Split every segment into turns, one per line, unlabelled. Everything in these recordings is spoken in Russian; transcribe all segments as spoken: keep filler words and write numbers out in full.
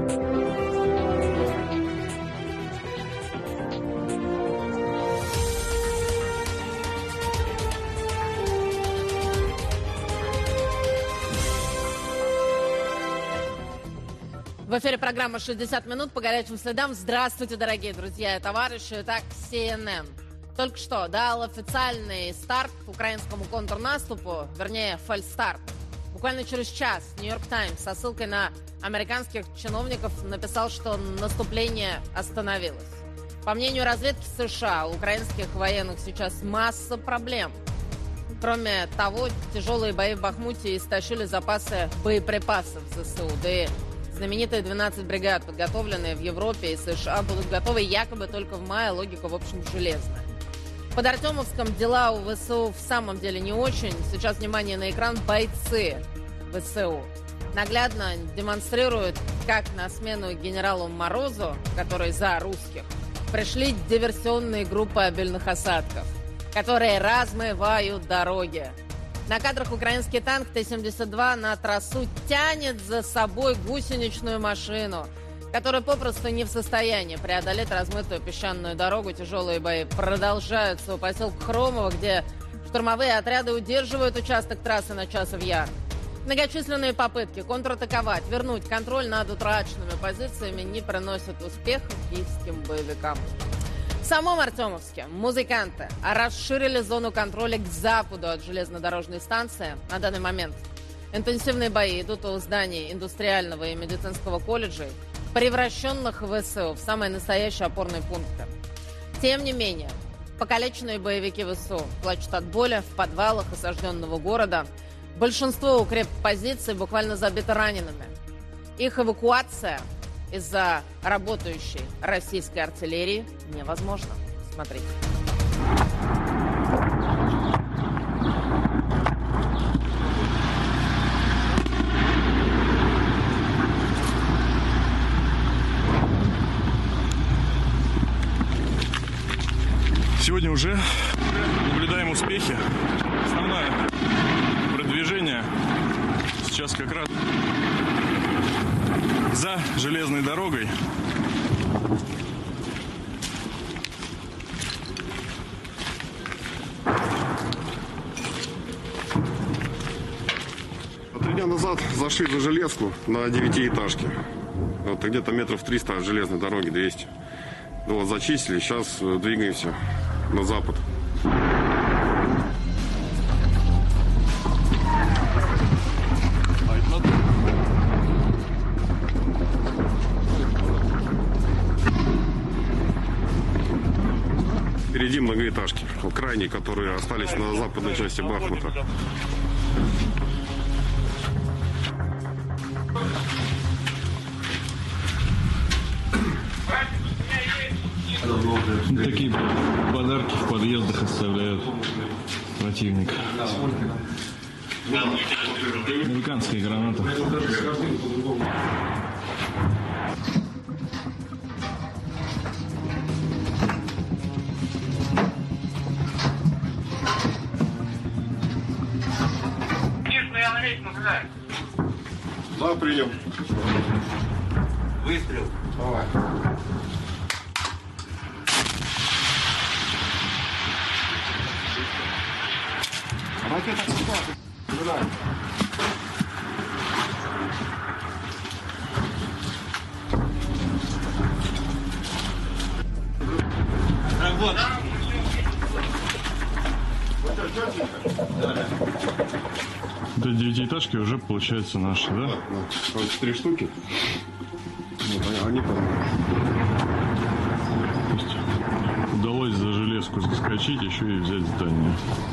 В эфире программа «шестьдесят минут» по горячим следам. Здравствуйте, дорогие друзья и товарищи. Итак, си эн эн только что дал официальный старт украинскому контрнаступу, вернее, фальстарт. Буквально через час «Нью-Йорк Таймс» со ссылкой на американских чиновников написал, что наступление остановилось. По мнению разведки США, у украинских военных сейчас масса проблем. Кроме того, тяжелые бои в Бахмуте истощили запасы боеприпасов ЗСУ. Да и знаменитые двенадцать бригад, подготовленные в Европе и США, будут готовы якобы только в мае. Логика, в общем, железная. Под Артемовском дела у ВСУ в самом деле не очень. Сейчас, внимание на экран, бойцы ВСУ наглядно демонстрируют, как на смену генералу Морозу, который за русских, пришли диверсионные группы обильных осадков, которые размывают дороги. На кадрах украинский танк Т семьдесят два на трассу тянет за собой гусеничную машину, которая попросту не в состоянии преодолеть размытую песчаную дорогу. Тяжелые бои продолжаются у поселка Хромово, где штурмовые отряды удерживают участок трассы на Часов Яр. Многочисленные попытки контратаковать, вернуть контроль над утраченными позициями не приносят успеха киевским боевикам. В самом Артемовске музыканты расширили зону контроля к западу от железнодорожной станции. На данный момент интенсивные бои идут у зданий индустриального и медицинского колледжей, превращенных в ВСУ в самые настоящие опорные пункты. Тем не менее, покалеченные боевики ВСУ плачут от боли в подвалах осажденного города. Большинство укреппозиций буквально забито ранеными. Их эвакуация из-за работающей российской артиллерии невозможно. Смотрите.
Сегодня уже наблюдаем успехи. Основное продвижение сейчас как раз за железной дорогой.
Три дня назад зашли за железку на девятиэтажке. Вот где-то метров триста от железной дороги, двести. Ну, вот зачистили, сейчас двигаемся на запад. Впереди многоэтажки, вот крайние, которые остались на западной части Бахмута.
Такие подарки в подъездах оставляют противник. Американская граната.
Да, прием.
Выстрел. Давай. Ракета сюда. Вот.
Это девятиэтажки уже получается наши, да?
Да, четыре штуки. Вот, они там.
То есть удалось за железку заскочить, еще и взять здание.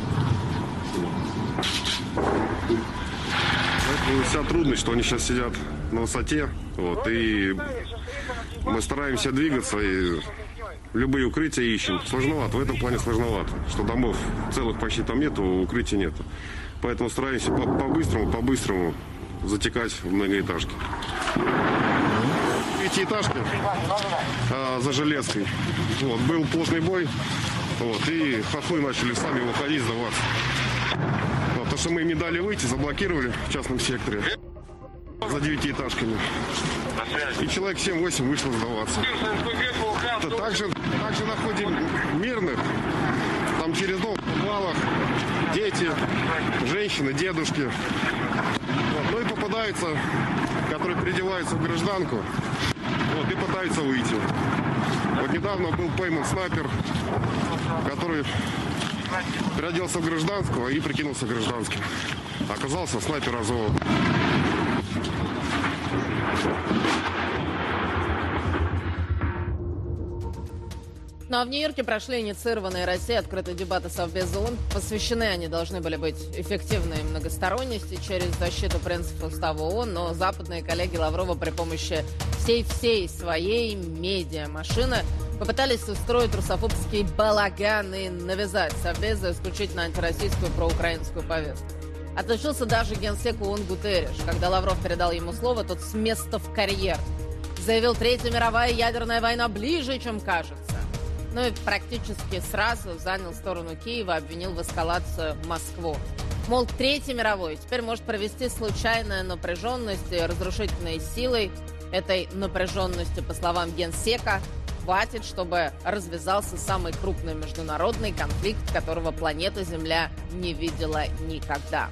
Поэтому вся трудность, что они сейчас сидят на высоте, вот, и мы стараемся двигаться, и любые укрытия ищем. Сложновато, в этом плане сложновато, что домов целых почти там нету, укрытий нету. Поэтому стараемся по-быстрому, по-быстрому затекать в многоэтажки. Пятиэтажки а, за железкой. Вот, был плотный бой, вот, и хохлы начали сами выходить, сдаваться. Вот, потому что мы им не дали выйти, заблокировали в частном секторе. за девятиэтажками. И человек семь-восемь вышло сдаваться. Также, также находим мирных. Там через дом в подвалах дети, женщины, дедушки. Вот. Ну и попадаются, которые переодеваются в гражданку, вот, и пытаются выйти. Вот недавно был пойман снайпер, который переоделся в гражданского и прикинулся гражданским. Оказался снайпер Азова.
Ну а в Нью-Йорке прошли инициированные Россией открытые дебаты Совбеза ООН. Посвящены они должны были быть эффективной многосторонности через защиту принципов Устава ООН, но западные коллеги Лаврова при помощи всей-всей своей медиа-машины попытались устроить русофобский балаган и навязать Совбезу исключительно антироссийскую проукраинскую повестку. Отличился даже генсек ООН Гутерриш. Когда Лавров передал ему слово, тот с места в карьер заявил: «Третья мировая ядерная война ближе, чем кажется». Ну и практически сразу занял сторону Киева, обвинил в эскалацию Москву. Мол, Третья мировой теперь может провести случайная напряженность и разрушительной силой. Этой напряженности, по словам генсека, хватит, чтобы развязался самый крупный международный конфликт, которого планета Земля не видела никогда.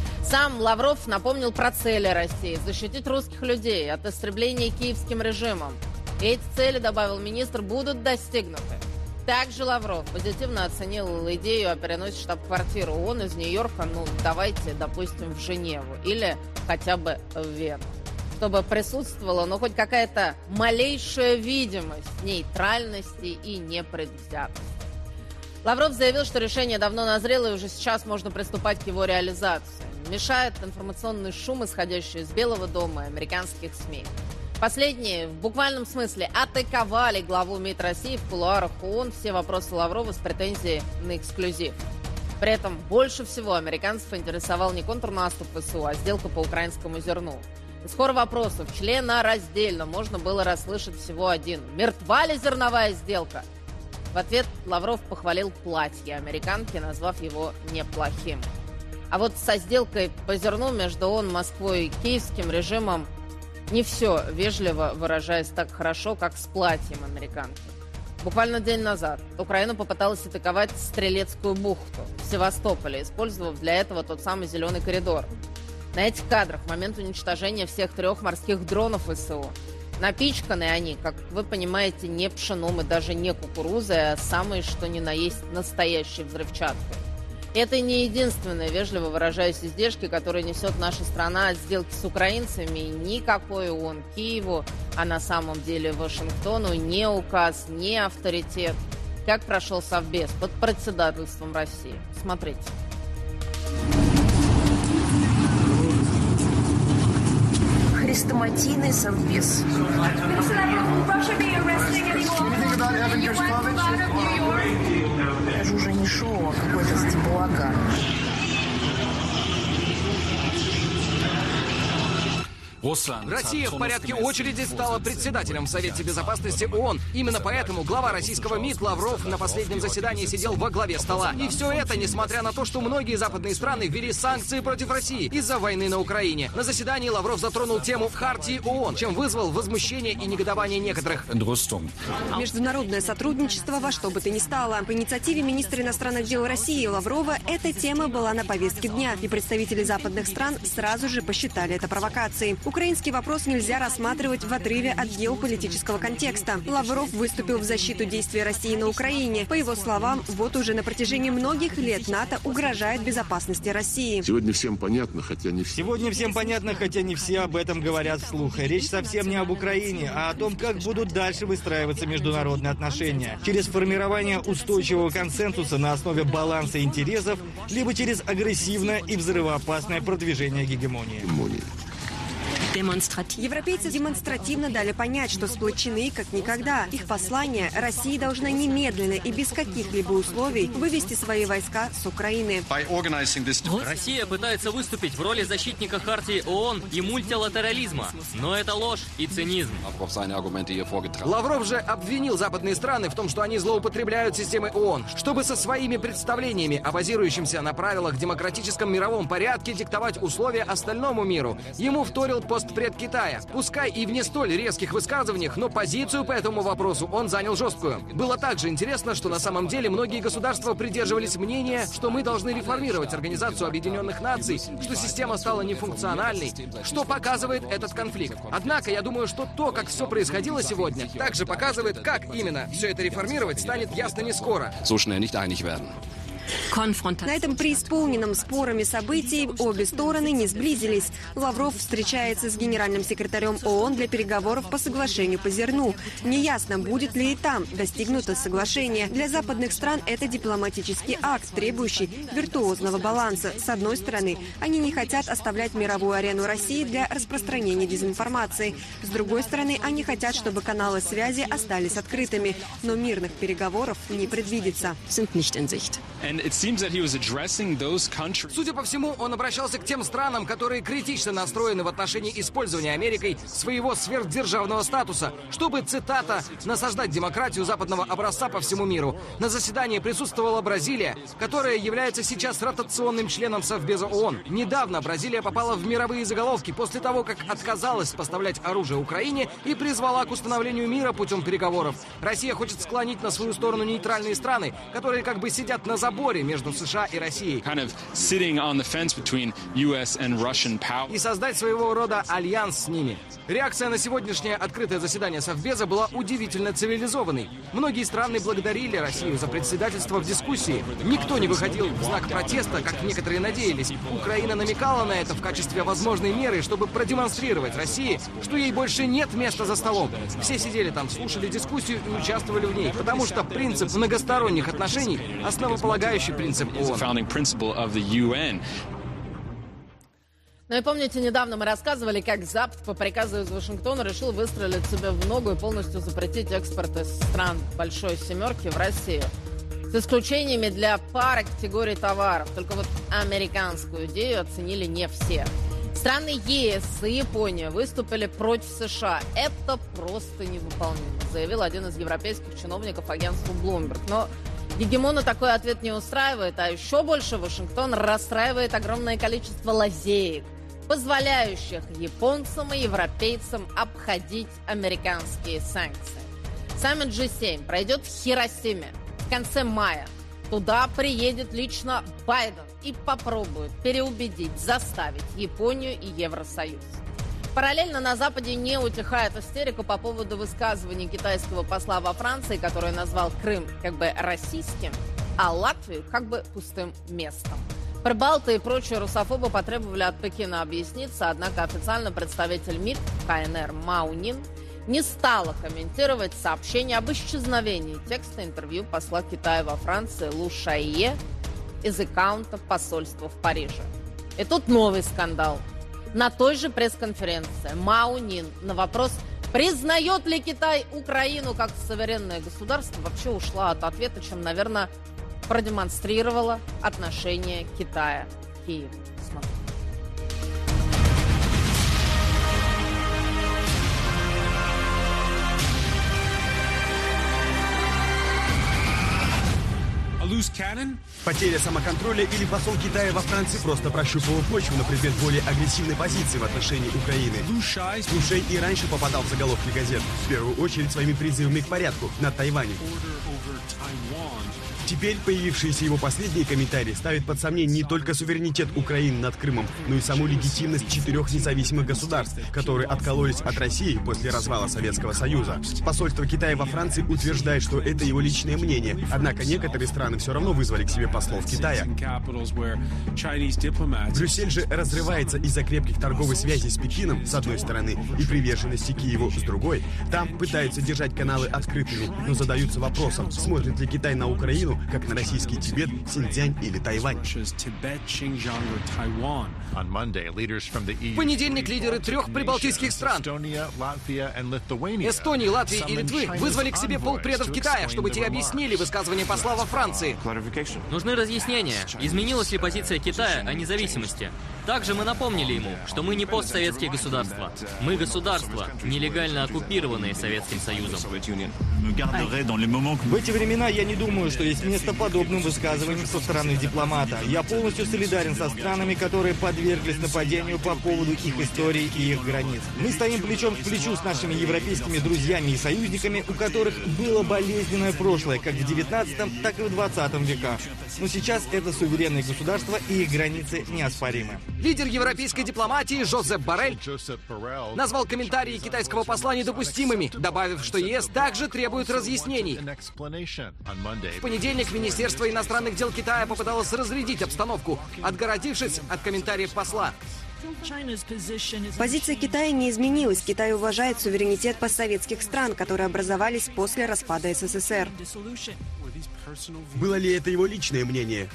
Сам Лавров напомнил про цели России – защитить русских людей от истребления киевским режимом. И эти цели, добавил министр, будут достигнуты. Также Лавров позитивно оценил идею о переносе штаб-квартиры ООН из Нью-Йорка, ну, давайте, допустим, в Женеву или хотя бы в Вену, чтобы присутствовала, ну, хоть какая-то малейшая видимость нейтральности и непредвзятости. Лавров заявил, что решение давно назрело и уже сейчас можно приступать к его реализации. Мешает информационный шум, исходящий из Белого дома и американских СМИ. Последние в буквальном смысле атаковали главу МИД России в кулуарах ООН. Все вопросы Лаврова с претензией на эксклюзив. При этом больше всего американцев интересовал не контрнаступ ВСУ, а сделка по украинскому зерну. Из хора вопросов членораздельно можно было расслышать всего один: мертва ли зерновая сделка? В ответ Лавров похвалил платье американки, назвав его неплохим. А вот со сделкой по зерну между ООН, Москвой и киевским режимом не все вежливо, выражаясь так хорошо, как с платьем американки. Буквально день назад Украина попыталась атаковать Стрелецкую бухту в Севастополе, использовав для этого тот самый зеленый коридор. На этих кадрах момент уничтожения всех трех морских дронов ВСУ. Напичканы они, как вы понимаете, не пшеном и даже не кукурузой, а самой что ни на есть настоящей взрывчаткой. Это не единственные, вежливо выражаясь, издержки, которые несет наша страна от сделки с украинцами. Никакой ООН Киеву, а на самом деле Вашингтону, не указ, не авторитет. Как прошел Совбез под председательством России. Смотрите.
Хрестоматийный Совбез. Это же уже не шоу, а какой-то балаган.
Россия в порядке очереди стала председателем в Совете Безопасности ООН. Именно поэтому глава российского МИД Лавров на последнем заседании сидел во главе стола. И все это, несмотря на то, что многие западные страны ввели санкции против России из-за войны на Украине. На заседании Лавров затронул тему Хартии ООН, чем вызвал возмущение и негодование некоторых.
Международное сотрудничество во что бы то ни стало. По инициативе министра иностранных дел России Лаврова эта тема была на повестке дня, и представители западных стран сразу же посчитали это провокацией. Украинский вопрос нельзя рассматривать в отрыве от геополитического контекста. Лавров выступил в защиту действий России на Украине. По его словам, вот уже на протяжении многих лет НАТО угрожает безопасности России.
Сегодня всем понятно, хотя не все.
Сегодня всем понятно, хотя не все об этом говорят вслух. Речь совсем не об Украине, а о том, как будут дальше выстраиваться международные отношения. Через формирование устойчивого консенсуса на основе баланса интересов, либо через агрессивное и взрывоопасное продвижение гегемонии.
Европейцы демонстративно дали понять, что сплочены как никогда. Их послание: Россия должна немедленно и без каких-либо условий вывести свои войска с Украины.
Россия пытается выступить в роли защитника Хартии ООН и мультилатерализма. Но это ложь и цинизм.
Лавров же обвинил западные страны в том, что они злоупотребляют системой ООН, чтобы со своими представлениями о базирующемся на правилах демократическом мировом порядке диктовать условия остальному миру. Ему вторил пост пред Китая. Пускай и в не столь резких высказываниях, но позицию по этому вопросу он занял жесткую. Было также интересно, что на самом деле многие государства придерживались мнения, что мы должны реформировать Организацию Объединенных Наций, что система стала нефункциональной, что показывает этот конфликт. Однако я думаю, что то, как все происходило сегодня, также показывает, как именно все это реформировать станет ясно не скоро.
На этом преисполненном спорами событий обе стороны не сблизились. Лавров встречается с генеральным секретарем ООН для переговоров по соглашению по зерну. Неясно, будет ли и там достигнуто соглашение. Для западных стран это дипломатический акт, требующий виртуозного баланса. С одной стороны, они не хотят оставлять мировую арену России для распространения дезинформации. С другой стороны, они хотят, чтобы каналы связи остались открытыми. Но мирных переговоров не предвидится.
Судя по всему, он обращался к тем странам, которые критично настроены в отношении использования Америкой своего сверхдержавного статуса, чтобы, цитата, «насаждать демократию западного образца по всему миру». На заседании присутствовала Бразилия, которая является сейчас ротационным членом Совбеза ООН. Недавно Бразилия попала в мировые заголовки после того, как отказалась поставлять оружие Украине и призвала к установлению мира путем переговоров. Россия хочет склонить на свою сторону нейтральные страны, которые как бы сидят на заборе между США и Россией. И создать своего рода альянс с ними. Реакция на сегодняшнее открытое заседание Совбеза была удивительно цивилизованной. Многие страны благодарили Россию за председательство в дискуссии. Никто не выходил в знак протеста, как некоторые надеялись. Украина намекала на это в качестве возможной меры, чтобы продемонстрировать России, что ей больше нет места за столом. Все сидели там, слушали дискуссию и участвовали в ней, потому что принцип многосторонних отношений – основополагающий принцип ООН.
Ну и помните, недавно мы рассказывали, как Запад по приказу из Вашингтона решил выстрелить себе в ногу и полностью запретить экспорт из стран Большой Семерки в Россию. С исключениями для пары категорий товаров. Только вот американскую идею оценили не все. Страны ЕС и Япония выступили против США. Это просто невыполнимо, заявил один из европейских чиновников агентства Bloomberg. Но гегемона такой ответ не устраивает, а еще больше Вашингтон расстраивает огромное количество лазеек, позволяющих японцам и европейцам обходить американские санкции. Саммит джи семь пройдет в Хиросиме в конце мая. Туда приедет лично Байден и попробует переубедить, заставить Японию и Евросоюз. Параллельно на Западе не утихает истерика по поводу высказываний китайского посла во Франции, который назвал Крым как бы российским, а Латвию как бы пустым местом. Прибалты и прочие русофобы потребовали от Пекина объясниться, однако официально представитель МИД КНР Мао Нин не стала комментировать сообщение об исчезновении текста интервью посла Китая во Франции Лу Шайе из аккаунта посольства в Париже. И тут новый скандал. На той же пресс-конференции Мао Нин на вопрос, признает ли Китай Украину как суверенное государство, вообще ушла от ответа, чем, наверное, продемонстрировала отношение Китая к Киеву. Смотрите.
Потеря самоконтроля или посол Китая во Франции просто прощупывал почву на предмет более агрессивной позиции в отношении Украины. Лу Шай и раньше попадал в заголовки газет, в первую очередь своими призывами к порядку над Тайванем. Теперь появившиеся его последние комментарии ставят под сомнение не только суверенитет Украины над Крымом, но и саму легитимность четырех независимых государств, которые откололись от России после развала Советского Союза. Посольство Китая во Франции утверждает, что это его личное мнение, однако некоторые страны все равно вызвали к себе послов Китая. Брюссель же разрывается из-за крепких торговых связей с Пекином, с одной стороны, и приверженности Киеву, с другой. Там пытаются держать каналы открытыми, но задаются вопросом, смотрит ли Китай на Украину как на российский Тибет, Синьцзянь или Тайвань.
В понедельник лидеры трех прибалтийских стран Эстонии, Латвии и Литвы вызвали к себе полпредов Китая, чтобы те объяснили высказывание посла во Франции.
Нужны разъяснения, изменилась ли позиция Китая о независимости. Также мы напомнили ему, что мы не постсоветские государства. Мы государства, нелегально оккупированные Советским Союзом.
В эти времена я не думаю, что есть место подобным высказываниям со стороны дипломата. Я полностью солидарен со странами, которые подверглись нападению по поводу их истории и их границ. Мы стоим плечом к плечу с нашими европейскими друзьями и союзниками, у которых было болезненное прошлое, как в девятнадцатом, так и в двадцатом веках. Но сейчас это суверенные государства, и их границы неоспоримы.
Лидер европейской дипломатии Жозеп Боррель назвал комментарии китайского посла недопустимыми, добавив, что ЕС также требует разъяснений. В понедельник Министерство иностранных дел Китая попыталось разрядить обстановку, отгородившись от комментариев посла.
Позиция Китая не изменилась. Китай уважает суверенитет постсоветских стран, которые образовались после распада СССР.
Было ли это его личное мнение?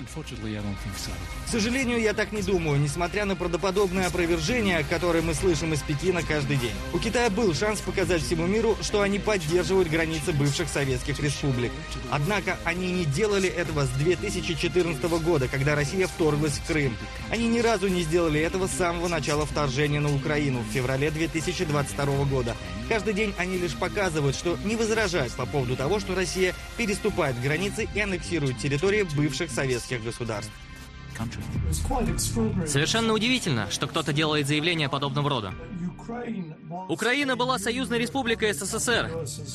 К сожалению, я так не думаю, несмотря на правдоподобное опровержение, которое мы слышим из Пекина каждый день. У Китая был шанс показать всему миру, что они поддерживают границы бывших советских республик. Однако они не делали этого с две тысячи четырнадцатого года, когда Россия вторглась в Крым. Они ни разу не сделали этого с самого начала вторжения на Украину в феврале две тысячи двадцать второго года. Каждый день они лишь показывают, что не возражают по поводу того, что Россия переступает границы и аннексирует территории бывших советских государств.
Совершенно удивительно, что кто-то делает заявление подобного рода. Украина была союзной республикой СССР.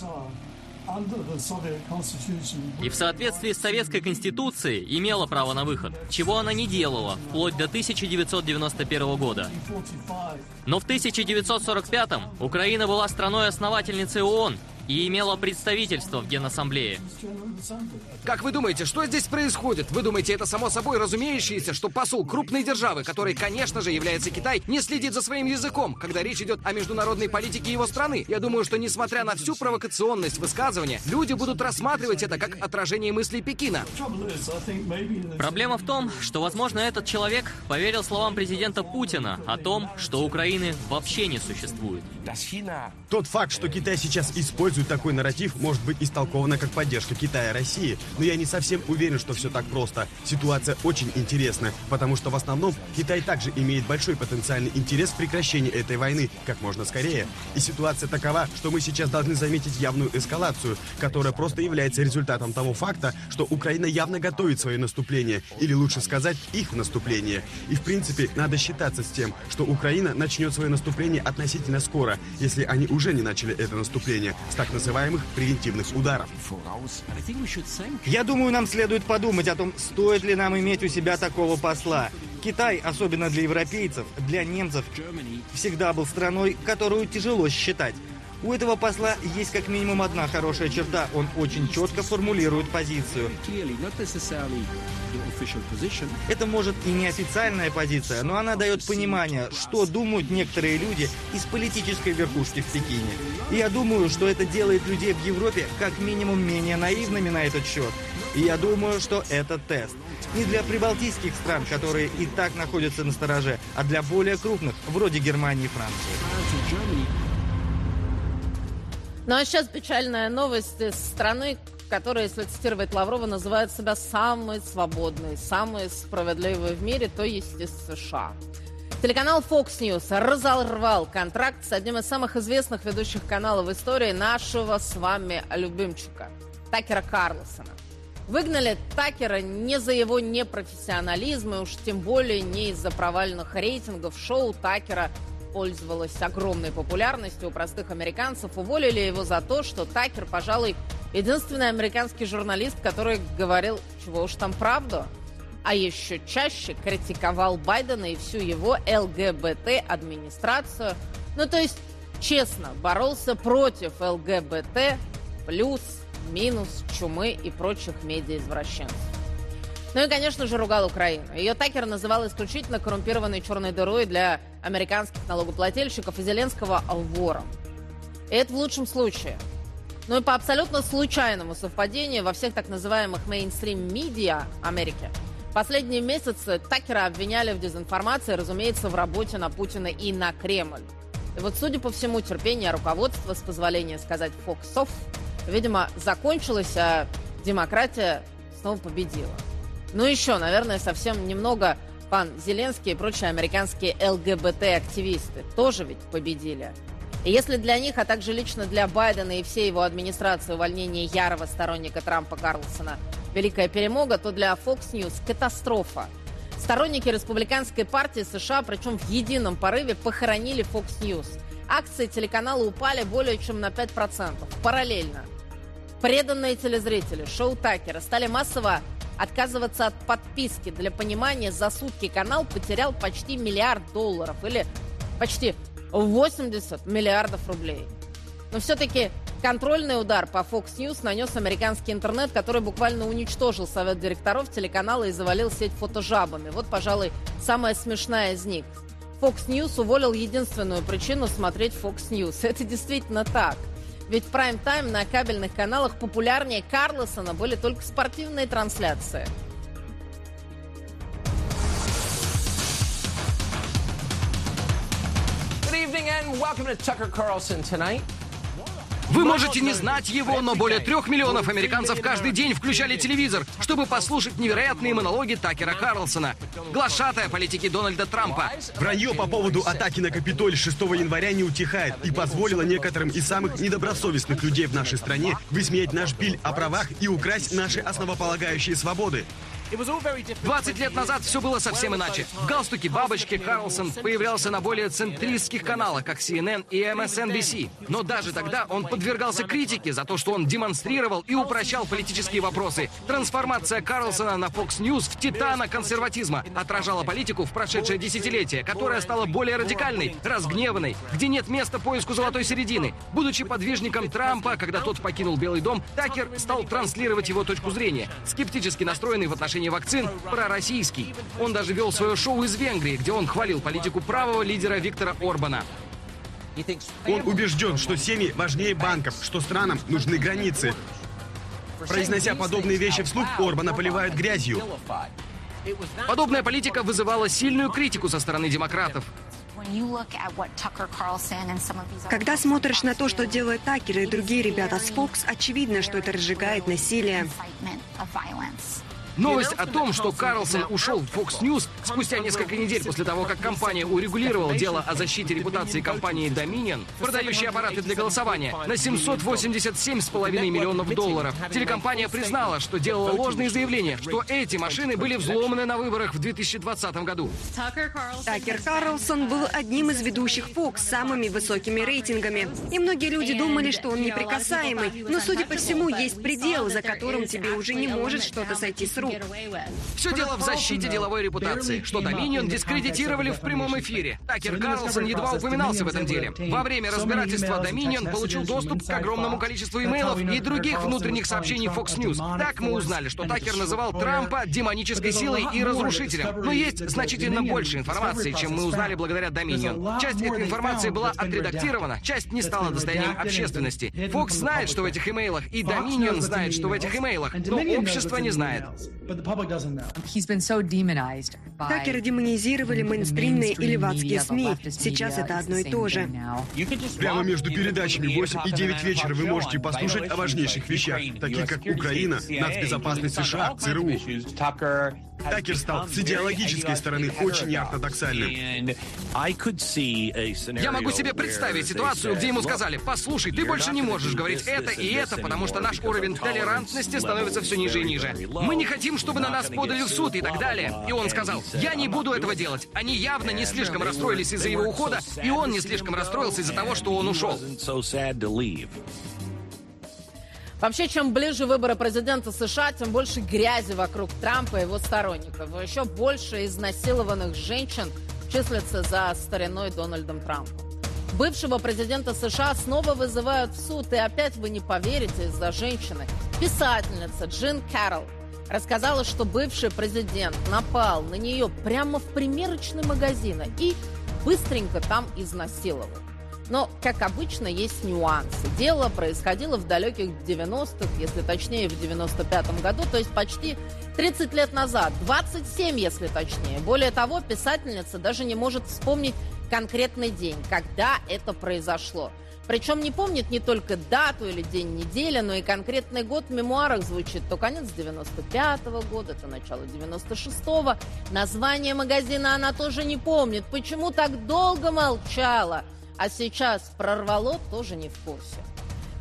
И в соответствии с Советской Конституцией имела право на выход, чего она не делала, вплоть до тысяча девятьсот девяносто первого года. Но в тысяча девятьсот сорок пятом Украина была страной-основательницей ООН и имела представительство в Генассамблее.
Как вы думаете, что здесь происходит? Вы думаете, это само собой разумеющееся, что посол крупной державы, который, конечно же, является Китай, не следит за своим языком, когда речь идет о международной политике его страны? Я думаю, что, несмотря на всю провокационность высказывания, люди будут рассматривать это как отражение мыслей Пекина.
Проблема в том, что, возможно, этот человек поверил словам президента Путина о том, что Украины вообще не существует.
Тот факт, что Китай сейчас использует такой нарратив, может быть истолковано как поддержка Китая России, но я не совсем уверен, что все так просто. Ситуация очень интересна, потому что в основном Китай также имеет большой потенциальный интерес в прекращении этой войны как можно скорее. И ситуация такова, что мы сейчас должны заметить явную эскалацию, которая просто является результатом того факта, что Украина явно готовит свое наступление, или лучше сказать, их наступление. И в принципе надо считаться с тем, что Украина начнет свое наступление относительно скоро, если они уже не начали это наступление, с так называемых превентивных ударов.
Я думаю, нам следует подумать о том, стоит ли нам иметь у себя такого посла. Китай, особенно для европейцев, для немцев, всегда был страной, которую тяжело считать. У этого посла есть как минимум одна хорошая черта. Он очень четко формулирует позицию. Это может и не официальная позиция, но она дает понимание, что думают некоторые люди из политической верхушки в Пекине. И я думаю, что это делает людей в Европе как минимум менее наивными на этот счет. И я думаю, что это тест. Не для прибалтийских стран, которые и так находятся на стороже, а для более крупных, вроде Германии и Франции.
Ну а сейчас печальная новость из страны, которая, если цитировать Лаврова, называет себя самой свободной, самой справедливой в мире, то есть из США. Телеканал Fox News разорвал контракт с одним из самых известных ведущих каналов в истории нашего с вами любимчика, Такера Карлсона. Выгнали Такера не за его непрофессионализм, и уж тем более не из-за провальных рейтингов. Шоу Такера пользовалась огромной популярностью у простых американцев. Уволили его за то, что Такер, пожалуй, единственный американский журналист, который говорил, чего уж там правду, а еще чаще критиковал Байдена и всю его ЛГБТ-администрацию. Ну, то есть, честно, боролся против ЛГБТ плюс, минус, чумы и прочих медиаизвращенцев. Ну и, конечно же, ругал Украину. Ее Такер называл исключительно коррумпированной черной дырой для американских налогоплательщиков и Зеленского вором. И это в лучшем случае. Ну и по абсолютно случайному совпадению во всех так называемых мейнстрим-медиа Америки последние месяцы Такера обвиняли в дезинформации, разумеется, в работе на Путина и на Кремль. И вот, судя по всему, терпение руководства, с позволения сказать фоксов, видимо, закончилось, а демократия снова победила. Ну еще, наверное, совсем немного пан Зеленский и прочие американские ЛГБТ-активисты тоже ведь победили. И если для них, а также лично для Байдена и всей его администрации увольнение ярого сторонника Трампа Карлсона великая перемога, то для Fox News катастрофа. Сторонники республиканской партии США, причем в едином порыве, похоронили Fox News. Акции телеканала упали более чем на пять процентов. Параллельно преданные телезрители шоу Такера стали массово отказываться от подписки. Для понимания, за сутки канал потерял почти миллиард долларов или почти восемьдесят миллиардов рублей. Но все-таки контрольный удар по Fox News нанес американский интернет, который буквально уничтожил совет директоров телеканала и завалил сеть фотожабами. Вот, пожалуй, самая смешная из них. Fox News уволил единственную причину смотреть Fox News. Это действительно так. Ведь в прайм-тайм на кабельных каналах популярнее Карлсона были только спортивные трансляции.
Good evening and welcome to Tucker Carlson tonight.
Вы можете не знать его, но более трех миллионов американцев каждый день включали телевизор, чтобы послушать невероятные монологи Такера Карлсона, глашатая политики Дональда Трампа.
Вранье по поводу атаки на Капитолий шестого января не утихает и позволило некоторым из самых недобросовестных людей в нашей стране высмеять наш биль о правах и украсть наши основополагающие свободы.
двадцать лет назад все было совсем иначе. В галстуке бабочки Карлсон появлялся на более центристских каналах, как си эн эн и эм эс эн би си. Но даже тогда он подвергался критике за то, что он демонстрировал и упрощал политические вопросы. Трансформация Карлсона на Fox News в титана консерватизма отражала политику в прошедшее десятилетие, которая стала более радикальной, разгневанной, где нет места поиску золотой середины. Будучи подвижником Трампа, когда тот покинул Белый дом, Такер стал транслировать его точку зрения, скептически настроенный в отношении вакцин, пророссийский. Он даже вел свое шоу из Венгрии, где он хвалил политику правого лидера Виктора Орбана.
Он убежден, что семьи важнее банков, что странам нужны границы. Произнося подобные вещи вслух, Орбана поливают грязью.
Подобная политика вызывала сильную критику со стороны демократов.
Когда смотришь на то, что делает Такер и другие ребята с Fox, очевидно, что это разжигает насилие.
Новость о том, что Карлсон ушел в Fox News спустя несколько недель после того, как компания урегулировала дело о защите репутации компании Dominion, продающей аппараты для голосования, на семьсот восемьдесят семь с половиной миллионов долларов. Телекомпания признала, что делала ложные заявления, что эти машины были взломаны на выборах в две тысячи двадцатом году.
Такер Карлсон был одним из ведущих Fox с самыми высокими рейтингами. И многие люди думали, что он неприкасаемый. Но, судя по всему, есть предел, за которым тебе уже не может что-то сойти с рук.
Все дело в защите деловой репутации, что Dominion дискредитировали в прямом эфире. Такер Карлсон едва упоминался в этом деле. Во время разбирательства Dominion получил доступ к огромному количеству имейлов и других внутренних сообщений Fox News. Так мы узнали, что Такер называл Трампа демонической силой и разрушителем. Но есть значительно больше информации, чем мы узнали благодаря Dominion. Часть этой информации была отредактирована, часть не стала достоянием общественности. Fox знает, что в этих имейлах, и Dominion знает, что в этих имейлах, но общество не знает.
Такера демонизировали мейнстримные и левацкие СМИ. Сейчас это одно и то же.
Прямо между передачами восемь и девять вечера вы можете послушать о важнейших вещах, таких как Украина, нацбезопасность США, ЦРУ. Такер стал с идеологической стороны очень неортодоксальным.
Я могу себе представить ситуацию, где ему сказали: послушай, ты больше не можешь говорить это и это, потому что наш уровень толерантности становится все ниже и ниже. Мы не хотим, чтобы на нас подали в суд и так далее. И он сказал: я не буду этого делать. Они явно не слишком расстроились из-за его ухода, и он не слишком расстроился из-за того, что он ушел.
Вообще, чем ближе выборы президента США, тем больше грязи вокруг Трампа и его сторонников. Еще больше изнасилованных женщин числятся за стариной Дональдом Трампом. Бывшего президента США снова вызывают в суд, и опять вы не поверите, из-за женщины. Писательница Джин Кэрролл рассказала, что бывший президент напал на нее прямо в примерочной магазине и быстренько там изнасиловал. Но, как обычно, есть нюансы. Дело происходило в далеких девяностых, если точнее, в девяносто пятом году, то есть почти тридцать лет назад, двадцать семь, если точнее. Более того, писательница даже не может вспомнить конкретный день, когда это произошло. Причем не помнит не только дату или день недели, но и конкретный год. В мемуарах звучит то конец девяносто пятого года, то начало девяносто шестого. Название магазина она тоже не помнит. Почему так долго молчала? А сейчас прорвало, тоже не в курсе.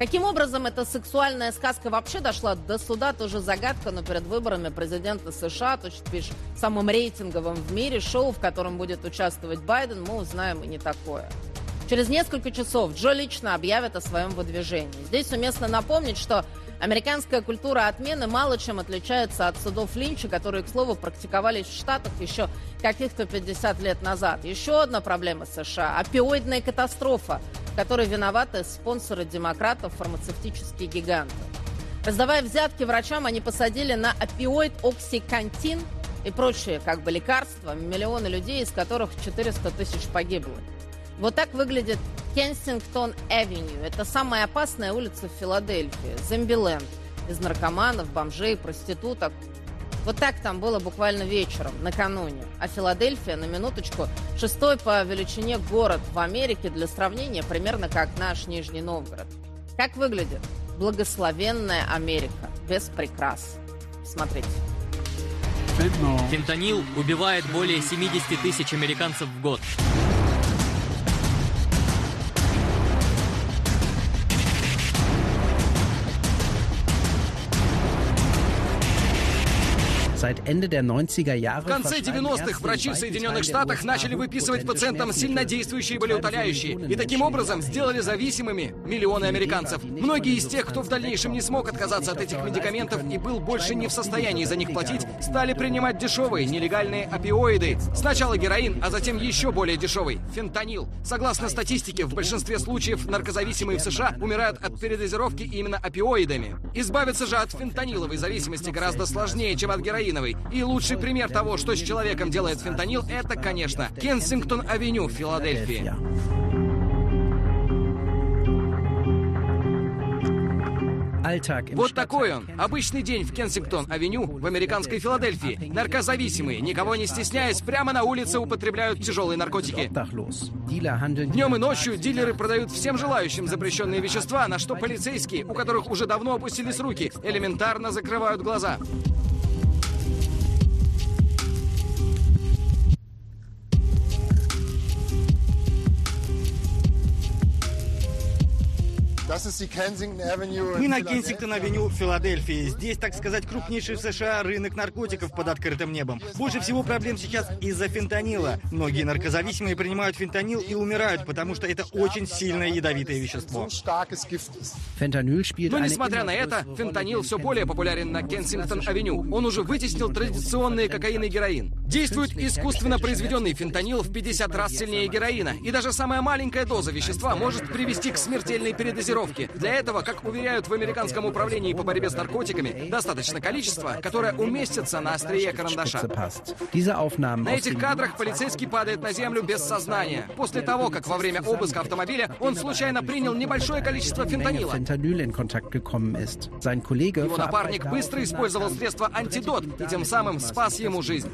Каким образом эта сексуальная сказка вообще дошла до суда, тоже загадка, но перед выборами президента США, точно пишет, самым рейтинговым в мире шоу, в котором будет участвовать Байден, мы узнаем и не такое. Через несколько часов Джо лично объявит о своем выдвижении. Здесь уместно напомнить, что американская культура отмены мало чем отличается от судов Линча, которые, к слову, практиковались в Штатах еще каких-то пятьдесят лет назад. Еще одна проблема США – опиоидная катастрофа, в которой виноваты спонсоры демократов, фармацевтические гиганты. Раздавая взятки врачам, они посадили на опиоид оксикантин и прочие как бы лекарства миллионы людей, из которых четыреста тысяч погибло. Вот так выглядит Кенсингтон-авеню. Это самая опасная улица в Филадельфии. Зомбиленд. Из наркоманов, бомжей, проституток. Вот так там было буквально вечером, накануне. А Филадельфия, на минуточку, шестой по величине город в Америке, для сравнения, примерно как наш Нижний Новгород. Как выглядит благословенная Америка без прикрас? Смотрите.
Фентанил убивает более семьдесят тысяч американцев в год.
В конце девяностых врачи в Соединенных Штатах начали выписывать пациентам сильнодействующие болеутоляющие и таким образом сделали зависимыми миллионы американцев. Многие из тех, кто в дальнейшем не смог отказаться от этих медикаментов и был больше не в состоянии за них платить, стали принимать дешевые, нелегальные опиоиды. Сначала героин, а затем еще более дешевый – фентанил. Согласно статистике, в большинстве случаев наркозависимые в США умирают от передозировки именно опиоидами. Избавиться же от фентаниловой зависимости гораздо сложнее, чем от героина. И лучший пример того, что с человеком делает фентанил, это, конечно, Кенсингтон-авеню в Филадельфии. Вот такой он. Обычный день в Кенсингтон-авеню в американской Филадельфии. Наркозависимые, никого не стесняясь, прямо на улице употребляют тяжелые наркотики. Днем и ночью дилеры продают всем желающим запрещенные вещества, на что полицейские, у которых уже давно опустились руки, элементарно закрывают глаза.
Мы на Кенсингтон-авеню в Филадельфии. Здесь, так сказать, крупнейший в США рынок наркотиков под открытым небом. Больше всего проблем сейчас из-за фентанила. Многие наркозависимые принимают фентанил и умирают, потому что это очень сильное ядовитое вещество.
Но,
несмотря на это, фентанил все более популярен на Кенсингтон-авеню. Он уже вытеснил традиционные кокаин и героин. Действует искусственно произведенный фентанил в пятьдесят раз сильнее героина. И даже самая маленькая доза вещества может привести к смертельной передозировке. Для этого, как уверяют в американском управлении по борьбе с наркотиками, достаточно количества, которое уместится на острие карандаша. На этих кадрах полицейский падает на землю без сознания. После того, как во время обыска автомобиля он случайно принял небольшое количество фентанила. Его напарник быстро использовал средство антидот и тем самым спас ему жизнь.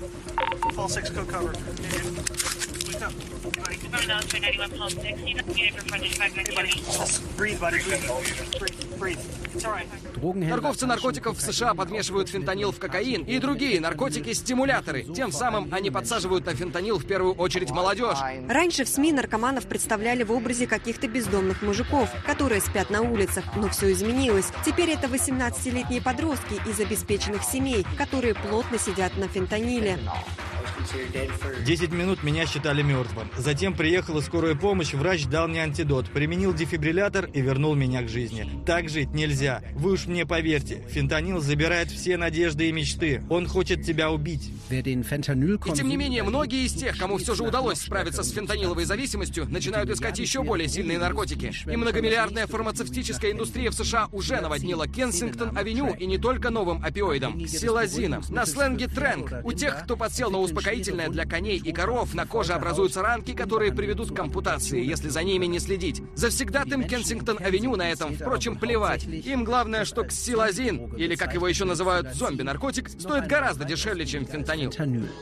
Торговцы наркотиков в США подмешивают фентанил в кокаин и другие наркотики-стимуляторы. Тем самым они подсаживают на фентанил в первую очередь молодежь.
Раньше в СМИ наркоманов представляли в образе каких-то бездомных мужиков, которые спят на улицах. Но все изменилось. Теперь это восемнадцатилетние подростки из обеспеченных семей, которые плотно сидят на фентаниле.
Десять минут меня считали мертвым. Затем приехала скорая помощь, врач дал мне антидот, применил дефибриллятор и вернул меня к жизни. Так жить нельзя. Вы уж мне поверьте, фентанил забирает все надежды и мечты. Он хочет тебя убить.
И тем не менее, многие из тех, кому все же удалось справиться с фентаниловой зависимостью, начинают искать еще более сильные наркотики. И многомиллиардная фармацевтическая индустрия в США уже наводнила Кенсингтон-авеню и не только новым опиоидом – ксилазином. На сленге трэнк. У тех, кто подсел на успокоительное для коней и коров, на коже образуются ранки, которые приведут к ампутации, если за ними не следить. Завсегдатым Кенсингтон-авеню на этом, впрочем, плевать. Им главное, что ксилазин, или как его еще называют зомби-наркотик, стоит гораздо дешевле, чем фентанил.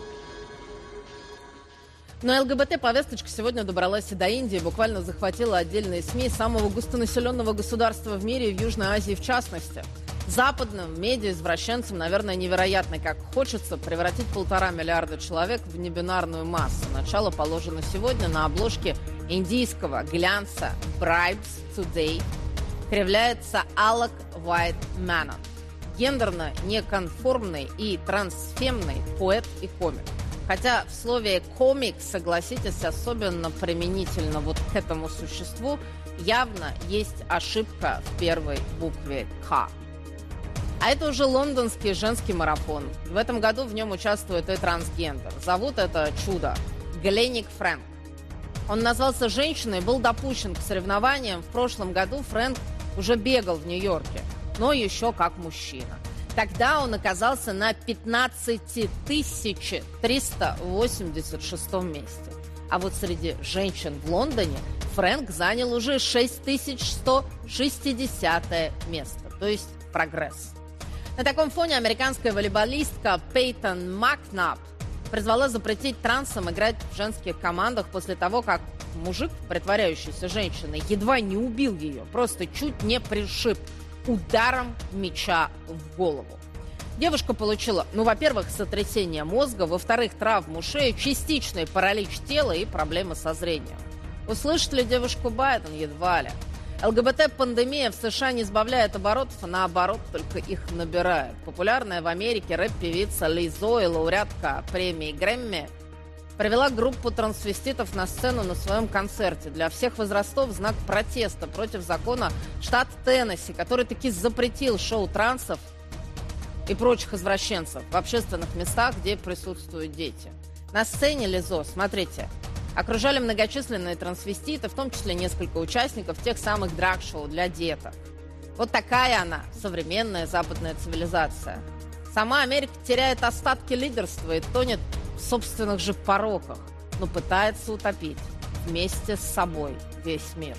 Но ЛГБТ-повесточка сегодня добралась и до Индии, буквально захватила отдельные СМИ самого густонаселенного государства в мире и в Южной Азии в частности. Западным медиа-извращенцам, наверное, невероятно, как хочется превратить полтора миллиарда человек в небинарную массу. Начало положено сегодня на обложке индийского глянца Bribes Today. кривляется Алек Уайт Мэннон, гендерно неконформный и трансфемный поэт и комик. Хотя в слове «комик», согласитесь, особенно применительно вот к этому существу, явно есть ошибка в первой букве «К». А это уже лондонский женский марафон. В этом году в нем участвует и трансгендер. Зовут это чудо Глэник Фрэнк. Он назвался женщиной и был допущен к соревнованиям. В прошлом году Фрэнк уже бегал в Нью-Йорке, но еще как мужчина. Тогда он оказался на пятнадцать тысяч триста восемьдесят шестом месте. А вот среди женщин в Лондоне Фрэнк занял уже шесть тысяч сто шестидесятое место. То есть прогресс. На таком фоне американская волейболистка Пейтон Макнаб призвала запретить трансам играть в женских командах после того, как мужик, притворяющийся женщиной, едва не убил ее, просто чуть не пришиб ударом мяча в голову. Девушка получила, ну, во-первых, сотрясение мозга, во-вторых, травму шеи, частичный паралич тела и проблемы со зрением. Услышит ли девушку Байден? Едва ли. ЛГБТ-пандемия в США не сбавляет оборотов, а наоборот, только их набирает. Популярная в Америке рэп-певица Лизо и лауреатка премии Грэмми привела группу трансвеститов на сцену на своем концерте. Для всех возрастов в знак протеста против закона штата Теннесси, который таки запретил шоу трансов и прочих извращенцев в общественных местах, где присутствуют дети. На сцене Лизо, смотрите, окружали многочисленные трансвеститы, в том числе несколько участников тех самых драг-шоу для деток. Вот такая она, современная западная цивилизация. Сама Америка теряет остатки лидерства и тонет в собственных же пороках, но пытается утопить вместе с собой весь мир.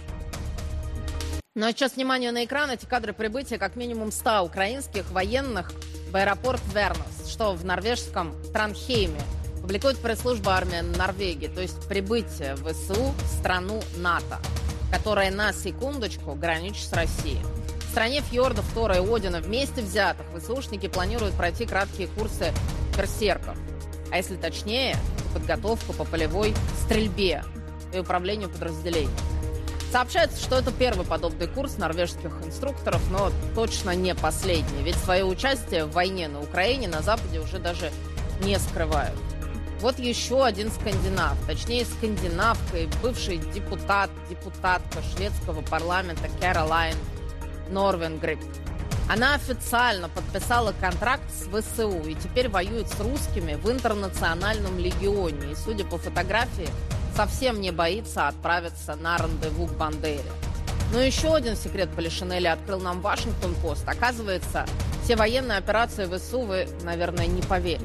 Ну а сейчас внимание на экран. Эти кадры прибытия как минимум ста украинских военных в аэропорт Вернес, что в норвежском Транхейме. Публикует пресс-служба армии Норвегии, то есть прибытие в ВСУ в страну НАТО, которая на секундочку граничит с Россией. В стране фьордов, Тора и Одина вместе взятых ВСУшники планируют пройти краткие курсы берсерков. А если точнее, подготовку по полевой стрельбе и управлению подразделением. Сообщается, что это первый подобный курс норвежских инструкторов, но точно не последний, ведь свое участие в войне на Украине на Западе уже даже не скрывают. Вот еще один скандинав, точнее скандинавка и бывший депутат, депутатка шведского парламента Кэролайн Норвенгрип. Она официально подписала контракт с ВСУ и теперь воюет с русскими в интернациональном легионе. И, судя по фотографии, совсем не боится отправиться на рандеву к Бандере. Но еще один секрет Полишинеля открыл нам Вашингтон-Пост. Оказывается, все военные операции ВСУ вы, наверное, не поверите.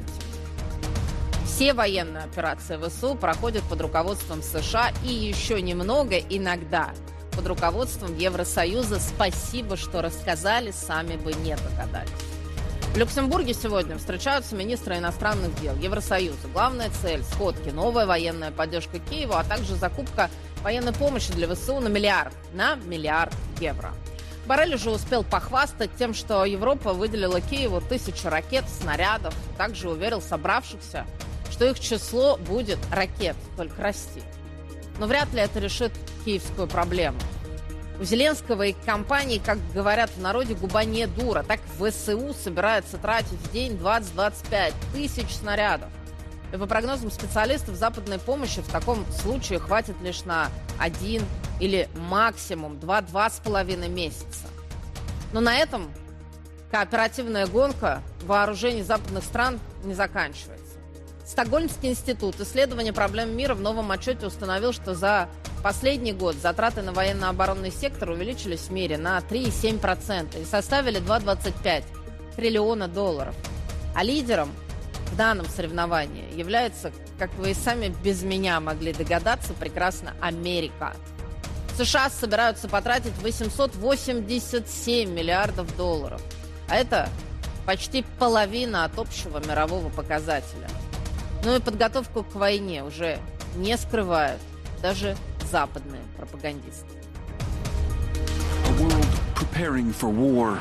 Все военные операции ВСУ проходят под руководством США и еще немного иногда под руководством Евросоюза. Спасибо, что рассказали, сами бы не догадались. В Люксембурге сегодня встречаются министры иностранных дел Евросоюза. Главная цель – сходки, новая военная поддержка Киеву, а также закупка военной помощи для ВСУ на миллиард, на миллиард евро. Боррель уже успел похвастать тем, что Европа выделила Киеву тысячи ракет, снарядов. Также уверил собравшихся, что их число будет ракет только расти. Но вряд ли это решит киевскую проблему. У Зеленского и компании, как говорят в народе, губа не дура. Так ВСУ собирается тратить в день двадцать-двадцать пять тысяч снарядов. И по прогнозам специалистов, западной помощи в таком случае хватит лишь на один или максимум два-два с половиной месяца. Но на этом кооперативная гонка вооружений западных стран не заканчивается. Стокгольмский институт исследования проблем мира в новом отчете установил, что за последний год затраты на военно-оборонный сектор увеличились в мире на три целых семь десятых процента и составили два целых двадцать пять сотых триллиона долларов. А лидером в данном соревновании является, как вы и сами без меня могли догадаться, прекрасно Америка. США собираются потратить восемьсот восемьдесят семь миллиардов долларов. А это почти половина от общего мирового показателя. Ну и подготовку к войне уже не скрывают даже западные пропагандисты.
A world preparing for war.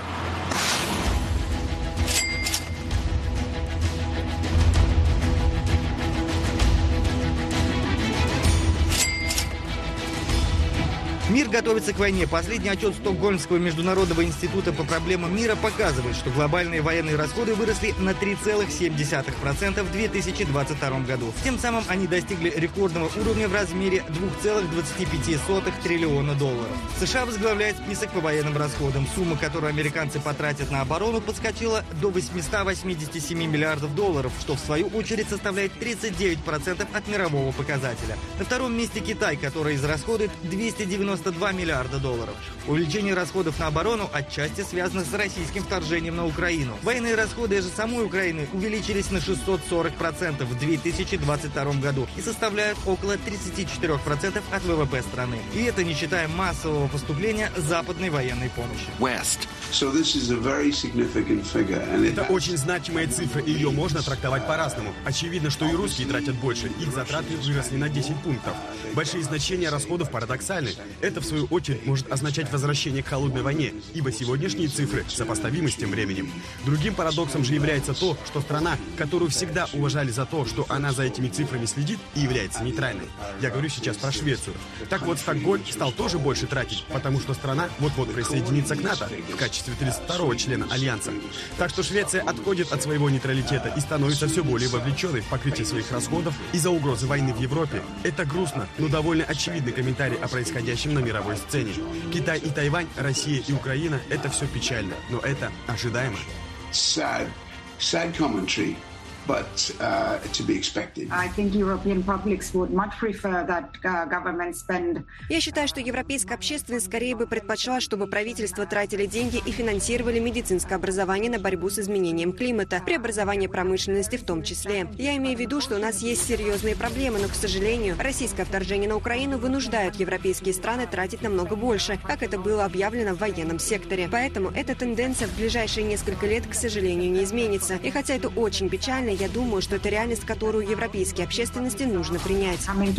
Мир готовится к войне. Последний отчет Стокгольмского международного института по проблемам мира показывает, что глобальные военные расходы выросли на три целых семь десятых процента в две тысячи двадцать втором году. Тем самым они достигли рекордного уровня в размере двух целых двадцати пяти сотых триллиона долларов. США возглавляет список по военным расходам. Сумма, которую американцы потратят на оборону, подскочила до восьмисот восьмидесяти семи миллиардов долларов, что в свою очередь составляет тридцать девять процентов от мирового показателя. На втором месте Китай, который израсходует двести девяносто два миллиарда долларов. Увеличение расходов на оборону отчасти связано с российским вторжением на Украину. Военные расходы же самой Украины увеличились на шестьсот сорок процентов в две тысячи двадцать втором году и составляют около тридцати четырёх процентов от ВВП страны. И это не считая массового поступления западной военной помощи.
West.
Это очень значимая цифра, и ее можно трактовать по-разному. Очевидно, что и русские тратят больше. Их затраты выросли на десять пунктов. Большие значения расходов парадоксальны. Это, в свою очередь, может означать возвращение к холодной войне, ибо сегодняшние цифры сопоставимы с тем временем. Другим парадоксом же является то, что страна, которую всегда уважали за то, что она за этими цифрами следит и является нейтральной. Я говорю сейчас про Швецию. Так вот, Стокгольм стал тоже больше тратить, потому что страна вот-вот присоединится к НАТО в качестве тридцать второго члена Альянса. Так что Швеция отходит от своего нейтралитета и становится все более вовлеченной в покрытие своих расходов из-за угрозы войны в Европе. Это грустно, но довольно очевидный комментарий о происходящем на мировой сцене. Китай и Тайвань, Россия и Украина – это все печально, но это ожидаемо.
Sad, sad commentary. But uh, to be expected. I think European publics would much prefer that uh, government spend.
Я считаю, что европейская общественность скорее бы предпочла, чтобы правительства тратили деньги и финансировали медицинское образование на борьбу с изменением климата, преобразование промышленности в том числе. Я имею в виду, что у нас есть серьезные проблемы, но, к сожалению, российское вторжение на Украину вынуждает европейские страны тратить намного больше, как это было объявлено в военном секторе. Поэтому эта тенденция в ближайшие несколько лет, к сожалению, не изменится. И хотя это очень печально, я думаю, что это реальность, которую европейской общественности нужно принять.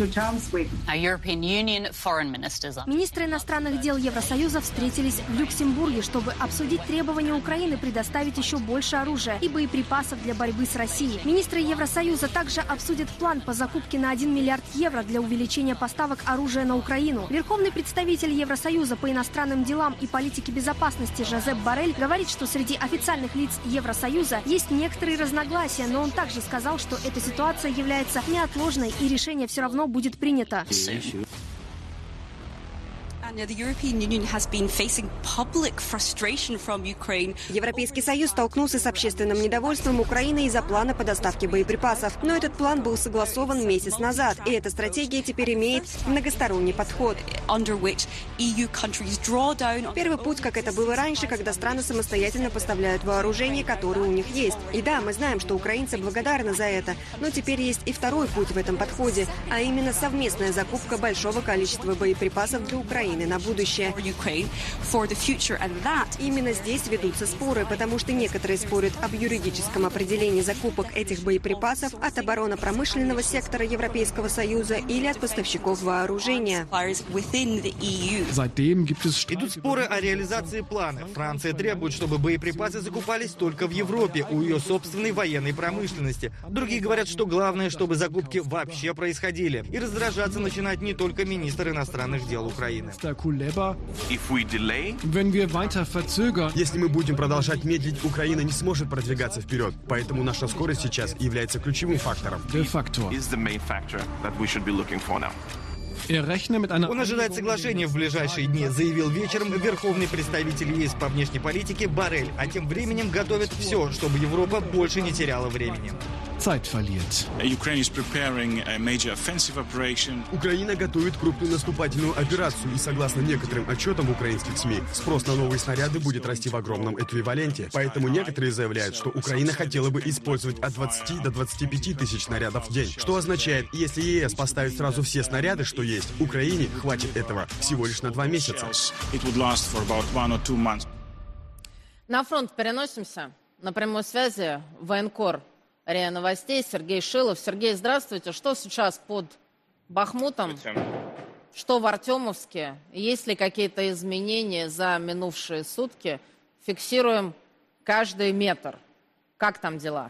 Министры иностранных дел Евросоюза встретились в Люксембурге, чтобы обсудить требования Украины предоставить еще больше оружия и боеприпасов для борьбы с Россией. Министры Евросоюза также обсудят план по закупке на один миллиард евро для увеличения поставок оружия на Украину. Верховный представитель Евросоюза по иностранным делам и политике безопасности Жозеп Боррель говорит, что среди официальных лиц Евросоюза есть некоторые разногласия, но он также сказал, что эта ситуация является неотложной и решение все равно будет принято.
Европейский Союз столкнулся с общественным недовольством Украины из-за плана по доставке боеприпасов. Но этот план был согласован месяц назад, и эта стратегия теперь имеет многосторонний подход. Первый путь, как это было раньше, когда страны самостоятельно поставляют вооружение, которое у них есть. И да, мы знаем, что украинцы благодарны за это, но теперь есть и второй путь в этом подходе, а именно совместная закупка большого количества боеприпасов для Украины на будущее. Именно здесь ведутся споры, потому что некоторые спорят об юридическом определении закупок этих боеприпасов от оборонно-промышленного сектора Европейского Союза или от поставщиков вооружения.
Идут споры о реализации плана. Франция требует, чтобы боеприпасы закупались только в Европе, у ее собственной военной промышленности. Другие говорят, что главное, чтобы закупки вообще происходили. И раздражаться начинает не только министр иностранных дел Украины.
Если мы будем продолжать медлить, Украина не сможет продвигаться вперед. Поэтому наша скорость сейчас является ключевым фактором.
Он ожидает соглашения в ближайшие дни, заявил вечером верховный представитель ЕС по внешней политике Боррель, а тем временем готовит все, чтобы Европа больше не теряла времени.
Украина готовит крупную наступательную операцию, и согласно некоторым отчетам в украинских СМИ, спрос на новые снаряды будет расти в огромном эквиваленте. Поэтому некоторые заявляют, что Украина хотела бы использовать от двадцати до двадцати пяти тысяч снарядов в день. Что означает, если ЕС поставит сразу все снаряды, что есть, Украине хватит этого всего лишь на два месяца.
На фронт переносимся. На прямой связи военкор РИА Новостей Сергей Шилов. Сергей, здравствуйте. Что сейчас под Бахмутом? Что в Артемовске? Есть ли какие-то изменения за минувшие сутки? Фиксируем каждый метр. Как там дела?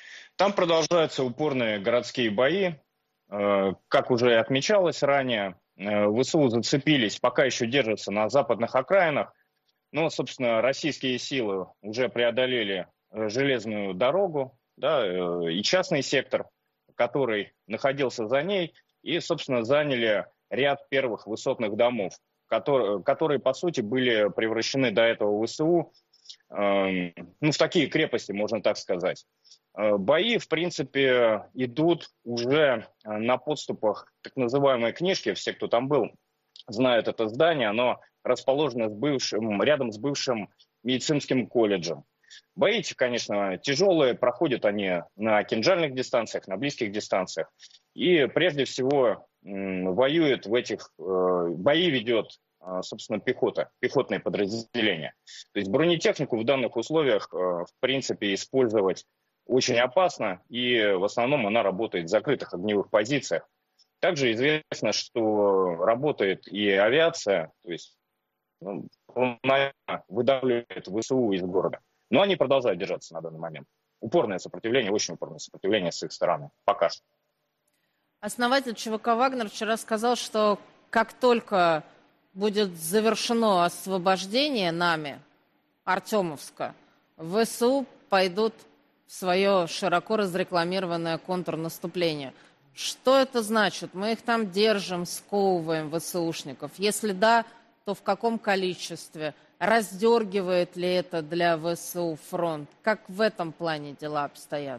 Там продолжаются упорные городские бои. Как уже отмечалось ранее, ВСУ зацепились, пока еще держатся на западных окраинах. Но, собственно, российские силы уже преодолели железную дорогу, да, и частный сектор, который находился за ней, и, собственно, заняли ряд первых высотных домов, которые, которые по сути, были превращены до этого в ВСУ э, ну, в такие крепости, можно так сказать. Э, бои, в принципе, идут уже на подступах так называемой Книжки. Все, кто там был, знают это здание. Оно расположено с бывшим, рядом с бывшим медицинским колледжем. Бои, конечно, тяжелые, проходят они на кинжальных дистанциях, на близких дистанциях. И прежде всего воюет в этих, бои ведет, собственно, пехота, пехотные подразделения. То есть бронетехнику в данных условиях, в принципе, использовать очень опасно, и в основном она работает в закрытых огневых позициях. Также известно, что работает и авиация, то есть ну, выдавливает ВСУ из города. Но они продолжают держаться на данный момент. Упорное сопротивление, очень упорное сопротивление с их стороны. Пока что.
Основатель ЧВК «Вагнер» вчера сказал, что как только будет завершено освобождение нами Артемовска, ВСУ пойдут в свое широко разрекламированное контрнаступление. Что это значит? Мы их там держим, сковываем, ВСУшников. Если да, то в каком количестве? Раздергивает ли это для ВСУ фронт? Как в этом плане дела обстоят?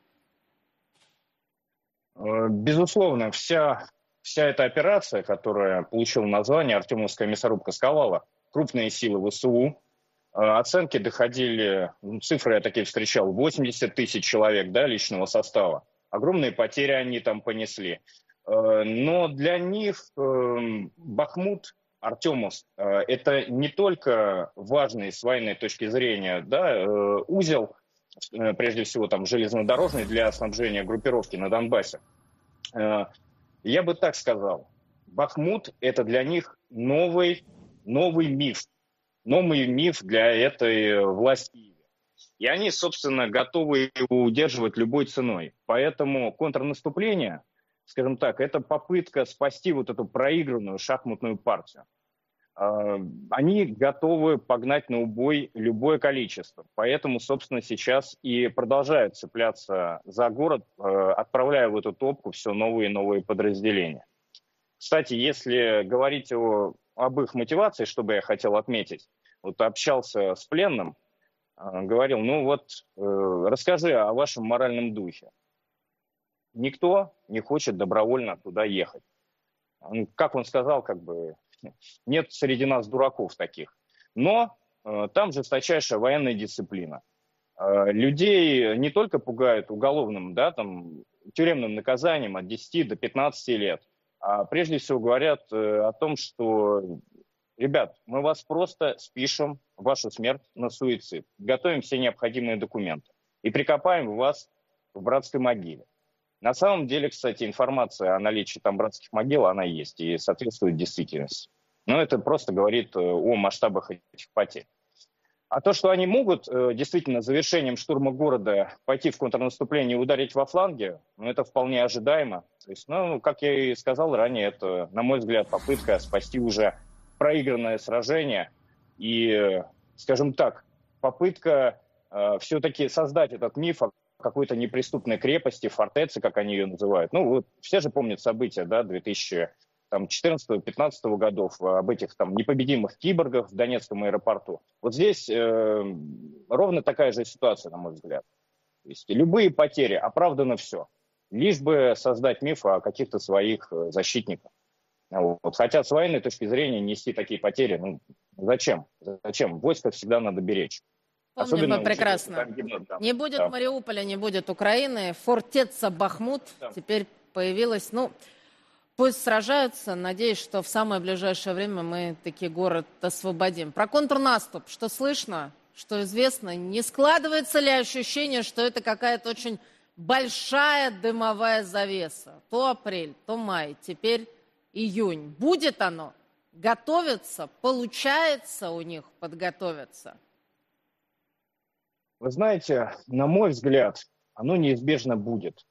Безусловно, вся, вся эта операция, которая получила название «Артемовская мясорубка Сковала», крупные силы ВСУ, оценки доходили, цифры я такие встречал, восемьдесят тысяч человек, да, личного состава. Огромные потери они там понесли. Но для них Бахмут, Артемовск, это не только важный с военной точки зрения, да, узел, прежде всего там железнодорожный для снабжения группировки на Донбассе. Я бы так сказал, Бахмут это для них новый, новый миф, новый миф для этой власти. И они, собственно, готовы его удерживать любой ценой. Поэтому контрнаступление, скажем так, это попытка спасти вот эту проигранную шахматную партию. Они готовы погнать на убой любое количество. Поэтому, собственно, сейчас и продолжают цепляться за город, отправляя в эту топку все новые и новые подразделения. Кстати, если говорить о, об их мотивации, что бы я хотел отметить, вот общался с пленным, говорил, ну вот, расскажи о вашем моральном духе. Никто не хочет добровольно туда ехать. Как он сказал, как бы... Нет среди нас дураков таких. Но э, там жесточайшая военная дисциплина. Э, людей не только пугают уголовным, да, там, тюремным наказанием от десяти до пятнадцати лет, а прежде всего говорят э, о том, что, ребят, мы вас просто спишем вашу смерть на суицид, готовим все необходимые документы и прикопаем вас в братской могиле. На самом деле, кстати, информация о наличии там братских могил, она есть и соответствует действительности. Но это просто говорит о масштабах этих потерь. А то, что они могут действительно завершением штурма города пойти в контрнаступление и ударить во фланге, ну, это вполне ожидаемо. То есть, ну, как я и сказал ранее, это, на мой взгляд, попытка спасти уже проигранное сражение. И, скажем так, попытка э, все-таки создать этот миф о какой-то неприступной крепости, фортеце, как они ее называют. Ну, вот все же помнят события, да, две тысячи четырнадцатого-пятнадцатого годов, об этих там непобедимых киборгах в Донецком аэропорту. Вот здесь э, ровно такая же ситуация, на мой взгляд. То есть любые потери, оправдано все. Лишь бы создать миф о каких-то своих защитниках. Вот. Хотя с военной точки зрения нести такие потери, ну, зачем? Зачем? Войско всегда надо беречь.
Помним Особенно мы прекрасно. Гибнут, да. Не будет да. Мариуполя, не будет Украины. Фортеца Бахмут да. теперь появилась. Ну, пусть сражаются. Надеюсь, что в самое ближайшее время мы таки город освободим. Про контрнаступ. Что слышно, что известно? Не складывается ли ощущение, что это какая-то очень большая дымовая завеса? То апрель, то май, теперь июнь. Будет оно? Готовится? Получается у них подготовиться?
Вы знаете, на мой взгляд, оно неизбежно будет.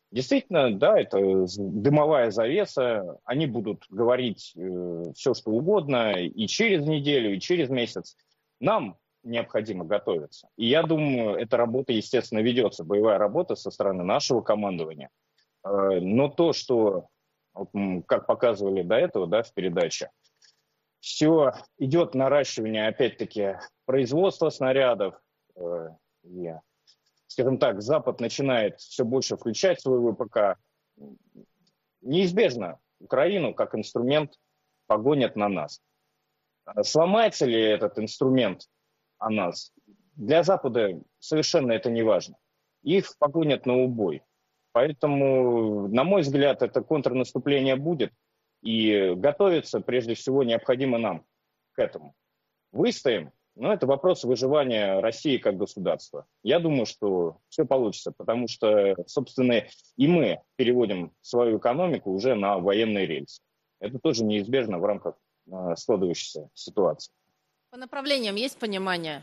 Действительно, да, это дымовая завеса. Они будут говорить э, все, что угодно и через неделю, и через месяц. Нам необходимо готовиться. И я думаю, эта работа, естественно, ведется, боевая работа со стороны нашего командования. Э, но то, что, вот, как показывали до этого, да, в передаче, все идет наращивание, опять-таки, производства снарядов. Э, и, скажем так, Запад начинает все больше включать свой ВПК. Неизбежно Украину как инструмент погонят на нас. Сломается ли этот инструмент о нас? Для Запада совершенно это не важно. Их погонят на убой. Поэтому, на мой взгляд, это контрнаступление будет. И готовиться, прежде всего, необходимо нам к этому. Выстоим, но это вопрос выживания России как государства. Я думаю, что все получится, потому что, собственно, и мы переводим свою экономику уже на военные рельсы. Это тоже неизбежно в рамках э, складывающейся ситуации.
По направлениям есть понимание?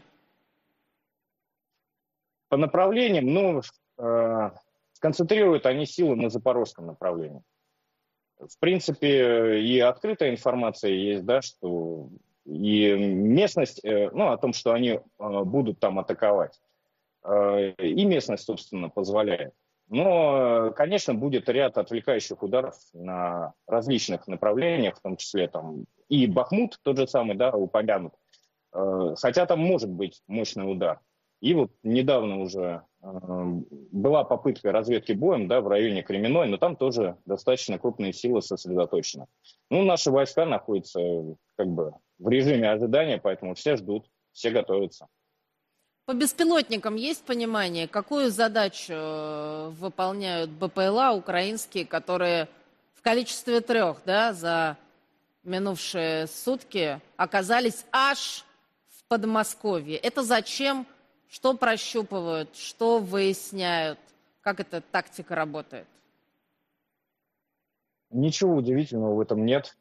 По направлениям, ну, э, сконцентрируют они силы на запорожском направлении. В принципе, и открытая информация есть, да, что и местность, ну, о том, что они будут там атаковать, и местность, собственно, позволяет. Но, конечно, будет ряд отвлекающих ударов на различных направлениях, в том числе там и Бахмут, тот же самый, да, упомянут. Хотя там может быть мощный удар. И вот недавно уже э, была попытка разведки боем, да, в районе Кременной, но там тоже достаточно крупные силы сосредоточены. Ну, наши войска находятся как бы в режиме ожидания, поэтому все ждут, все готовятся.
По беспилотникам есть понимание, какую задачу выполняют БПЛА украинские, которые в количестве трех, да, за минувшие сутки оказались аж в Подмосковье? Это зачем? Что прощупывают, что выясняют, как эта тактика работает?
Ничего удивительного в этом нет.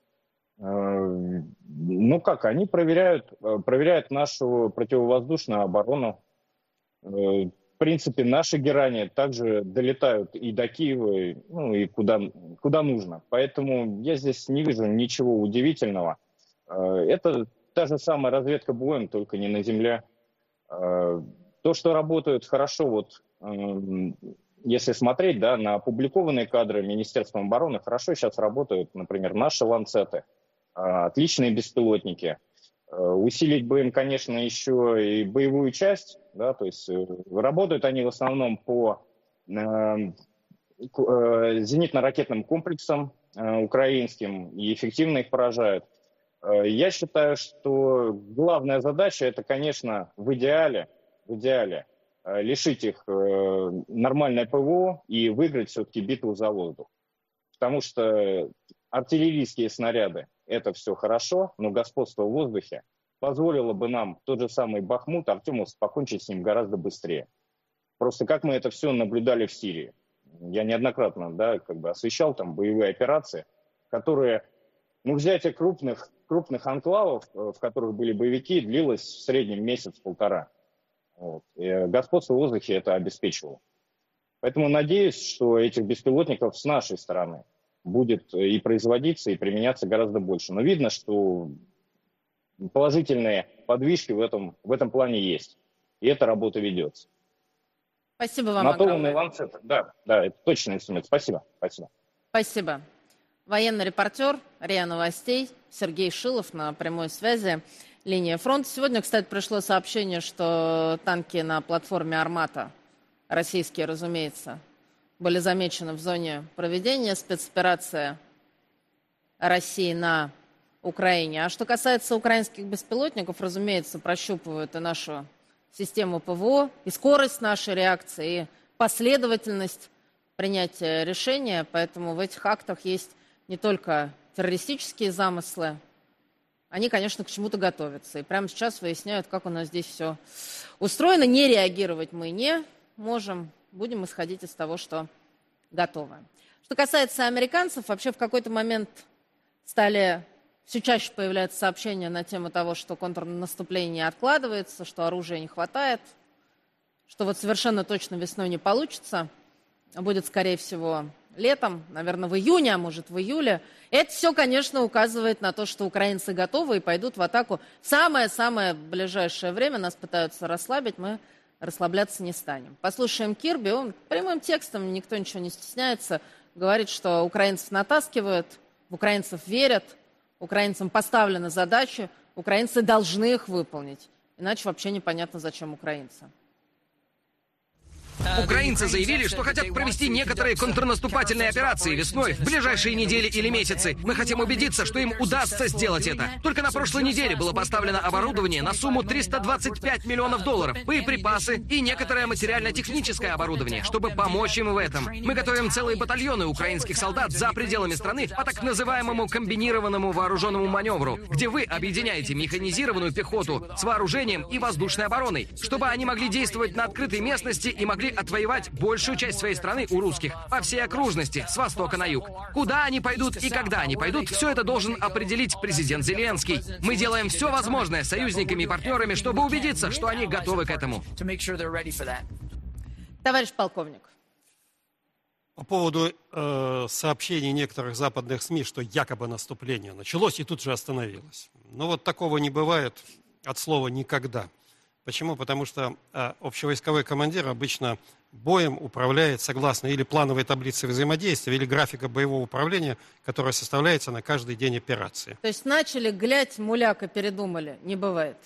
Ну как, они проверяют, проверяют нашу противовоздушную оборону. В принципе, наши герани также долетают и до Киева, ну и куда, куда нужно. Поэтому я здесь не вижу ничего удивительного. Это та же самая разведка боем, только не на земле. То, что работают хорошо, вот если смотреть, да, на опубликованные кадры Министерства обороны, хорошо сейчас работают, например, наши ланцеты, отличные беспилотники. Усилить бы им, конечно, еще и боевую часть, да, то есть работают они в основном по зенитно-ракетным комплексам украинским и эффективно их поражают. Я считаю, что главная задача это, конечно, в идеале, в идеале лишить их нормальное ПВО и выиграть все-таки битву за воздух. Потому что артиллерийские снаряды это все хорошо, но господство в воздухе позволило бы нам тот же самый Бахмут, Артемовск, покончить с ним гораздо быстрее. Просто как мы это все наблюдали в Сирии. Я неоднократно, да, как бы освещал там боевые операции, которые, ну, взятие крупных, крупных анклавов, в которых были боевики, длилось в среднем месяц-полтора. Вот. И господство в воздухе это обеспечивало. Поэтому надеюсь, что этих беспилотников с нашей стороны будет и производиться, и применяться гораздо больше. Но видно, что положительные подвижки в этом, в этом плане есть. И эта работа ведется.
Спасибо вам
огромное. Ланцеты, да, да, это точный инструмент. Спасибо, спасибо.
Спасибо. Военный репортер РИА Новостей Сергей Шилов на прямой связи. Линия фронта. Сегодня, кстати, пришло сообщение, что танки на платформе «Армата», российские, разумеется, были замечены в зоне проведения спецоперации России на Украине. А что касается украинских беспилотников, разумеется, прощупывают и нашу систему ПВО, и скорость нашей реакции, и последовательность принятия решения. Поэтому в этих актах есть не только террористические замыслы, они, конечно, к чему-то готовятся. И прямо сейчас выясняют, как у нас здесь все устроено. Не реагировать мы не можем. Будем исходить из того, что готовы. Что касается американцев, вообще в какой-то момент стали все чаще появляться сообщения на тему того, что контрнаступление откладывается, что оружия не хватает, что вот совершенно точно весной не получится. будет, скорее всего, летом, наверное, в июне, а может в июле. Это все, конечно, указывает на то, что украинцы готовы и пойдут в атаку в самое-самое ближайшее время. Нас пытаются расслабить, мы расслабляться не станем. Послушаем Кирби, он прямым текстом, никто ничего не стесняется, говорит, что украинцев натаскивают, в украинцев верят, украинцам поставлены задачи, украинцы должны их выполнить. Иначе вообще непонятно, зачем украинцы.
Украинцы заявили, что хотят провести некоторые контрнаступательные операции весной, в ближайшие недели или месяцы. Мы хотим убедиться, что им удастся сделать это. Только на прошлой неделе было поставлено оборудование на сумму триста двадцать пять миллионов долларов, боеприпасы и некоторое материально-техническое оборудование, чтобы помочь им в этом. Мы готовим целые батальоны украинских солдат за пределами страны по так называемому комбинированному вооруженному маневру, где вы объединяете механизированную пехоту с вооружением и воздушной обороной, чтобы они могли действовать на открытой местности и могли отвоевать большую часть своей страны у русских по всей окружности, с востока на юг. Куда они пойдут и когда они пойдут, все это должен определить президент Зеленский. Мы делаем все возможное с союзниками и партнерами, чтобы убедиться, что они готовы к этому.
Товарищ полковник.
По поводу э, сообщений некоторых западных СМИ, что якобы наступление началось и тут же остановилось. Но вот такого не бывает от слова «никогда». Почему? Потому что э, общевойсковой командир обычно боем управляет согласно или плановой таблице взаимодействия, или графика боевого управления, которая составляется на каждый день операции.
То есть начали, глядь, муляка, передумали. Не бывает.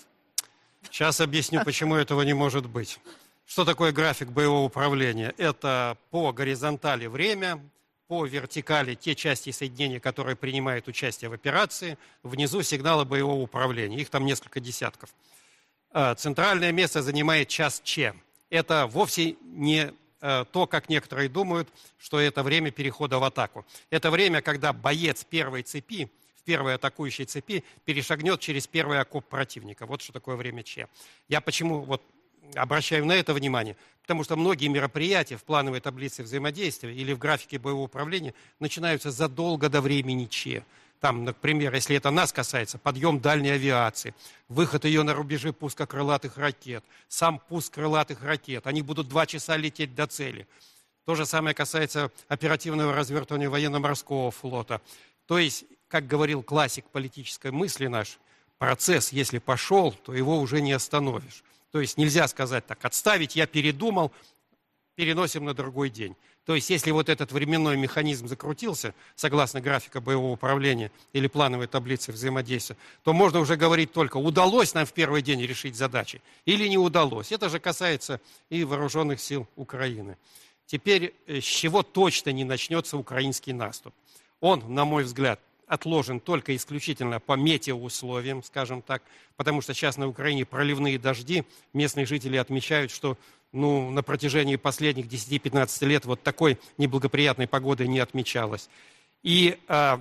Сейчас объясню, почему этого не может быть. Что такое график боевого управления? Это по горизонтали время, по вертикали те части соединения, которые принимают участие в операции, внизу сигналы боевого управления. Их там несколько десятков. Центральное место занимает час Ч. Это вовсе не то, как некоторые думают, что это время перехода в атаку. Это время, когда боец первой цепи, в первой атакующей цепи, перешагнет через первый окоп противника. Вот что такое время Ч. Я почему вот обращаю на это внимание? Потому что многие мероприятия в плановой таблице взаимодействия или в графике боевого управления начинаются задолго до времени Ч. Там, например, если это нас касается, подъем дальней авиации, выход ее на рубежи пуска крылатых ракет, сам пуск крылатых ракет. Они будут два часа лететь до цели. То же самое касается оперативного развертывания военно-морского флота. То есть, как говорил классик политической мысли наш, процесс, если пошел, то его уже не остановишь. То есть нельзя сказать так, отставить, я передумал, переносим на другой день. То есть, если вот этот временной механизм закрутился, согласно графика боевого управления или плановой таблицы взаимодействия, то можно уже говорить только, удалось нам в первый день решить задачи или не удалось. Это же касается и вооруженных сил Украины. Теперь, с чего точно не начнется украинский наступ? Он, на мой взгляд, отложен только исключительно по метеоусловиям, скажем так, потому что сейчас на Украине проливные дожди. Местные жители отмечают, что ну, на протяжении последних десяти-пятнадцати лет вот такой неблагоприятной погоды не отмечалось. И э,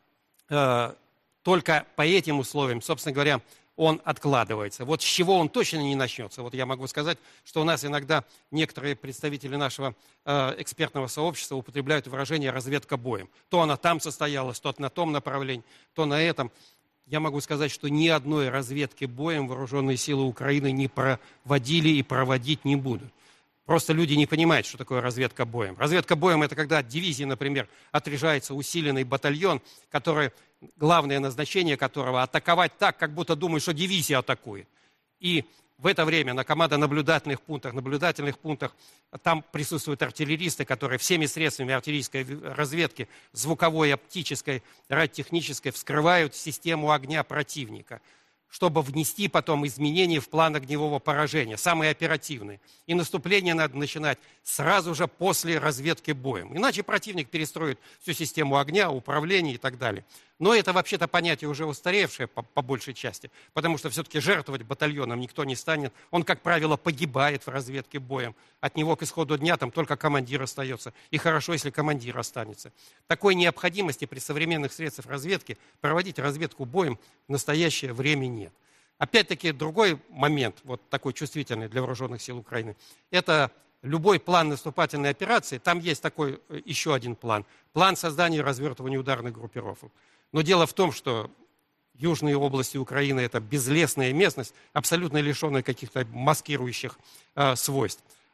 э, только по этим условиям, собственно говоря, он откладывается. Вот с чего он точно не начнется? Вот я могу сказать, что у нас иногда некоторые представители нашего э, экспертного сообщества употребляют выражение «разведка боем». То она там состоялась, то на том направлении, то на этом. Я могу сказать, что ни одной разведки боем вооруженные силы Украины не проводили и проводить не будут. Просто люди не понимают, что такое разведка боем. Разведка боем – это когда от дивизии, например, отряжается усиленный батальон, который, главное назначение которого – атаковать так, как будто думают, что дивизия атакует. И в это время на командно-наблюдательных пунктах, наблюдательных пунктах там присутствуют артиллеристы, которые всеми средствами артиллерийской разведки, звуковой, оптической, радиотехнической, вскрывают систему огня противника, чтобы внести потом изменения в план огневого поражения, самые оперативные. И наступление надо начинать сразу же после разведки боем. Иначе противник перестроит всю систему огня, управления и так далее. Но это вообще-то понятие уже устаревшее по, по большей части, потому что все-таки жертвовать батальоном никто не станет. Он, как правило, погибает в разведке боем. От него к исходу дня там только командир остается. И хорошо, если командир останется. Такой необходимости при современных средствах разведки проводить разведку боем в настоящее время нет. Опять-таки, другой момент, вот такой чувствительный для вооруженных сил Украины, это любой план наступательной операции, там есть такой еще один план. План создания и развертывания ударных группировок. Но дело в том, что южные области Украины – это безлесная местность, абсолютно лишенная каких-то маскирующих э, свойств.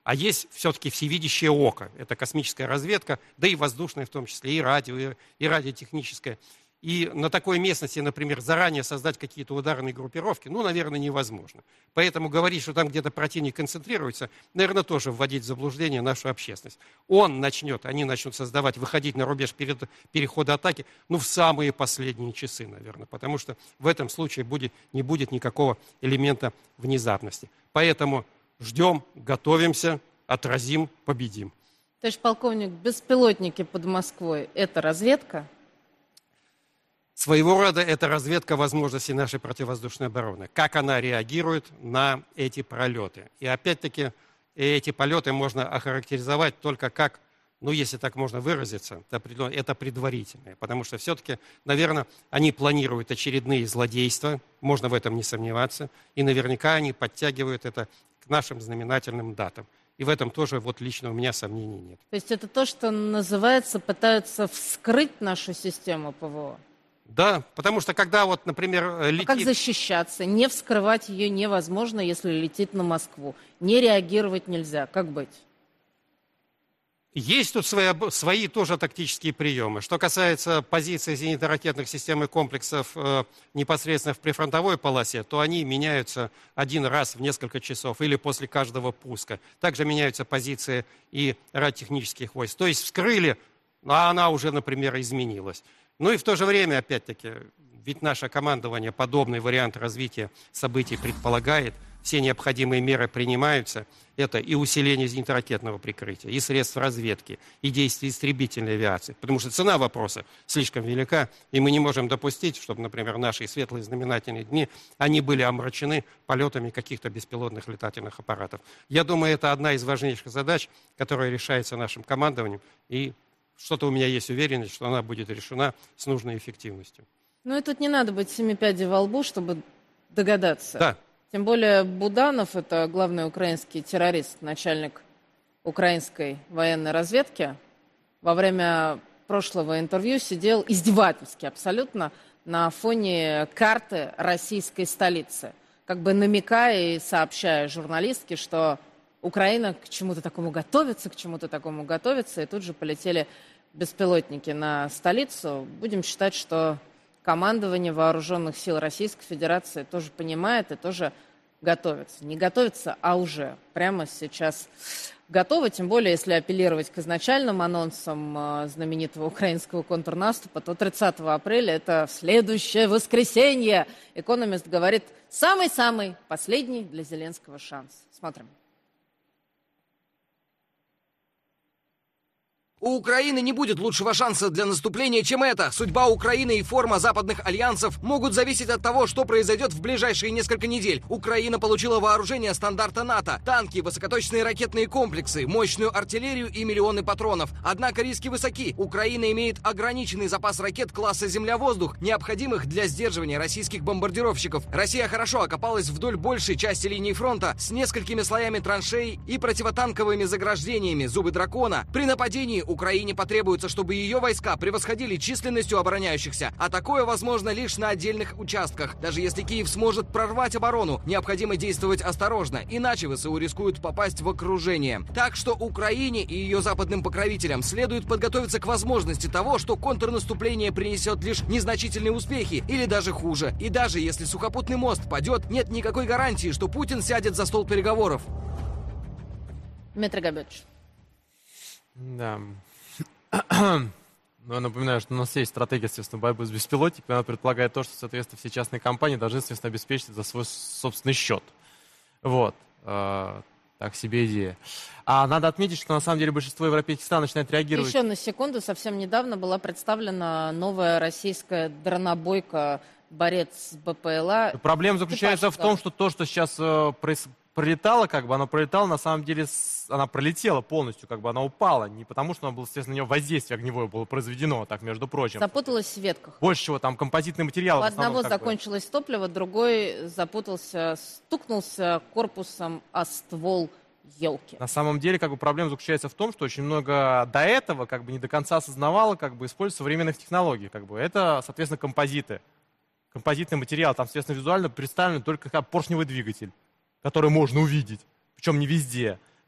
А есть все-таки всевидящее око. Это космическая разведка, да и воздушная в том числе, и радио, и, и радиотехническая. И на такой местности, например, заранее создать какие-то ударные группировки, ну, наверное, невозможно. Поэтому говорить, что там где-то противник концентрируется, наверное, тоже вводить в заблуждение нашу общественность. Он начнет, они начнут создавать, выходить на рубеж перед, перехода атаки, ну, в самые последние часы, наверное, потому что в этом случае будет, не будет никакого элемента внезапности. Поэтому ждем, готовимся, отразим, победим.
Товарищ полковник, беспилотники под Москвой – это разведка?
Своего рода это разведка возможностей нашей противовоздушной обороны. Как она реагирует на эти пролеты. И опять-таки эти полеты можно охарактеризовать только как, ну если так можно выразиться, это предварительные. Потому что все-таки, наверное, они планируют очередные злодейства, можно в этом не сомневаться. И наверняка они подтягивают это к нашим знаменательным датам. И в этом тоже вот лично у меня сомнений нет.
То есть это то, что называется, пытаются вскрыть нашу систему ПВО?
Да, потому что когда вот, например, летит...
А как защищаться? Не вскрывать ее невозможно, если летит на Москву. Не реагировать нельзя. Как быть?
Есть тут свои, свои тоже тактические приемы. Что касается позиций зенитно-ракетных систем и комплексов э, непосредственно в прифронтовой полосе, то они меняются один раз в несколько часов или после каждого пуска. Также меняются позиции и радиотехнических войск. То есть вскрыли, а она уже, например, изменилась. Ну и в то же время, опять-таки, ведь наше командование подобный вариант развития событий предполагает, все необходимые меры принимаются. Это и усиление зенитно-ракетного прикрытия, и средств разведки, и действия истребительной авиации. Потому что цена вопроса слишком велика, и мы не можем допустить, чтобы, например, наши светлые знаменательные дни, они были омрачены полетами каких-то беспилотных летательных аппаратов. Я думаю, это одна из важнейших задач, которая решается нашим командованием, и что-то у меня есть уверенность, что она будет решена с нужной эффективностью.
Ну и тут не надо быть семипядей во лбу, чтобы догадаться.
Да.
Тем более Буданов, это главный украинский террорист, начальник украинской военной разведки, во время прошлого интервью сидел издевательски абсолютно на фоне карты российской столицы, как бы намекая и сообщая журналистке, что Украина к чему-то такому готовится, к чему-то такому готовится, и тут же полетели беспилотники на столицу. Будем считать, что командование Вооруженных сил Российской Федерации тоже понимает и тоже готовится. Не готовится, а уже прямо сейчас готово, тем более, если апеллировать к изначальным анонсам знаменитого украинского контрнаступа, то тридцатого апреля, это в следующее воскресенье. Экономист говорит, самый-самый последний для Зеленского шанс. Смотрим.
У Украины не будет лучшего шанса для наступления, чем это. Судьба Украины и форма западных альянсов могут зависеть от того, что произойдет в ближайшие несколько недель. Украина получила вооружение стандарта НАТО, танки, высокоточные ракетные комплексы, мощную артиллерию и миллионы патронов. Однако риски высоки. Украина имеет ограниченный запас ракет класса «Земля-воздух», необходимых для сдерживания российских бомбардировщиков. Россия хорошо окопалась вдоль большей части линии фронта с несколькими слоями траншей и противотанковыми заграждениями «Зубы дракона». При нападении Украине потребуется, чтобы ее войска превосходили численностью обороняющихся, а такое возможно лишь на отдельных участках. Даже если Киев сможет прорвать оборону, необходимо действовать осторожно, иначе ВСУ рискуют попасть в окружение. Так что Украине и ее западным покровителям следует подготовиться к возможности того, что контрнаступление принесет лишь незначительные успехи или даже хуже. И даже если сухопутный мост падет, нет никакой гарантии, что Путин сядет за стол переговоров.
Дмитрий Габетович.
Да. Но я напоминаю, что у нас есть стратегия, естественно, борьбы с беспилотниками. Она предполагает то, что, соответственно, все частные компании должны, естественно, обеспечить за свой собственный счет. Вот. Так себе идея. А надо отметить, что на самом деле большинство европейских стран начинает реагировать...
Еще на секунду, совсем недавно была представлена новая российская дронобойка «Борец с БПЛА».
Проблема заключается в том, что то, что сейчас э, происходит, пролетала, как бы она пролетала, на самом деле она пролетела полностью, как бы она упала. Не потому, что она была, естественно, на нее воздействие огневое было произведено, так, между прочим.
Запуталась в ветках.
Больше чего, там композитный материал.
У одного закончилось бы топливо, другой запутался, стукнулся корпусом о ствол елки.
На самом деле, как бы проблема заключается в том, что очень много до этого, как бы не до конца осознавало, как бы использовать современных технологий. Как бы это, соответственно, композиты. Композитный материал, там, соответственно, визуально представлен только как поршневой двигатель, который можно увидеть, причем не везде.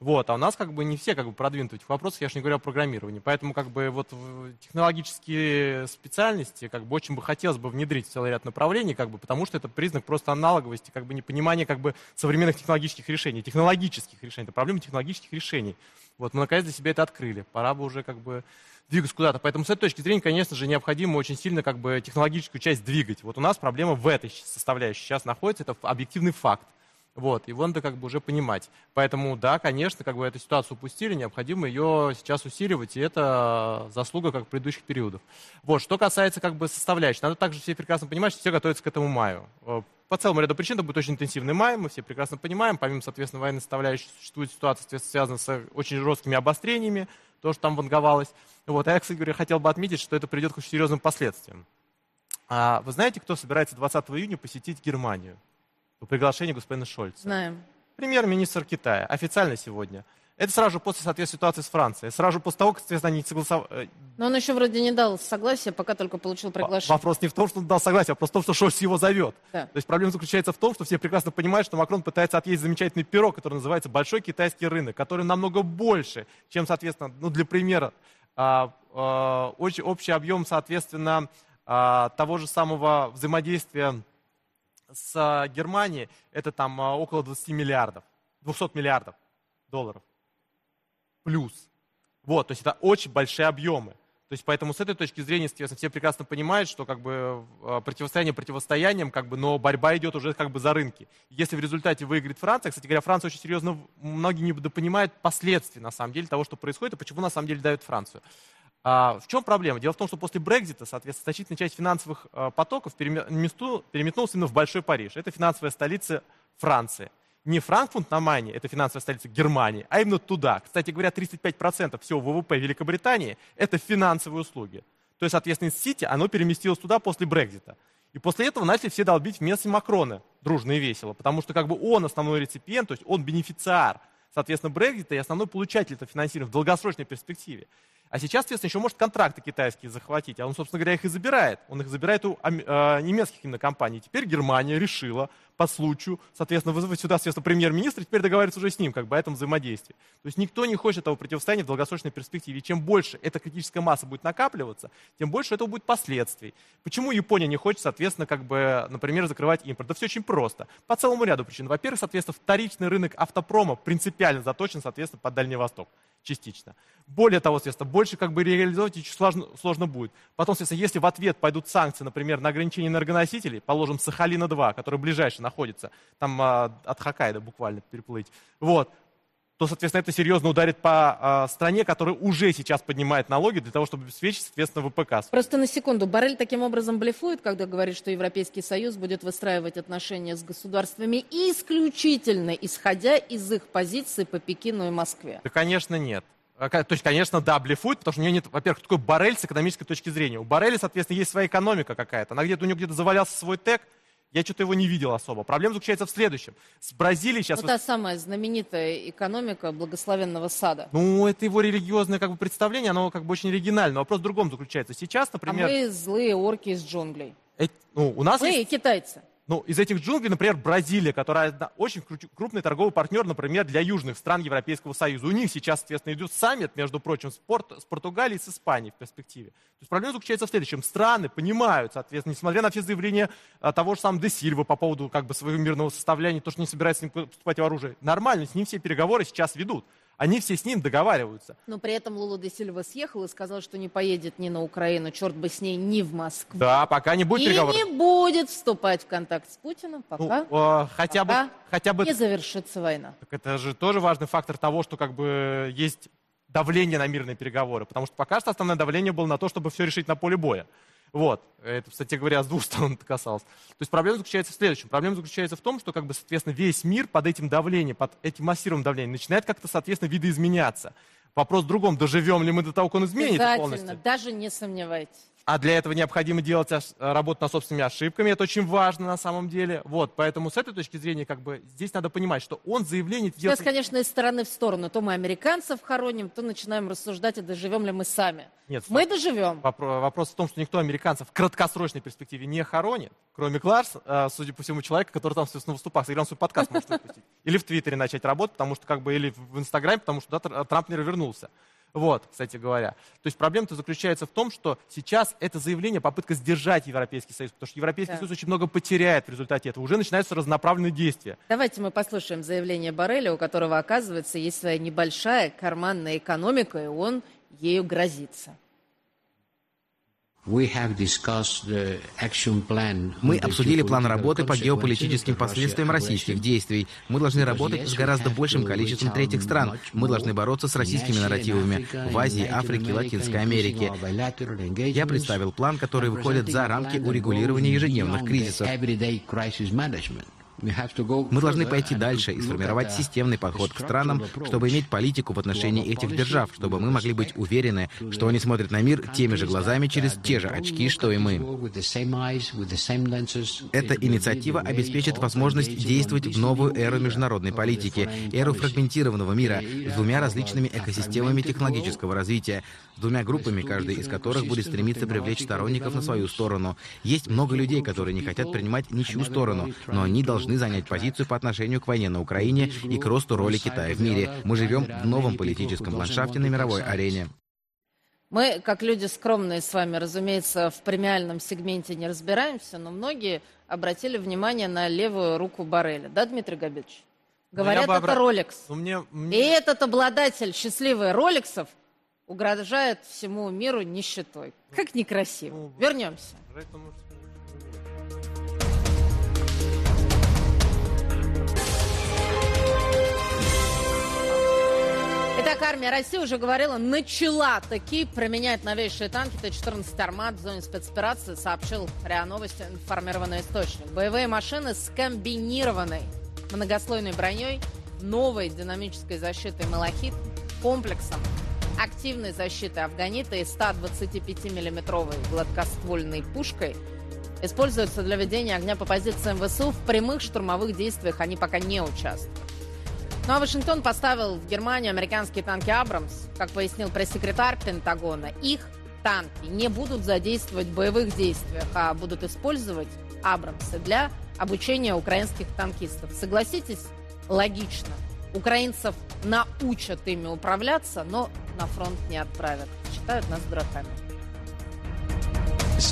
Вот, а у нас как бы не все как бы продвинуты в этих вопросах, я же не говорю о программировании. Поэтому как бы вот технологические специальности как бы очень бы хотелось бы внедрить в целый ряд направлений, как бы, потому что это признак просто аналоговости, как бы непонимания как бы современных технологических решений, технологических решений, это проблема технологических решений. Вот мы наконец для себя это открыли, пора бы уже как бы двигаться куда-то. Поэтому с этой точки зрения, конечно же, необходимо очень сильно как бы технологическую часть двигать. Вот у нас проблема в этой составляющей сейчас находится, это объективный факт. Вот, его надо как бы уже понимать. Поэтому, да, конечно, как бы эту ситуацию упустили, необходимо ее сейчас усиливать, и это заслуга как предыдущих периодов. Вот, что касается как бы составляющей, надо также все прекрасно понимать, что все готовятся к этому маю. По целому ряду причин это будет очень интенсивный май, мы все прекрасно понимаем, помимо, соответственно, военной составляющей существует ситуация, связанная с очень жесткими обострениями, то, что там ванговалось. Вот, а я, кстати говоря, хотел бы отметить, что это приведет к очень серьезным последствиям. А вы знаете, кто собирается двадцатого июня посетить Германию? По приглашению господина Шольца.
Знаем.
Премьер-министр Китая. Официально сегодня. Это сразу же после, соответственно, ситуации с Францией. Сразу же после того, как, соответственно, они согласовали...
Но он еще вроде не дал согласия, пока только получил приглашение.
Вопрос не в том, что он дал согласие, а просто в том, что Шольц его зовет.
Да.
То есть проблема заключается в том, что все прекрасно понимают, что Макрон пытается отъесть замечательный пирог, который называется большой китайский рынок, который намного больше, чем, соответственно, ну, для примера, а, а, очень общий объем, соответственно, а, того же самого взаимодействия с Германией, это там около двадцати миллиардов, двухсот миллиардов долларов. Плюс. Вот, то есть это очень большие объемы. То есть поэтому с этой точки зрения, естественно, все прекрасно понимают, что как бы противостояние противостоянием, как бы, но борьба идет уже как бы за рынки. Если в результате выиграет Франция, кстати говоря, Франция очень серьезно, многие недопонимают последствий, на самом деле, того, что происходит, и почему на самом деле давят Францию. А в чем проблема? Дело в том, что после Брексита, соответственно, значительная часть финансовых а, потоков переметнулась именно в Большой Париж. Это финансовая столица Франции. Не Франкфурт на Майне, это финансовая столица Германии, а именно туда. Кстати говоря, тридцать пять процентов всего ВВП Великобритании – это финансовые услуги. То есть, соответственно, из Сити оно переместилось туда после Брексита. И после этого начали все долбить вместо Макрона дружно и весело, потому что как бы он основной реципиент, то есть он бенефициар, соответственно, Брексита и основной получатель этого финансирования в долгосрочной перспективе. А сейчас, соответственно, еще может контракты китайские захватить, а он, собственно говоря, их и забирает. Он их забирает у э, немецких именно компаний. Теперь Германия решила по случаю, соответственно, вызвать сюда, соответственно, премьер-министра, теперь договариваться уже с ним, как бы, о этом взаимодействии. То есть никто не хочет этого противостояния в долгосрочной перспективе. И чем больше эта критическая масса будет накапливаться, тем больше этого будет последствий. Почему Япония не хочет, соответственно, как бы, например, закрывать импорт? Да все очень просто. По целому ряду причин. Во-первых, соответственно, вторичный рынок автопрома принципиально заточен, соответственно, под Дальний Восток. Частично. Более того, соответственно, больше как бы реализовать очень сложно, сложно будет. Потом, соответственно, если в ответ пойдут санкции, например, на ограничение энергоносителей, положим, Сахалина два, который ближайший находится, там а, от Хоккайдо буквально переплыть, вот, то, соответственно, это серьезно ударит по а, стране, которая уже сейчас поднимает налоги для того, чтобы обеспечить, соответственно, ВПК.
Просто на секунду. Боррель таким образом блефует, когда говорит, что Европейский Союз будет выстраивать отношения с государствами исключительно исходя из их позиций по Пекину и Москве.
Да, конечно, нет. То есть, конечно, да, блефует, потому что у нее нет, во-первых, такой Боррель с экономической точки зрения. У Борреля, соответственно, есть своя экономика какая-то. Она где-то, у нее где-то завалялся свой тег. Я что-то его не видел особо. Проблема заключается в следующем. С Бразилией сейчас...
Ну, та самая знаменитая экономика благословенного сада.
Ну, это его религиозное как бы представление, оно как бы очень оригинальное. Вопрос в другом заключается. Сейчас, например...
А мы злые орки из джунглей.
Э, ну, у нас
мы
есть...
китайцы.
Ну, из этих джунглей, например, Бразилия, которая очень крупный торговый партнер, например, для южных стран Европейского Союза. У них сейчас, соответственно, идет саммит, между прочим, с, Порт, с Португалией и с Испанией в перспективе. То есть проблема заключается в следующем. Страны понимают, соответственно, несмотря на все заявления а, того же самого Де Сильва по поводу как бы своего мирного составляния, то, что не собирается с ним поступать в оружие, нормально, с ним все переговоры сейчас ведут. Они все с ним договариваются.
Но при этом Лула де Сильва съехал и сказал, что не поедет ни на Украину, черт бы с ней, ни в Москву.
Да, пока не будет
и
переговоров.
И не будет вступать в контакт с Путиным, пока,
ну, э, хотя
пока
бы, хотя бы...
не завершится война.
Так это же тоже важный фактор того, что как бы есть давление на мирные переговоры. Потому что пока что основное давление было на то, чтобы все решить на поле боя. Вот. Это, кстати говоря, с двух сторон это касалось. То есть проблема заключается в следующем. Проблема заключается в том, что, как бы, соответственно, весь мир под этим давлением, под этим массированным давлением начинает как-то, соответственно, видоизменяться. Вопрос в другом. Доживем ли мы до того, как он изменится полностью?
Даже не сомневайтесь.
А для этого необходимо делать ос- работу над собственными ошибками. Это очень важно на самом деле. Вот, поэтому с этой точки зрения, как бы, здесь надо понимать, что он заявление делает...
Сейчас, конечно, из стороны в сторону. То мы американцев хороним, то начинаем рассуждать, а доживем ли мы сами.
Нет,
мы доживем.
Вопро- вопрос в том, что никто американцев в краткосрочной перспективе не хоронит, кроме Кларс, э, судя по всему, человека, который там, собственно, выступал. Или он свой подкаст может выпустить. Или в Твиттере начать работать, потому что, как бы, или в Инстаграме, потому что да, Трамп не вернулся. Вот, кстати говоря. То есть проблема-то заключается в том, что сейчас это заявление, попытка сдержать Европейский Союз, потому что Европейский
Да.
Союз очень много потеряет в результате этого. Уже начинаются разнонаправленные действия.
Давайте мы послушаем заявление Борреля, у которого, оказывается, есть своя небольшая карманная экономика, и он ею грозится.
Мы обсудили план работы по геополитическим последствиям российских действий. Мы должны работать с гораздо большим количеством третьих стран. Мы должны бороться с российскими нарративами в Азии, Африке, Латинской Америке. Я представил план, который выходит за рамки урегулирования ежедневных кризисов. Мы должны пойти дальше и сформировать системный подход к странам, чтобы иметь политику в отношении этих держав, чтобы мы могли быть уверены, что они смотрят на мир теми же глазами через те же очки, что и мы. Эта инициатива обеспечит возможность действовать в новую эру международной политики, эру фрагментированного мира, с двумя различными экосистемами технологического развития, с двумя группами, каждая из которых будет стремиться привлечь сторонников на свою сторону. Есть много людей, которые не хотят принимать ничью сторону, но они должны занять позицию по отношению к войне на Украине и к росту роли Китая в мире. Мы живем в новом политическом ландшафте на мировой арене.
Мы, как люди скромные с вами, разумеется, в премиальном сегменте не разбираемся, но многие обратили внимание на левую руку Борреля. Да, Дмитрий Габидович? Говорят,
Ну,
это
обра-
Rolex.
Ну, мне- мне-
И этот обладатель счастливой Ролексов угрожает всему миру нищетой. Как некрасиво. Вернемся. Итак, армия России, уже говорила, начала таки применять новейшие танки Т четырнадцать «Армат» в зоне спецоперации, сообщил РИА Новости информированный источник. Боевые машины с комбинированной многослойной броней, новой динамической защитой «Малахит», комплексом активной защиты «Афганита» и ста двадцатипятимиллиметровой гладкоствольной пушкой используются для ведения огня по позициям ВСУ. В прямых штурмовых действиях они пока не участвуют. Ну а Вашингтон поставил в Германию американские танки «Абрамс». Как пояснил пресс-секретарь Пентагона, их танки не будут задействовать в боевых действиях, а будут использовать «Абрамсы» для обучения украинских танкистов. Согласитесь, логично. Украинцев научат ими управляться, но на фронт не отправят. Считают нас дураками.
В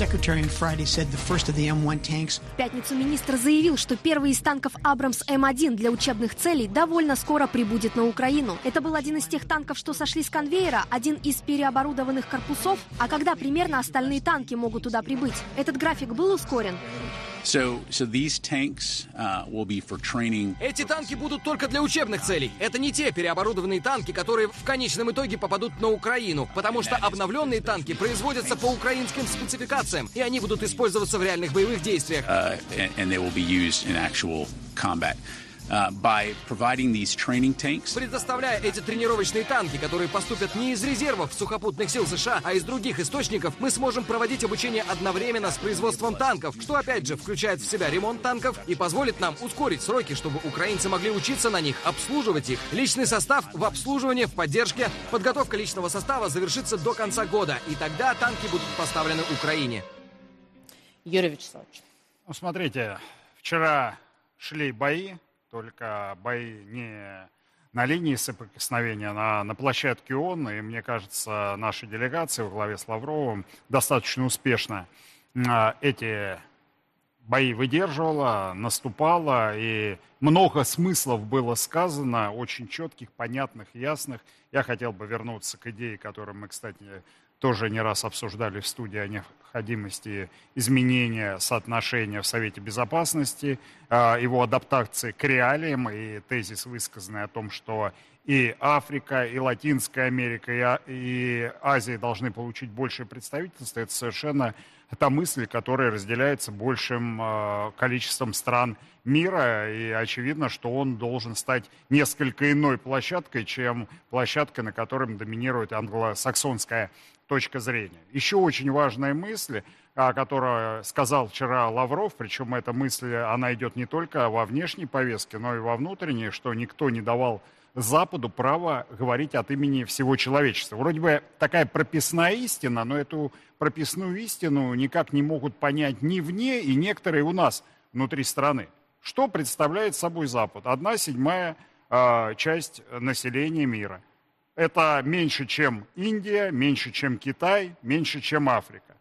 пятницу министр заявил, что первый из танков «Абрамс М один» для учебных целей довольно скоро прибудет на Украину. Это был один из тех танков, что сошли с конвейера, один из переоборудованных корпусов. А когда примерно остальные танки могут туда прибыть? Этот график был ускорен?
So, so these tanks uh, will be for training.
Эти танки будут только для учебных целей. Это не те переоборудованные танки, которые в конечном итоге попадут на Украину, потому что обновленные танки производятся по украинским спецификациям, и они будут использоваться в реальных боевых действиях.
Uh, and, and they will be used in actual combat. Uh, by providing these training tanks.
Предоставляя эти тренировочные танки, которые поступят не из резервов сухопутных сил США, а из других источников, мы сможем проводить обучение одновременно с производством танков, что опять же включает в себя ремонт танков и позволит нам ускорить сроки, чтобы украинцы могли учиться на них, обслуживать их. Личный состав в обслуживании, в поддержке. Подготовка личного состава завершится до конца года, и тогда танки будут поставлены Украине.
Юрий Вячеславович.
Ну, смотрите, вчера шли бои, только бои не на линии соприкосновения, а на площадке ООН. И, мне кажется, наша делегация во главе с Лавровым достаточно успешно эти бои выдерживала, наступала. И много смыслов было сказано, очень четких, понятных, ясных. Я хотел бы вернуться к идее, которую мы, кстати, тоже не раз обсуждали в студии, о необходимости изменения соотношения в Совете Безопасности, его адаптации к реалиям, и тезис, высказанный о том, что и Африка, и Латинская Америка, и Азия должны получить большее представительство, это совершенно та мысль, которая разделяется большим э, количеством стран мира, и очевидно, что он должен стать несколько иной площадкой, чем площадка, на которой доминирует англосаксонская точка зрения. Еще очень важная мысль, о которой сказал вчера Лавров, причем эта мысль, она идет не только во внешней повестке, но и во внутренней, что никто не давал Западу право говорить от имени всего человечества. Вроде бы такая прописная истина, но эту прописную истину никак не могут понять ни вне, и некоторые у нас внутри страны. Что представляет собой Запад? Одна седьмая э, часть населения мира. Это меньше, чем Индия, меньше, чем Китай, меньше, чем Африка.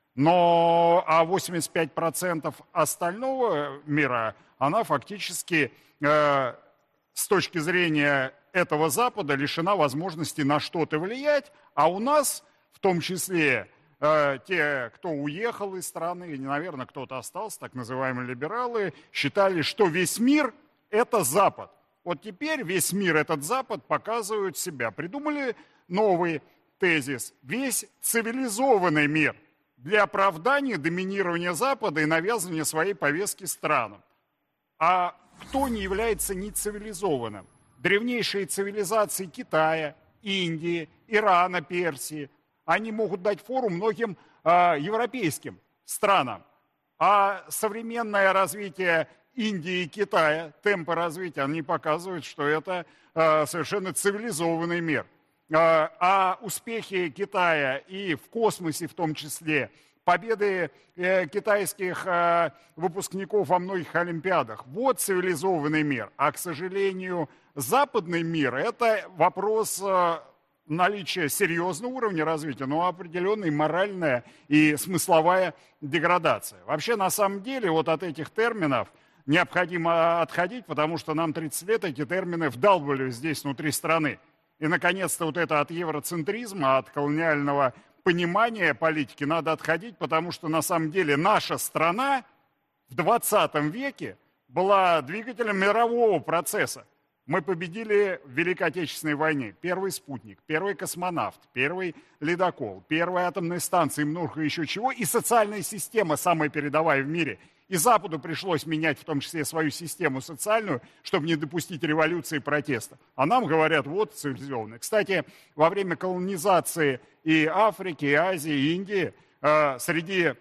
Но а восемьдесят пять процентов остального мира, она фактически... Э, с точки зрения этого Запада лишена возможности на что-то влиять, а у нас, в том числе э, те, кто уехал из страны, и, наверное, кто-то остался, так называемые либералы, считали, что весь мир – это Запад. Вот теперь весь мир, этот Запад, показывают себя. Придумали новый тезис – весь цивилизованный мир для оправдания доминирования Запада и навязывания своей повестки странам. А кто не является нецивилизованным? Древнейшие цивилизации Китая, Индии, Ирана, Персии, они могут дать фору многим э, европейским странам. А современное развитие Индии и Китая, темпы развития, они показывают, что это э, совершенно цивилизованный мир. Э, а успехи Китая и в космосе в том числе, победы э, китайских э, выпускников во многих олимпиадах. Вот цивилизованный мир. А, к сожалению, западный мир – это вопрос э, наличия серьезного уровня развития, но определенная моральная и смысловая деградация. Вообще, на самом деле, вот от этих терминов необходимо отходить, потому что нам тридцать лет эти термины вдалбливали здесь, внутри страны. И, наконец-то, вот это от евроцентризма, от колониального понимания политики надо отходить, потому что на самом деле наша страна в двадцатом веке была двигателем мирового процесса. Мы победили в Великой Отечественной войне. Первый спутник, первый космонавт, первый ледокол, первая атомная станция и много еще чего. И социальная система самая передовая в мире. И Западу пришлось менять в том числе свою систему социальную, чтобы не допустить революции и протеста. А нам говорят, вот цивилизованные. Кстати, во время колонизации и Африки, и Азии, и Индии э, среди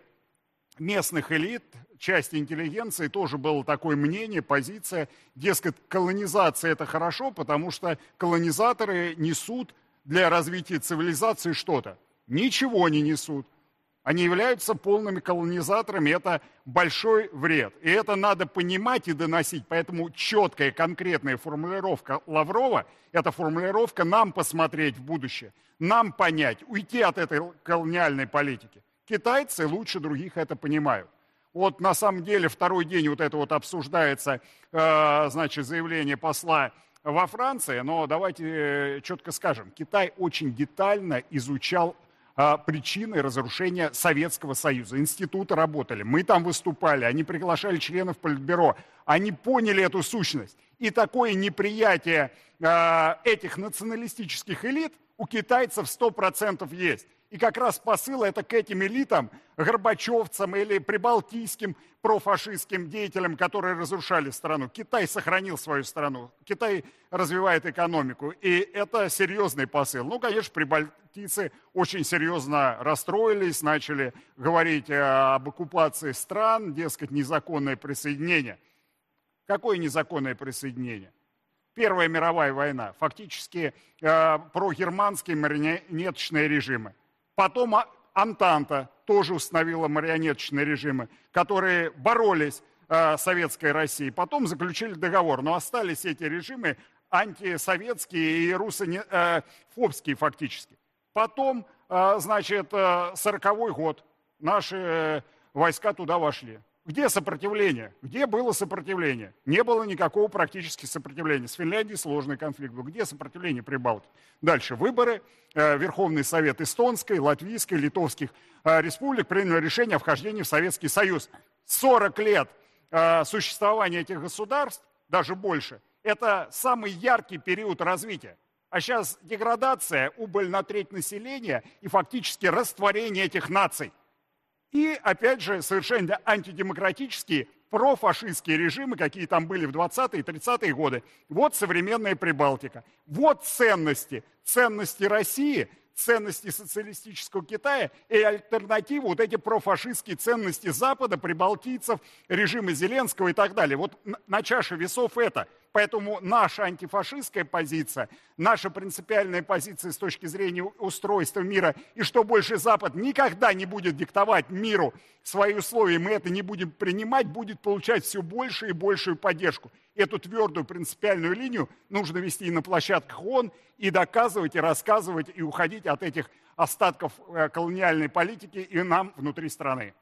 местных элит, части интеллигенции тоже было такое мнение, позиция, дескать, колонизация это хорошо, потому что колонизаторы несут для развития цивилизации что-то. Ничего не несут. Они являются полными колонизаторами, это большой вред. И это надо понимать и доносить. Поэтому четкая, конкретная формулировка Лаврова – это формулировка нам посмотреть в будущее, нам понять, уйти от этой колониальной политики. Китайцы лучше других это понимают. Вот на самом деле второй день вот это вот обсуждается, э, значит, заявление посла во Франции, но давайте э, четко скажем, Китай очень детально изучал причины разрушения Советского Союза. Институты работали, мы там выступали, они приглашали членов Политбюро, они поняли эту сущность. И такое неприятие э, этих националистических элит у китайцев сто процентов есть. И как раз посыл это к этим элитам, горбачевцам или прибалтийским профашистским деятелям, которые разрушали страну. Китай сохранил свою страну, Китай развивает экономику, и это серьезный посыл. Ну, конечно, прибалтийцы очень серьезно расстроились, начали говорить об оккупации стран, дескать, незаконное присоединение. Какое незаконное присоединение? Первая мировая война, фактически э, прогерманские марионеточные режимы. Потом Антанта тоже установила марионеточные режимы, которые боролись э, с советской Россией. Потом заключили договор, но остались эти режимы антисоветские и русофобские фактически. Потом, э, значит, сороковой год, наши э, войска туда вошли. Где сопротивление? Где было сопротивление? Не было никакого практически сопротивления. С Финляндией сложный конфликт был. Где сопротивление Прибалтики? Дальше выборы. Верховный Совет эстонской, латвийской, литовских республик принял решение о вхождении в Советский Союз. сорок лет существования этих государств, даже больше, это самый яркий период развития. А сейчас деградация, убыль на треть населения и фактически растворение этих наций. И, опять же, совершенно антидемократические, профашистские режимы, какие там были в двадцатые и тридцатые годы. Вот современная Прибалтика. Вот ценности. Ценности России, ценности социалистического Китая и альтернативы, вот эти профашистские ценности Запада, прибалтийцев, режима Зеленского и так далее. Вот на чаше весов это. Поэтому наша антифашистская позиция, наша принципиальная позиция с точки зрения устройства мира, и что больше Запад никогда не будет диктовать миру свои условия, мы это не будем принимать, будет получать все большую и большую поддержку. Эту твердую принципиальную линию нужно вести и на площадках ООН, и доказывать, и рассказывать, и уходить от этих остатков колониальной политики и нам внутри страны.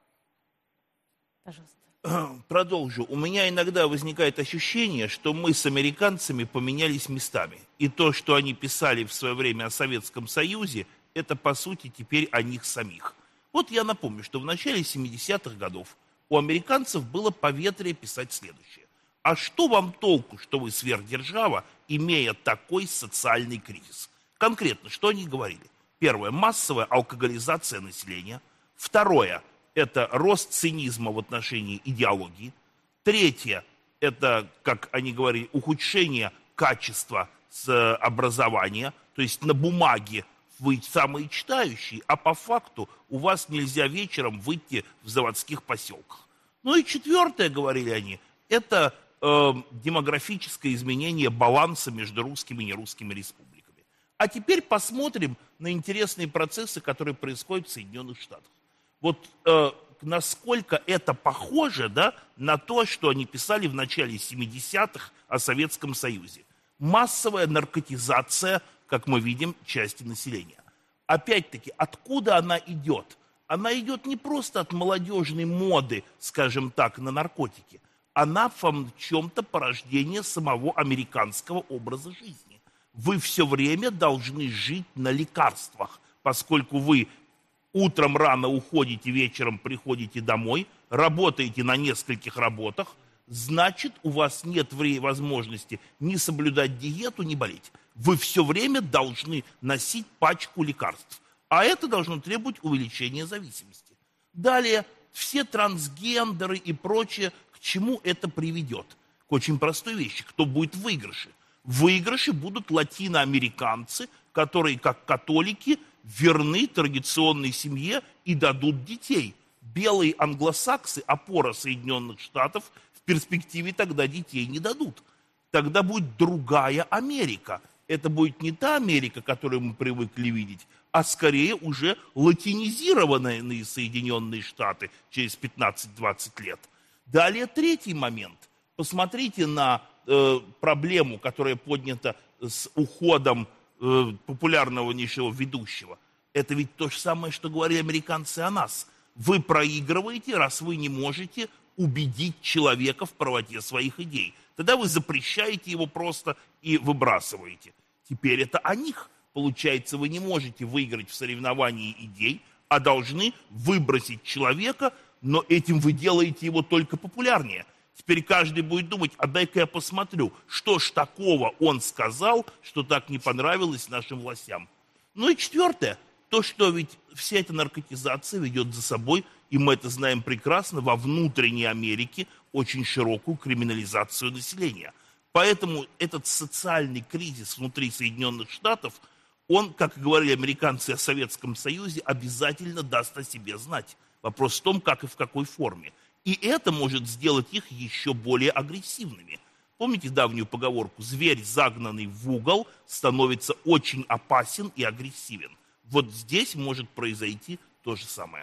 Пожалуйста.
Продолжу. У меня иногда возникает ощущение, что мы с американцами поменялись местами. И то, что они писали в свое время о Советском Союзе, это, по сути, теперь о них самих. Вот я напомню, что в начале семидесятых годов у американцев было поветрие писать следующее. А что вам толку, что вы сверхдержава, имея такой социальный кризис? Конкретно, что они говорили? Первое, массовая алкоголизация населения. Второе, это рост цинизма в отношении идеологии. Третье, это, как они говорили, ухудшение качества образования. То есть на бумаге вы самые читающие, а по факту у вас нельзя вечером выйти в заводских поселках. Ну и четвертое, говорили они, это э, демографическое изменение баланса между русскими и нерусскими республиками. А теперь посмотрим на интересные процессы, которые происходят в Соединенных Штатах. Вот э, насколько это похоже, да, на то, что они писали в начале семидесятых о Советском Союзе. Массовая наркотизация, как мы видим, части населения. Опять-таки, откуда она идет? Она идет не просто от молодежной моды, скажем так, на наркотики. Она в чем-то порождение самого американского образа жизни. Вы все время должны жить на лекарствах, поскольку вы утром рано уходите, вечером приходите домой, работаете на нескольких работах, значит, у вас нет возможности ни соблюдать диету, ни болеть. Вы все время должны носить пачку лекарств. А это должно требовать увеличения зависимости. Далее, все трансгендеры и прочее, к чему это приведет? К очень простой вещи. Кто будет в выигрыше? В выигрыше будут латиноамериканцы, которые, как католики, верны традиционной семье и дадут детей. Белые англосаксы, опора Соединенных Штатов, в перспективе тогда детей не дадут. Тогда будет другая Америка. Это будет не та Америка, которую мы привыкли видеть, а скорее уже латинизированные Соединенные Штаты через пятнадцать-двадцать лет. Далее третий момент. Посмотрите на э, проблему, которая поднята с уходом э, популярного ничего ведущего. Это ведь то же самое, что говорили американцы о нас. Вы проигрываете, раз вы не можете убедить человека в правоте своих идей. Тогда вы запрещаете его просто и выбрасываете. Теперь это о них. Получается, вы не можете выиграть в соревновании идей, а должны выбросить человека, но этим вы делаете его только популярнее. Теперь каждый будет думать, а дай-ка я посмотрю, что ж такого он сказал, что так не понравилось нашим властям. Ну и четвертое, то, что ведь вся эта наркотизация ведет за собой, и мы это знаем прекрасно, во внутренней Америке очень широкую криминализацию населения. Поэтому этот социальный кризис внутри Соединенных Штатов, он, как говорили американцы о Советском Союзе, обязательно даст о себе знать. Вопрос в том, как и в какой форме. И это может сделать их еще более агрессивными. Помните давнюю поговорку «Зверь, загнанный в угол, становится очень опасен и агрессивен». Вот здесь может произойти то же самое.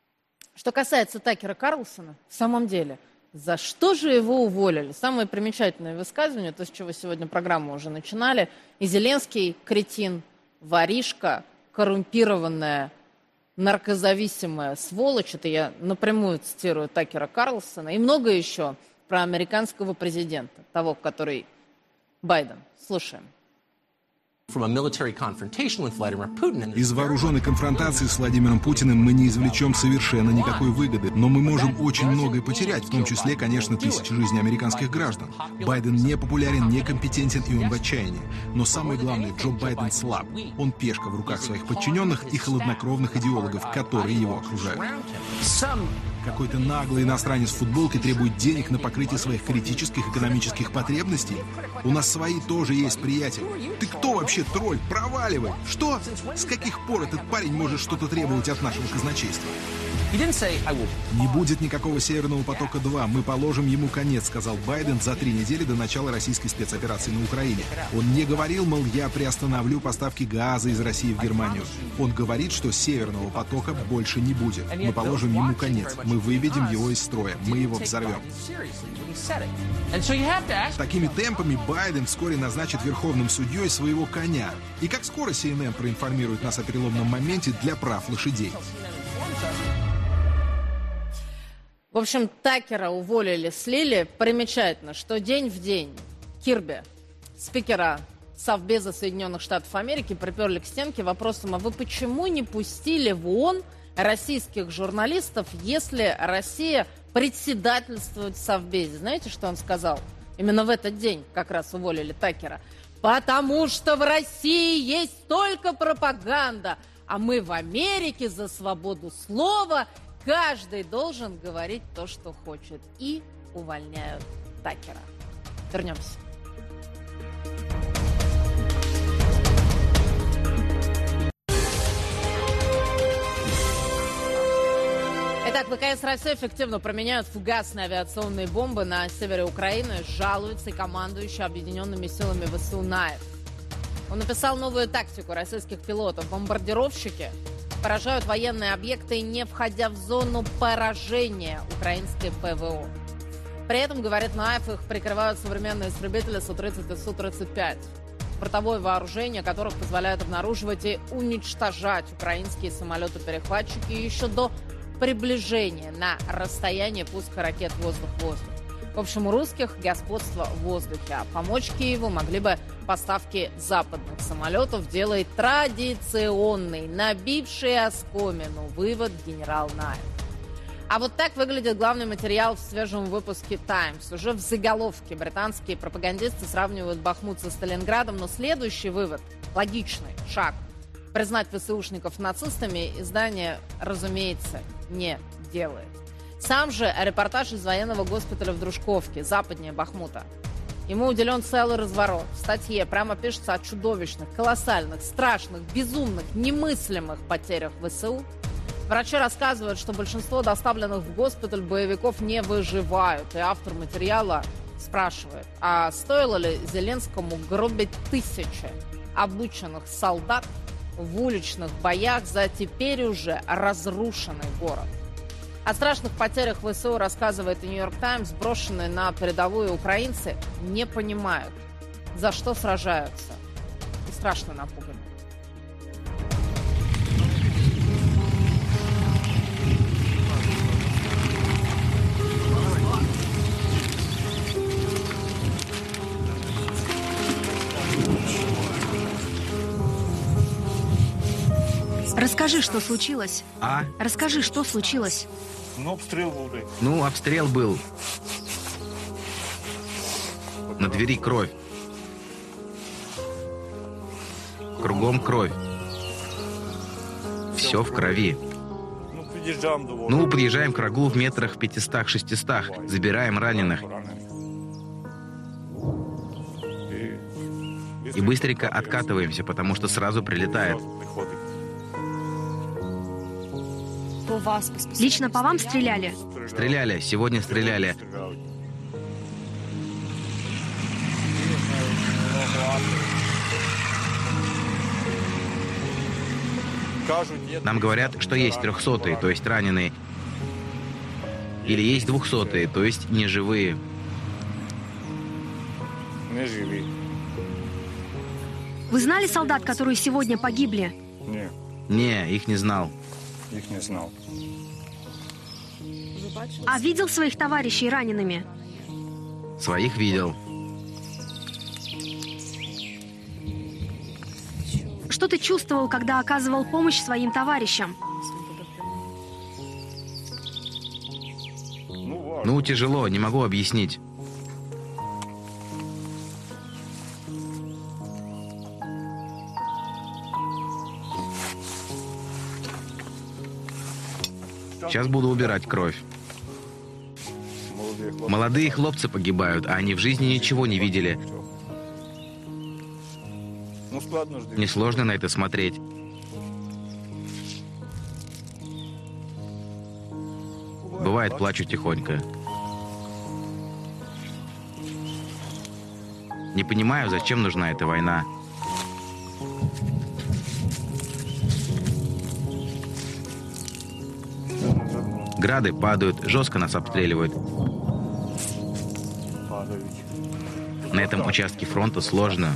Что касается Такера Карлсона, в самом деле, за что же его уволили? Самое примечательное высказывание, то, с чего сегодня программу уже начинали, и Зеленский кретин, воришка, коррумпированная, наркозависимая сволочь, это я напрямую цитирую Такера Карлсона, и много еще про американского президента, того, который Байден. Слушаем.
Из вооруженной конфронтации с Владимиром Путиным мы не извлечем совершенно никакой выгоды, но мы можем очень многое потерять, в том числе, конечно, тысячи жизней американских граждан. Байден не популярен, некомпетентен и он в отчаянии. Но самое главное, Джо Байден слаб. Он пешка в руках своих подчиненных и холоднокровных идеологов, которые его окружают. Какой-то наглый иностранец в футболке требует денег на покрытие своих критических экономических потребностей? У нас свои тоже есть, приятель. Ты кто вообще, тролль? Проваливай! Что? С каких пор этот парень может что-то требовать от нашего казначейства? Не будет никакого Северного потока-два. Мы положим ему конец, сказал Байден за три недели до начала российской спецоперации на Украине. Он не говорил, мол, я приостановлю поставки газа из России в Германию. Он говорит, что Северного потока больше не будет. Мы положим ему конец. Мы выведем его из строя. Мы его взорвем. Такими темпами Байден вскоре назначит верховным судьей своего коня. И как скоро си эн эн проинформирует нас о переломном моменте для прав лошадей?
В общем, Такера уволили, слили. Примечательно, что день в день Кирби, спикера Совбеза Соединенных Штатов Америки, приперли к стенке вопросом: а вы почему не пустили в ООН российских журналистов, если Россия председательствует в Совбезе? Знаете, что он сказал? Именно в этот день как раз уволили Такера. Потому что в России есть только пропаганда, а мы в Америке за свободу слова. Каждый должен говорить то, что хочет. И увольняют Такера. Вернемся. Итак, ВКС России эффективно применяют фугасные авиационные бомбы на севере Украины, жалуется и командующий объединенными силами ВСУ Наев. Он написал новую тактику российских пилотов. Бомбардировщики поражают военные объекты, не входя в зону поражения украинской ПВО. При этом, говорит Наев, их прикрывают современные истребители Су тридцать и Су тридцать пять. Бортовое вооружение которых позволяет обнаруживать и уничтожать украинские самолеты-перехватчики еще до приближения на расстояние пуска ракет воздух-воздух. В общем, у русских господство в воздухе, а помочь Киеву могли бы поставки западных самолетов, делает традиционный, набивший оскомину вывод генерал Наев. А вот так выглядит главный материал в свежем выпуске «Таймс». Уже в заголовке британские пропагандисты сравнивают Бахмут со Сталинградом, но следующий вывод, логичный шаг, признать ВСУшников нацистами, издание, разумеется, не делает. Сам же репортаж из военного госпиталя в Дружковке, западнее Бахмута. Ему уделен целый разворот. В статье прямо пишется о чудовищных, колоссальных, страшных, безумных, немыслимых потерях ВСУ. Врачи рассказывают, что большинство доставленных в госпиталь боевиков не выживают. И автор материала спрашивает, а стоило ли Зеленскому гробить тысячи обученных солдат в уличных боях за теперь уже разрушенный город? О страшных потерях ВСУ рассказывает и «Нью-Йорк Таймс». Брошенные на передовую украинцы не понимают, за что сражаются. И страшно напуганы.
Расскажи, что случилось.
А?
Расскажи, что случилось.
Ну, обстрел был.
Ну, обстрел был. На двери кровь. Кругом кровь. Все в крови.
Ну, подъезжаем до
Ну, подъезжаем к врагу в метрах пятистах-шестистах. Забираем раненых. И быстренько откатываемся, потому что сразу прилетает.
Лично по вам стреляли?
Стреляли, сегодня стреляли. Нам говорят, что есть трехсотые, то есть раненые. Или есть двухсотые, то есть неживые.
Вы знали солдат, которые сегодня погибли?
Нет.
Не, их не знал.
Их не знал.
А видел своих товарищей ранеными?
Своих видел.
Что ты чувствовал, когда оказывал помощь своим товарищам?
Ну, тяжело, не могу объяснить. Сейчас буду убирать кровь. Молодые хлопцы погибают, а они в жизни ничего не видели. Несложно на это смотреть. Бывает, плачу тихонько. Не понимаю, зачем нужна эта война. Грады падают, жестко нас обстреливают. На этом участке фронта сложно.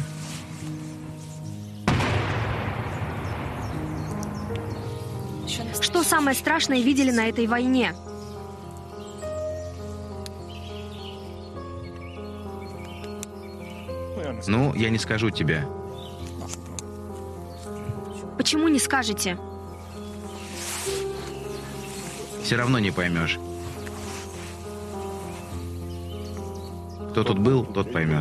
Что самое страшное видели на этой войне?
Ну, я не скажу тебе.
Почему не скажете?
Все равно не поймешь. Кто тут был, тот поймет.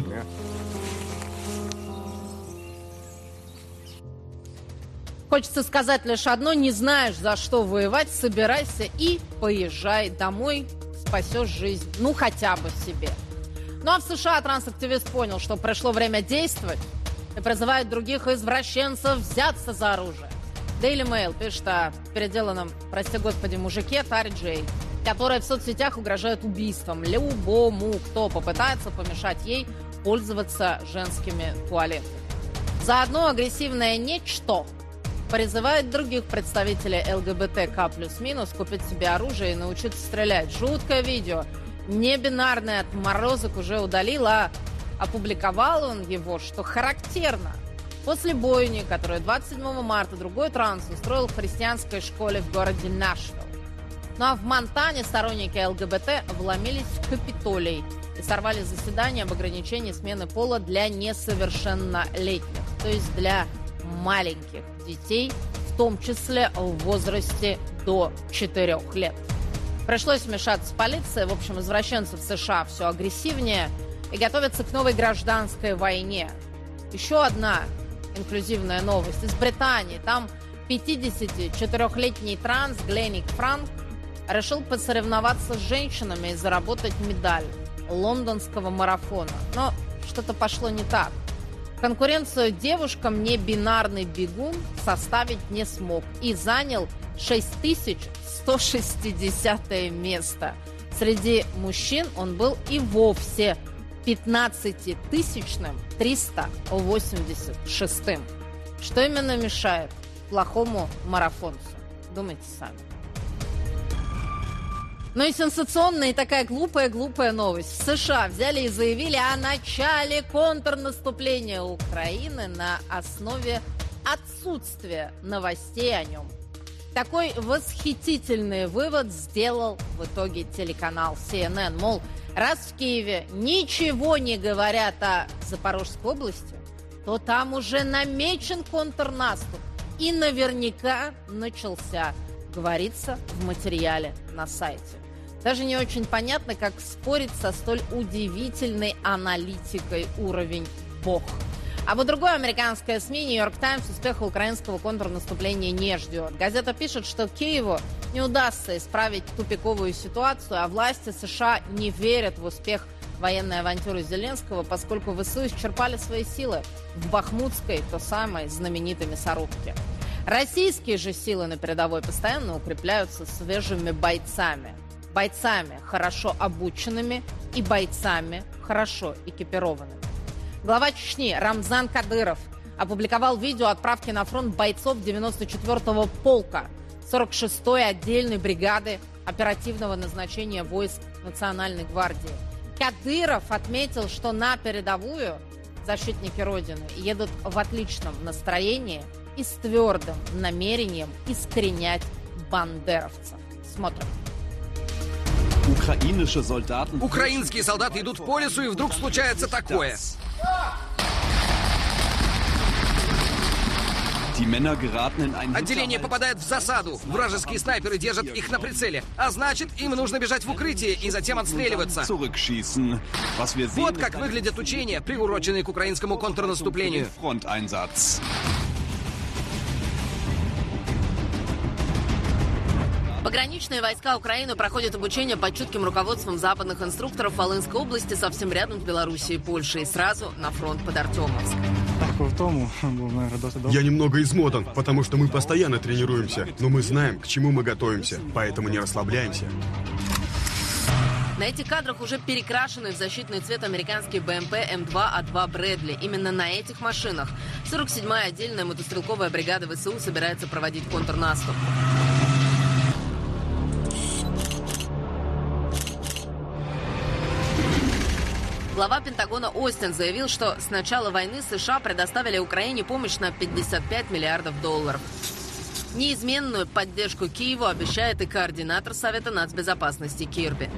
Хочется сказать лишь одно: не знаешь, за что воевать, собирайся и поезжай домой, спасешь жизнь, ну хотя бы себе. Ну а в США трансактивист понял, что пришло время действовать, и призывает других извращенцев взяться за оружие. Daily Mail пишет о переделанном, прости господи, мужике Таре Джей, который в соцсетях угрожает убийством любому, кто попытается помешать ей пользоваться женскими туалетами. Заодно агрессивное нечто призывает других представителей ЛГБТК плюс-минус купить себе оружие и научиться стрелять. Жуткое видео. Небинарный отморозок уже удалил, а опубликовал он его, что характерно, после бойни, которую двадцать седьмого марта другой транс устроил в христианской школе в городе Нашвилл. Ну а в Монтане сторонники ЛГБТ вломились в Капитолий и сорвали заседание об ограничении смены пола для несовершеннолетних, то есть для маленьких детей, в том числе в возрасте до четырёх лет. Пришлось вмешаться полиция. В общем, извращенцы в США все агрессивнее и готовятся к новой гражданской войне. Еще одна инклюзивная новость из Британии. Там пятидесятичетырёхлетний транс Гленник Франк решил посоревноваться с женщинами и заработать медаль лондонского марафона. Но что-то пошло не так. Конкуренцию девушкам небинарный бегун составить не смог и занял шесть тысяч сто шестидесятое место. Среди мужчин он был и вовсе пятнадцатитысячным триста восемьдесят шестым. Что именно мешает плохому марафонцу? Думайте сами. Ну и сенсационная и такая глупая-глупая новость. В США взяли и заявили о начале контрнаступления Украины на основе отсутствия новостей о нем. Такой восхитительный вывод сделал в итоге телеканал си эн эн. Мол, раз в Киеве ничего не говорят о Запорожской области, то там уже намечен контрнаступ. И наверняка начался, говорится в материале на сайте. Даже не очень понятно, как спорить со столь удивительной аналитикой уровень бог. А вот другое американское СМИ, Нью-Йорк Таймс, успеха украинского контрнаступления не ждет. Газета пишет, что Киеву не удастся исправить тупиковую ситуацию, а власти США не верят в успех военной авантюры Зеленского, поскольку ВСУ исчерпали свои силы в Бахмутской, то самой знаменитой мясорубке. Российские же силы на передовой постоянно укрепляются свежими бойцами. Бойцами, хорошо обученными, и бойцами, хорошо экипированными. Глава Чечни Рамзан Кадыров опубликовал видео отправки на фронт бойцов девяносто четвёртого полка сорок шестой отдельной бригады оперативного назначения войск Национальной гвардии. Кадыров отметил, что на передовую защитники Родины едут в отличном настроении и с твердым намерением искоренять бандеровцев. Смотрим.
Украинские солдаты идут по лесу, и вдруг случается такое. Отделение попадает в засаду. Вражеские снайперы держат их на прицеле. А значит, им нужно бежать в укрытие и затем отстреливаться. Вот как выглядят учения, приуроченные к украинскому контрнаступлению.
Пограничные войска Украины проходят обучение под чутким руководством западных инструкторов в Волынской области, совсем рядом с Белоруссией и Польшей, и сразу на фронт под Артемовск.
Я немного измотан, потому что мы постоянно тренируемся, но мы знаем, к чему мы готовимся, поэтому не расслабляемся.
На этих кадрах уже перекрашены в защитный цвет американские бэ эм пэ эм два а два Брэдли. Именно на этих машинах сорок седьмая отдельная мотострелковая бригада вэ эс у собирается проводить контрнаступ. Глава Пентагона Остин заявил, что с начала войны США предоставили Украине помощь на пятьдесят пять миллиардов долларов. Неизменную поддержку Киеву обещает и координатор Совета нацбезопасности Кирби.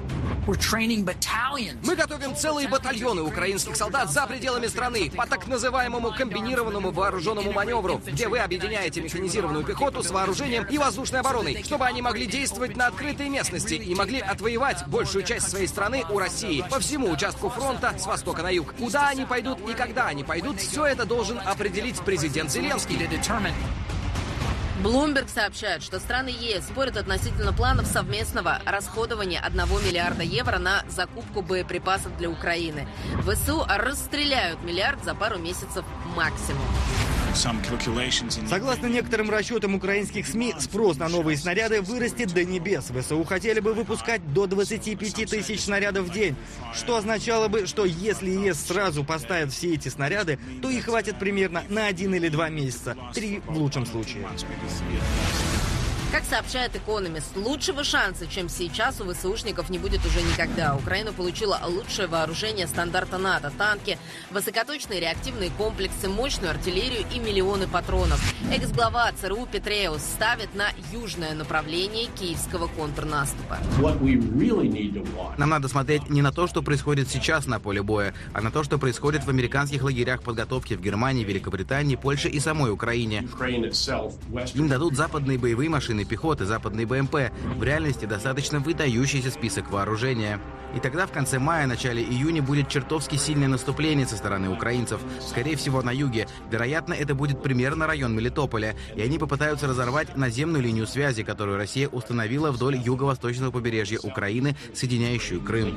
Мы готовим целые батальоны украинских солдат за пределами страны по так называемому комбинированному вооруженному маневру, где вы объединяете механизированную пехоту с вооружением и воздушной обороной, чтобы они могли действовать на открытой местности и могли отвоевать большую часть своей страны у России по всему участку фронта с востока на юг. Куда они пойдут и когда они пойдут, все это должен определить президент Зеленский.
Bloomberg сообщает, что страны ЕС спорят относительно планов совместного расходования одного миллиарда евро на закупку боеприпасов для Украины. вэ эс у расстреляют миллиард за пару месяцев максимум.
Согласно некоторым расчетам украинских СМИ, спрос на новые снаряды вырастет до небес. вэ эс у хотели бы выпускать до двадцати пяти тысяч снарядов в день, что означало бы, что если ЕС сразу поставит все эти снаряды, то их хватит примерно на один или два месяца, три в лучшем случае.
Как сообщает Economist, лучшего шанса, чем сейчас, у вэ эс ушников не будет уже никогда. Украина получила лучшее вооружение стандарта НАТО, танки, высокоточные реактивные комплексы, мощную артиллерию и миллионы патронов. Экс-глава ЦРУ Петреус ставит на южное направление киевского контрнаступа.
Нам надо смотреть не на то, что происходит сейчас на поле боя, а на то, что происходит в американских лагерях подготовки в Германии, Великобритании, Польше и самой Украине. Им дадут западные боевые машины пехоты, западные бэ эм пэ. В реальности достаточно выдающийся список вооружения. И тогда в конце мая, начале июня будет чертовски сильное наступление со стороны украинцев. Скорее всего, на юге. Вероятно, это будет примерно район Мелитополя. И они попытаются разорвать наземную линию связи, которую Россия установила вдоль юго-восточного побережья Украины, соединяющую Крым.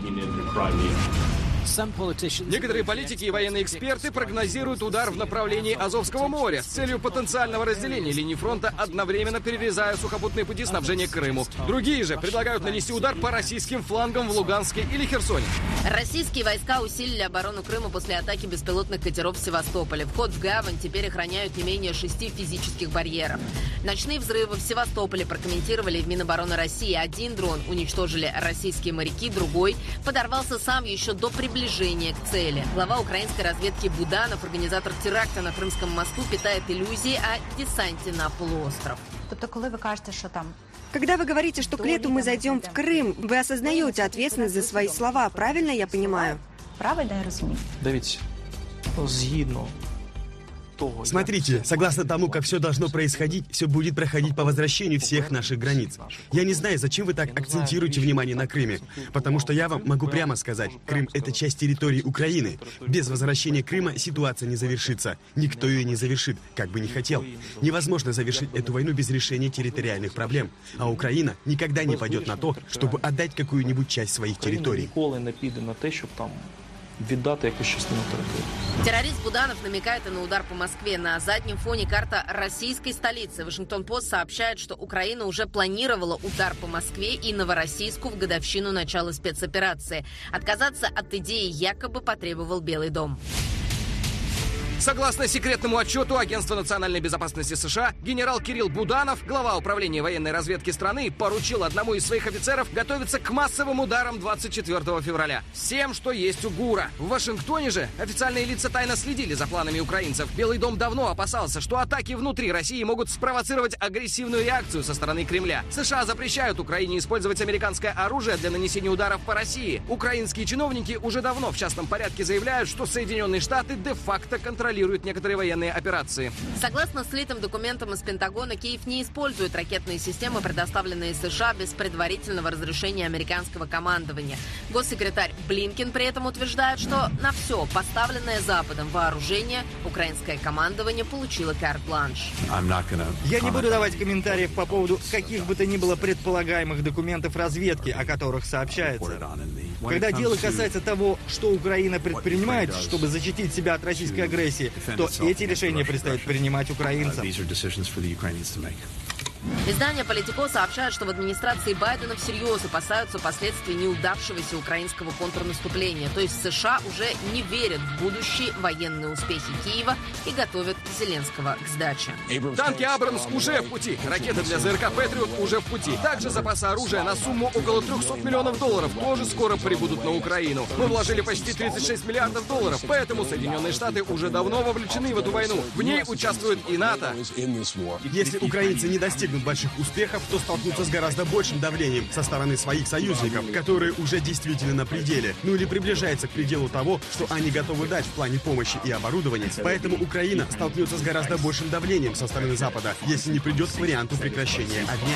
Некоторые политики и военные эксперты прогнозируют удар в направлении Азовского моря с целью потенциального разделения линии фронта, одновременно перерезая сухопутные пути снабжения к Крыму. Другие же предлагают нанести удар по российским флангам в Луганске или Херсоне.
Российские войска усилили оборону Крыма после атаки беспилотных катеров в Севастополе. Вход в гавань теперь охраняют не менее шести физических барьеров. Ночные взрывы в Севастополе прокомментировали в Минобороны России. Один дрон уничтожили российские моряки, другой подорвался сам еще до приближения приближение к цели. Глава украинской разведки Буданов, организатор теракта на Крымском мосту, питает иллюзии о десанте на полуостров.
Когда вы говорите, что к лету мы зайдем в Крым, вы осознаете ответственность за свои слова, правильно я понимаю?
Правильно я разумею?
Дивіться, згідно.
Смотрите, согласно тому, как все должно происходить, все будет проходить по возвращению всех наших границ. Я не знаю, зачем вы так акцентируете внимание на Крыме, потому что я вам могу прямо сказать, Крым — это часть территории Украины. Без возвращения Крыма ситуация не завершится. Никто ее не завершит, как бы ни хотел. Невозможно завершить эту войну без решения территориальных проблем. А Украина никогда не пойдет на то, чтобы отдать какую-нибудь часть своих территорий.
Віддати якусь частину території.
Террорист Буданов намекает и на удар по Москве. На заднем фоне карта российской столицы. Вашингтон-Пост сообщает, что Украина уже планировала удар по Москве и Новороссийску в годовщину начала спецоперации. Отказаться от идеи якобы потребовал Белый дом.
Согласно секретному отчету Агентства национальной безопасности США, генерал Кирилл Буданов, глава управления военной разведки страны, поручил одному из своих офицеров готовиться к массовым ударам двадцать четвёртого февраля. Всем, что есть у ГУРа. В Вашингтоне же официальные лица тайно следили за планами украинцев. Белый дом давно опасался, что атаки внутри России могут спровоцировать агрессивную реакцию со стороны Кремля. США запрещают Украине использовать американское оружие для нанесения ударов по России. Украинские чиновники уже давно в частном порядке заявляют, что Соединенные Штаты де-факто контролируют контролирует некоторые военные операции.
Согласно слитым документам из Пентагона, Киев не использует ракетные системы, предоставленные США, без предварительного разрешения американского командования. Госсекретарь Блинкен при этом утверждает, что на все поставленное Западом вооружение украинское командование получило карт-бланш.
Я не буду давать комментариев по поводу каких бы то ни было предполагаемых документов разведки, о которых сообщается. Когда дело касается того, что Украина предпринимает, чтобы защитить себя от российской агрессии, то эти решения предстоит принимать украинцам.
Издание «Политико» сообщает, что в администрации Байдена всерьез опасаются последствий неудавшегося украинского контрнаступления. То есть США уже не верят в будущие военные успехи Киева и готовят Зеленского к сдаче.
Танки «Абрамс» уже в пути. Ракеты для ЗРК «Патриот» уже в пути. Также запасы оружия на сумму около трехсот миллионов долларов тоже скоро прибудут на Украину. Мы вложили почти тридцать шесть миллиардов долларов, поэтому Соединенные Штаты уже давно вовлечены в эту войну. В ней участвует и НАТО.
Если украинцы не достигнут больших успехов, то столкнутся с гораздо большим давлением со стороны своих союзников, которые уже действительно на пределе, ну или приближается к пределу того, что они готовы дать в плане помощи и оборудования. Поэтому Украина столкнется с гораздо большим давлением со стороны Запада, если не придет к варианту прекращения огня.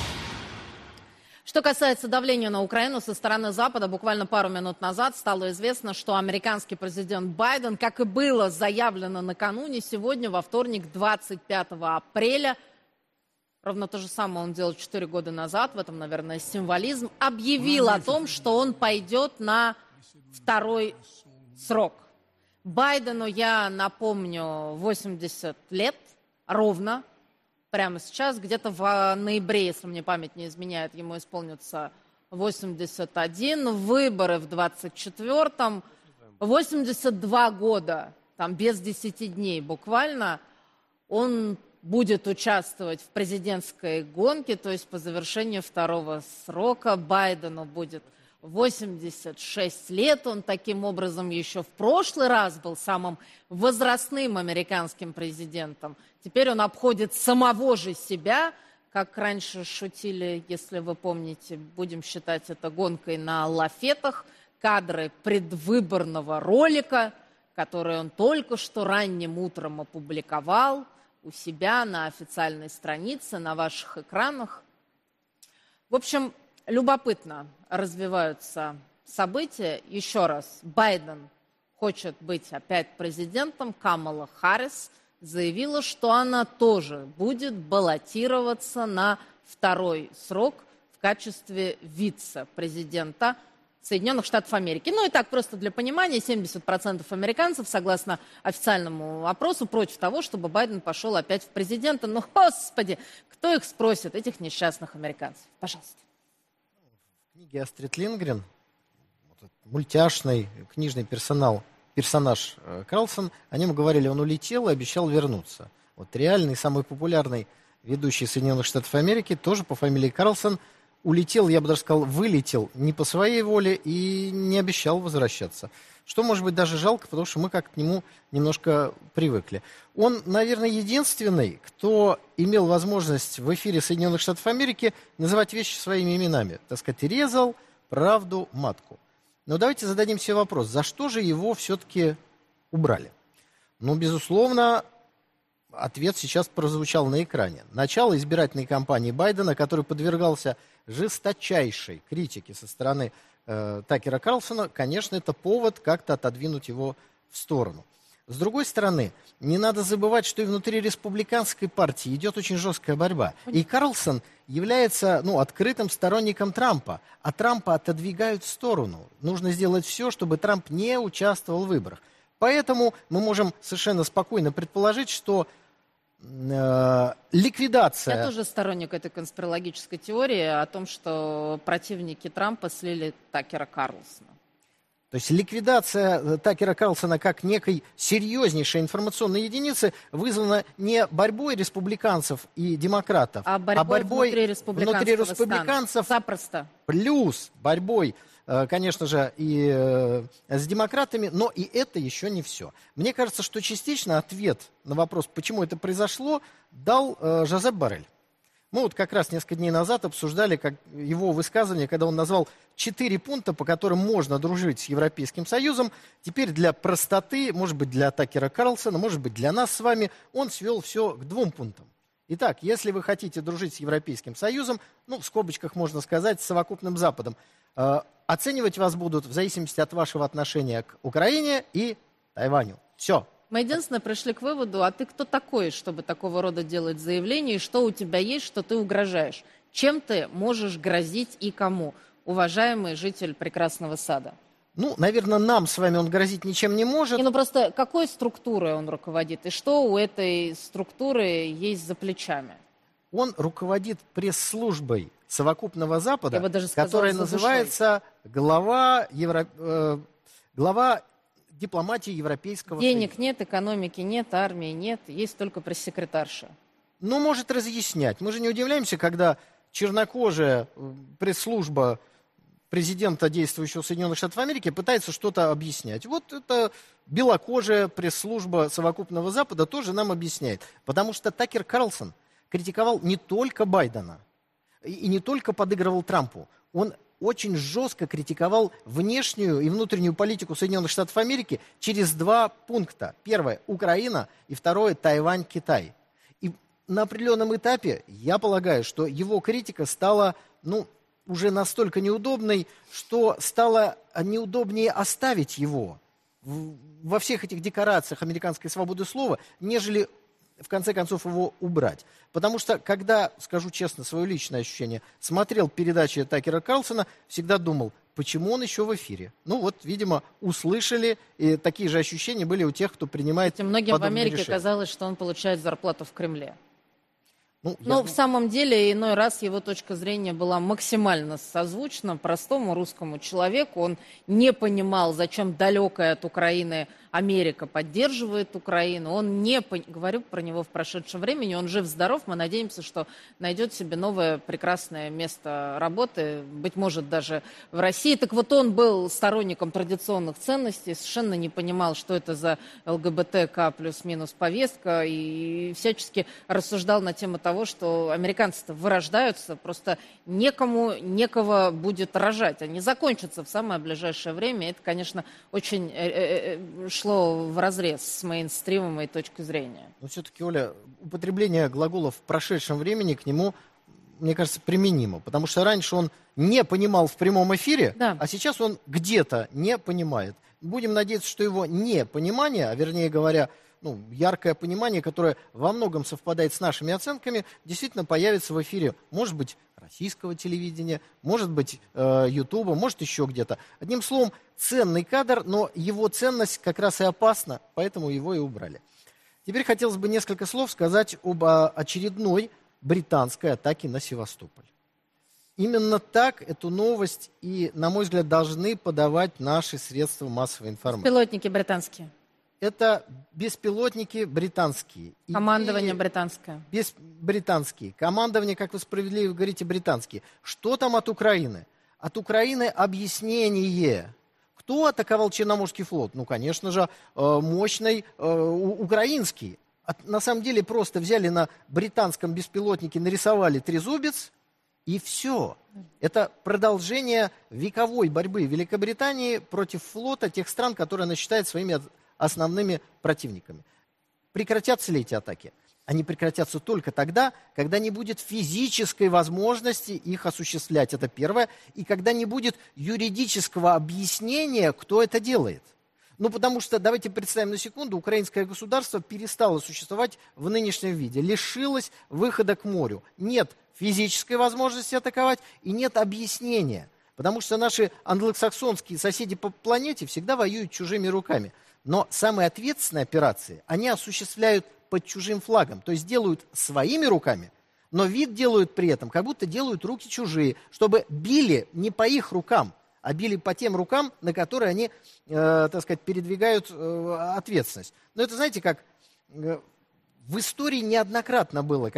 Что касается давления на Украину со стороны Запада, буквально пару минут назад стало известно, что американский президент Байден, как и было заявлено накануне, сегодня, во вторник, двадцать пятого апреля, ровно то же самое он делал четыре года назад, в этом, наверное, символизм, объявил о том, что он пойдет на второй срок. Байдену, я напомню, восемьдесят лет ровно. Прямо сейчас, где-то в ноябре, если мне память не изменяет, ему исполнится восемьдесят один, выборы в двадцать четвёртом, восемьдесят два года, там без десяти дней буквально, он будет участвовать в президентской гонке, то есть по завершению второго срока Байдену будет восемьдесят шесть лет, он таким образом еще в прошлый раз был самым возрастным американским президентом. Теперь он обходит самого же себя, как раньше шутили, если вы помните, будем считать это гонкой на лафетах, кадры предвыборного ролика, который он только что ранним утром опубликовал у себя на официальной странице, на ваших экранах. В общем, любопытно развиваются события. Еще раз, Байден хочет быть опять президентом. Камала Харрис заявила, что она тоже будет баллотироваться на второй срок в качестве вице-президента Соединенных Штатов Америки. Ну и так, просто для понимания, семьдесят процентов американцев, согласно официальному опросу, против того, чтобы Байден пошел опять в президенты. Но, господи, кто их спросит, этих несчастных американцев? Пожалуйста.
В книге Астрид Линдгрен, вот мультяшный книжный персонал, персонаж Карлсон, о нем говорили, он улетел и обещал вернуться. Вот реальный, самый популярный ведущий Соединенных Штатов Америки, тоже по фамилии Карлсон, улетел, я бы даже сказал, вылетел не по своей воле и не обещал возвращаться. Что, может быть, даже жалко, потому что мы как к нему немножко привыкли. Он, наверное, единственный, кто имел возможность в эфире Соединенных Штатов Америки называть вещи своими именами. Так сказать, резал правду матку. Но давайте зададим себе вопрос, за что же его все-таки убрали? Ну, безусловно, ответ сейчас прозвучал на экране. Начало избирательной кампании Байдена, который подвергался жесточайшей критике со стороны э, Такера Карлсона, конечно, это повод как-то отодвинуть его в сторону. С другой стороны, не надо забывать, что и внутри республиканской партии идет очень жесткая борьба. И Карлсон является ну, открытым сторонником Трампа, а Трампа отодвигают в сторону. Нужно сделать все, чтобы Трамп не участвовал в выборах. Поэтому мы можем совершенно спокойно предположить, что э, ликвидация...
Я тоже сторонник этой конспирологической теории о том, что противники Трампа слили Такера Карлсона.
То есть ликвидация Такера Карлсона как некой серьезнейшей информационной единицы вызвана не борьбой республиканцев и демократов,
а борьбой,
а борьбой
внутри республиканцев,
внутри республиканцев
запросто.
Плюс борьбой, конечно же, и с демократами, но и это еще не все. Мне кажется, что частично ответ на вопрос, почему это произошло, дал Жозеп Боррель. Мы вот как раз несколько дней назад обсуждали как его высказывание, когда он назвал четыре пункта, по которым можно дружить с Европейским Союзом. Теперь для простоты, может быть, для Такера Карлсона, может быть, для нас с вами, он свел все к двум пунктам. Итак, если вы хотите дружить с Европейским Союзом, ну, в скобочках можно сказать, с совокупным Западом, э, оценивать вас будут в зависимости от вашего отношения к Украине и Тайваню. Все.
Мы единственное пришли к выводу, а ты кто такой, чтобы такого рода делать заявления, и что у тебя есть, что ты угрожаешь? Чем ты можешь грозить и кому, уважаемый житель прекрасного сада?
Ну, наверное, нам с вами он грозить ничем не может.
Не, ну просто какой структурой он руководит, и что у этой структуры есть за плечами?
Он руководит пресс-службой совокупного Запада,
Я бы даже сказала,
которая называется глава, Евро... э, глава дипломатии Европейского
Денег
Союза.
нет, экономики нет, армии нет, есть только пресс-секретарша.
Ну, может разъяснять. Мы же не удивляемся, когда чернокожая пресс-служба президента, действующего Соединенных Штатов Америки, пытается что-то объяснять. Вот это белокожая пресс-служба совокупного Запада тоже нам объясняет. Потому что Такер Карлсон критиковал не только Байдена и не только подыгрывал Трампу. Он очень жестко критиковал внешнюю и внутреннюю политику Соединенных Штатов Америки через два пункта. Первое – Украина, и второе – Тайвань, Китай. И на определенном этапе, я полагаю, что его критика стала, ну, уже настолько неудобной, что стало неудобнее оставить его во всех этих декорациях американской свободы слова, нежели в конце концов его убрать. Потому что, когда, скажу честно, свое личное ощущение, смотрел передачи Такера Карлсона, всегда думал, почему он еще в эфире. Ну вот, видимо, услышали, и такие же ощущения были у тех, кто принимает
Кстати, многим в Америке
решения.
Казалось, что он получает зарплату в Кремле.
Ну,
Но
я...
в самом деле иной раз его точка зрения была максимально созвучна простому русскому человеку. Он не понимал, зачем далекая от Украины Америка поддерживает Украину. Он не пон... говорю про него в прошедшем времени. Он жив-здоров. Мы надеемся, что найдет себе новое прекрасное место работы, быть может, даже в России. Так вот, он был сторонником традиционных ценностей, совершенно не понимал, что это за ЛГБТК плюс-минус повестка, и всячески рассуждал на тему того, что американцы-то вырождаются, просто некому, некого будет рожать. Они закончатся в самое ближайшее время. Это, конечно, очень э, э, шло вразрез с мейнстримом и точкой зрения.
Но все-таки, Оля, употребление глаголов в прошедшем времени к нему, мне кажется, применимо. Потому что раньше он не понимал в прямом эфире,
да.
А сейчас он где-то не понимает. Будем надеяться, что его непонимание, а вернее говоря, ну, яркое понимание, которое во многом совпадает с нашими оценками, действительно появится в эфире, может быть, российского телевидения, может быть, э, Ютуба, может, еще где-то. Одним словом, ценный кадр, но его ценность как раз и опасна, поэтому его и убрали. Теперь хотелось бы несколько слов сказать об очередной британской атаке на Севастополь. Именно так эту новость и, на мой взгляд, должны подавать наши средства массовой информации.
Пилотники британские.
Это беспилотники британские.
Командование и британское.
Без... Британские. Командование, как вы справедливо говорите, британские. Что там от Украины? От Украины объяснение. Кто атаковал Черноморский флот? Ну, конечно же, мощный украинский. На самом деле просто взяли на британском беспилотнике, нарисовали трезубец, и все. Это продолжение вековой борьбы Великобритании против флота тех стран, которые она считает своими основными противниками. Прекратятся ли эти атаки? Они прекратятся только тогда, когда не будет физической возможности их осуществлять. Это первое. И когда не будет юридического объяснения, кто это делает. Ну, потому что, давайте представим на секунду, украинское государство перестало существовать в нынешнем виде, лишилось выхода к морю. Нет физической возможности атаковать и нет объяснения. Потому что наши англосаксонские соседи по планете всегда воюют чужими руками. Но самые ответственные операции они осуществляют под чужим флагом. То есть делают своими руками, но вид делают при этом, как будто делают руки чужие, чтобы били не по их рукам, а били по тем рукам, на которые они, э, так сказать, передвигают э, ответственность. Но это, знаете, как э, в истории неоднократно было, когда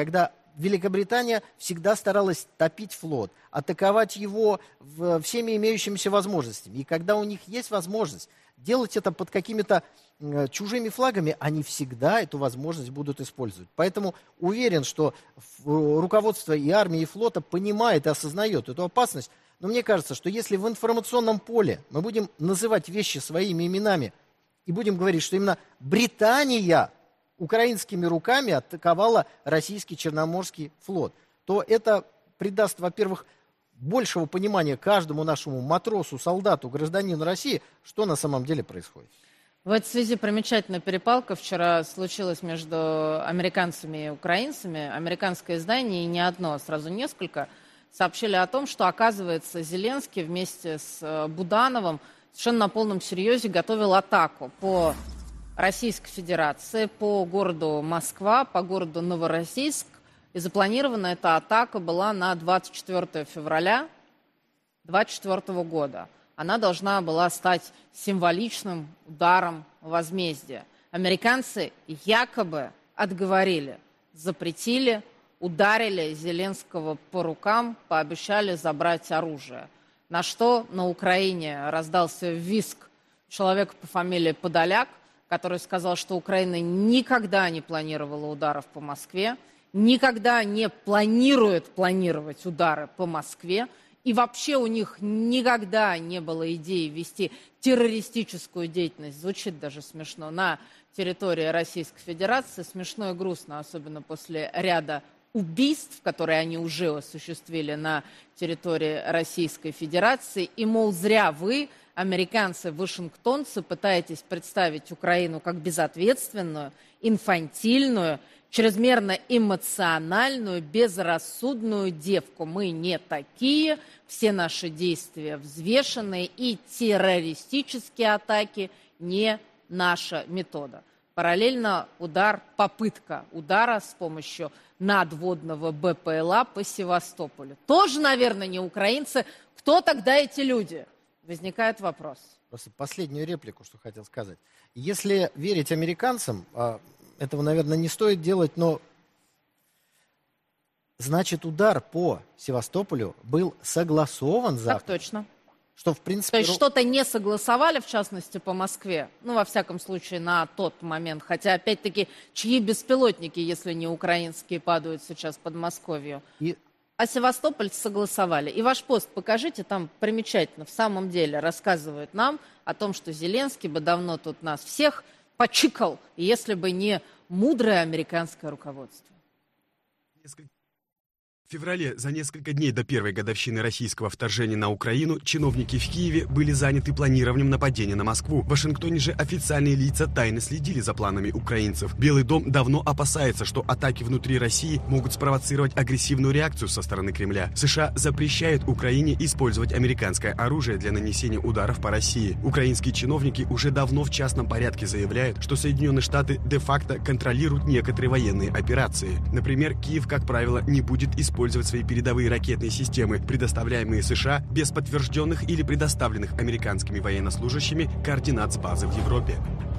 Великобритания всегда старалась топить флот, атаковать его в, всеми имеющимися возможностями. И когда у них есть возможность делать это под какими-то э, чужими флагами, они всегда эту возможность будут использовать. Поэтому уверен, что руководство и армии, и флота понимает и осознает эту опасность. Но мне кажется, что если в информационном поле мы будем называть вещи своими именами и будем говорить, что именно Британия украинскими руками атаковала российский Черноморский флот, то это придаст, во-первых, большего понимания каждому нашему матросу, солдату, гражданину России, что на самом деле происходит.
В этой связи примечательная перепалка вчера случилась между американцами и украинцами. Американское издание, и не одно, а сразу несколько, сообщили о том, что, оказывается, Зеленский вместе с Будановым совершенно на полном серьезе готовил атаку по Российской Федерации, по городу Москва, по городу Новороссийск. И запланирована эта атака была на двадцать четвёртое февраля две тысячи двадцать четвёртого года. Она должна была стать символичным ударом возмездия. Американцы якобы отговорили, запретили, ударили Зеленского по рукам, пообещали забрать оружие. На что на Украине раздался визг человека по фамилии Подоляк, который сказал, что Украина никогда не планировала ударов по Москве, никогда не планирует планировать удары по Москве, и вообще у них никогда не было идеи вести террористическую деятельность, звучит даже смешно, на территории Российской Федерации. Смешно и грустно, особенно после ряда убийств, которые они уже осуществили на территории Российской Федерации. И, мол, зря вы, американцы, вашингтонцы, пытаетесь представить Украину как безответственную, инфантильную, чрезмерно эмоциональную, безрассудную девку. Мы не такие, все наши действия взвешенные, и террористические атаки не наша метода. Параллельно удар, попытка удара с помощью надводного БПЛА по Севастополю. Тоже, наверное, не украинцы. Кто тогда эти люди? Возникает вопрос.
Просто последнюю реплику, что хотел сказать. Если верить американцам, этого, наверное, не стоит делать, но значит, удар по Севастополю был согласован с Западом.
Так точно.
Что, в принципе,
То есть что-то не согласовали, в частности, по Москве, ну, во всяком случае, на тот момент. Хотя, опять-таки, чьи беспилотники, если не украинские, падают сейчас под Подмосковью? И... А Севастополь согласовали. И ваш пост покажите, там примечательно, в самом деле, рассказывают нам о том, что Зеленский бы давно тут нас всех почикал, если бы не мудрое американское руководство.
В феврале, за несколько дней до первой годовщины российского вторжения на Украину, чиновники в Киеве были заняты планированием нападения на Москву. В Вашингтоне же официальные лица тайно следили за планами украинцев. Белый дом давно опасается, что атаки внутри России могут спровоцировать агрессивную реакцию со стороны Кремля. США запрещают Украине использовать американское оружие для нанесения ударов по России. Украинские чиновники уже давно в частном порядке заявляют, что Соединенные Штаты де-факто контролируют некоторые военные операции. Например, Киев, как правило, не будет использовать использовать свои передовые ракетные системы, предоставляемые США, без подтвержденных или предоставленных американскими военнослужащими координат с базы в Европе.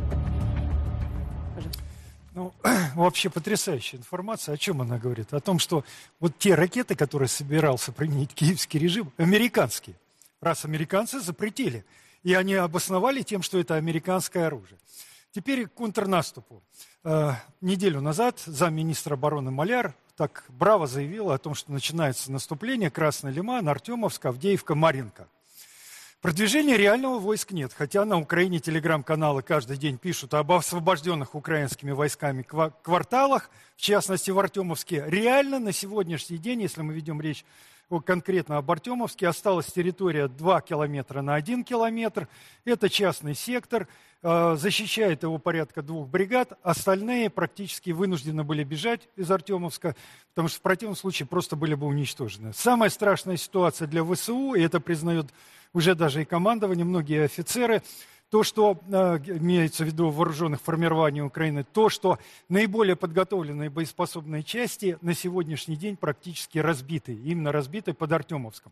Ну, вообще потрясающая информация. О чем она говорит? О том, что вот те ракеты, которые собирался применить киевский режим, американские. Раз американцы запретили. И они обосновали тем, что это американское оружие. Теперь к контрнаступу. Э, неделю назад замминистра обороны Маляр так браво заявила о том, что начинается наступление Красный Лиман, Артемовск, Авдеевка, Марьинка. Продвижения реального войск нет, хотя на Украине телеграм-каналы каждый день пишут об освобожденных украинскими войсками кварталах, в частности в Артемовске. Реально на сегодняшний день, если мы ведем речь конкретно об Артемовске, осталась территория два километра на один километр. Это частный сектор, защищает его порядка двух бригад. Остальные практически вынуждены были бежать из Артемовска, потому что в противном случае просто были бы уничтожены. Самая страшная ситуация для ВСУ, и это признает уже даже и командование, многие офицеры, то, что э, имеется в виду в вооруженных формированиях Украины, то, что наиболее подготовленные боеспособные части на сегодняшний день практически разбиты, именно разбиты под Артемовском.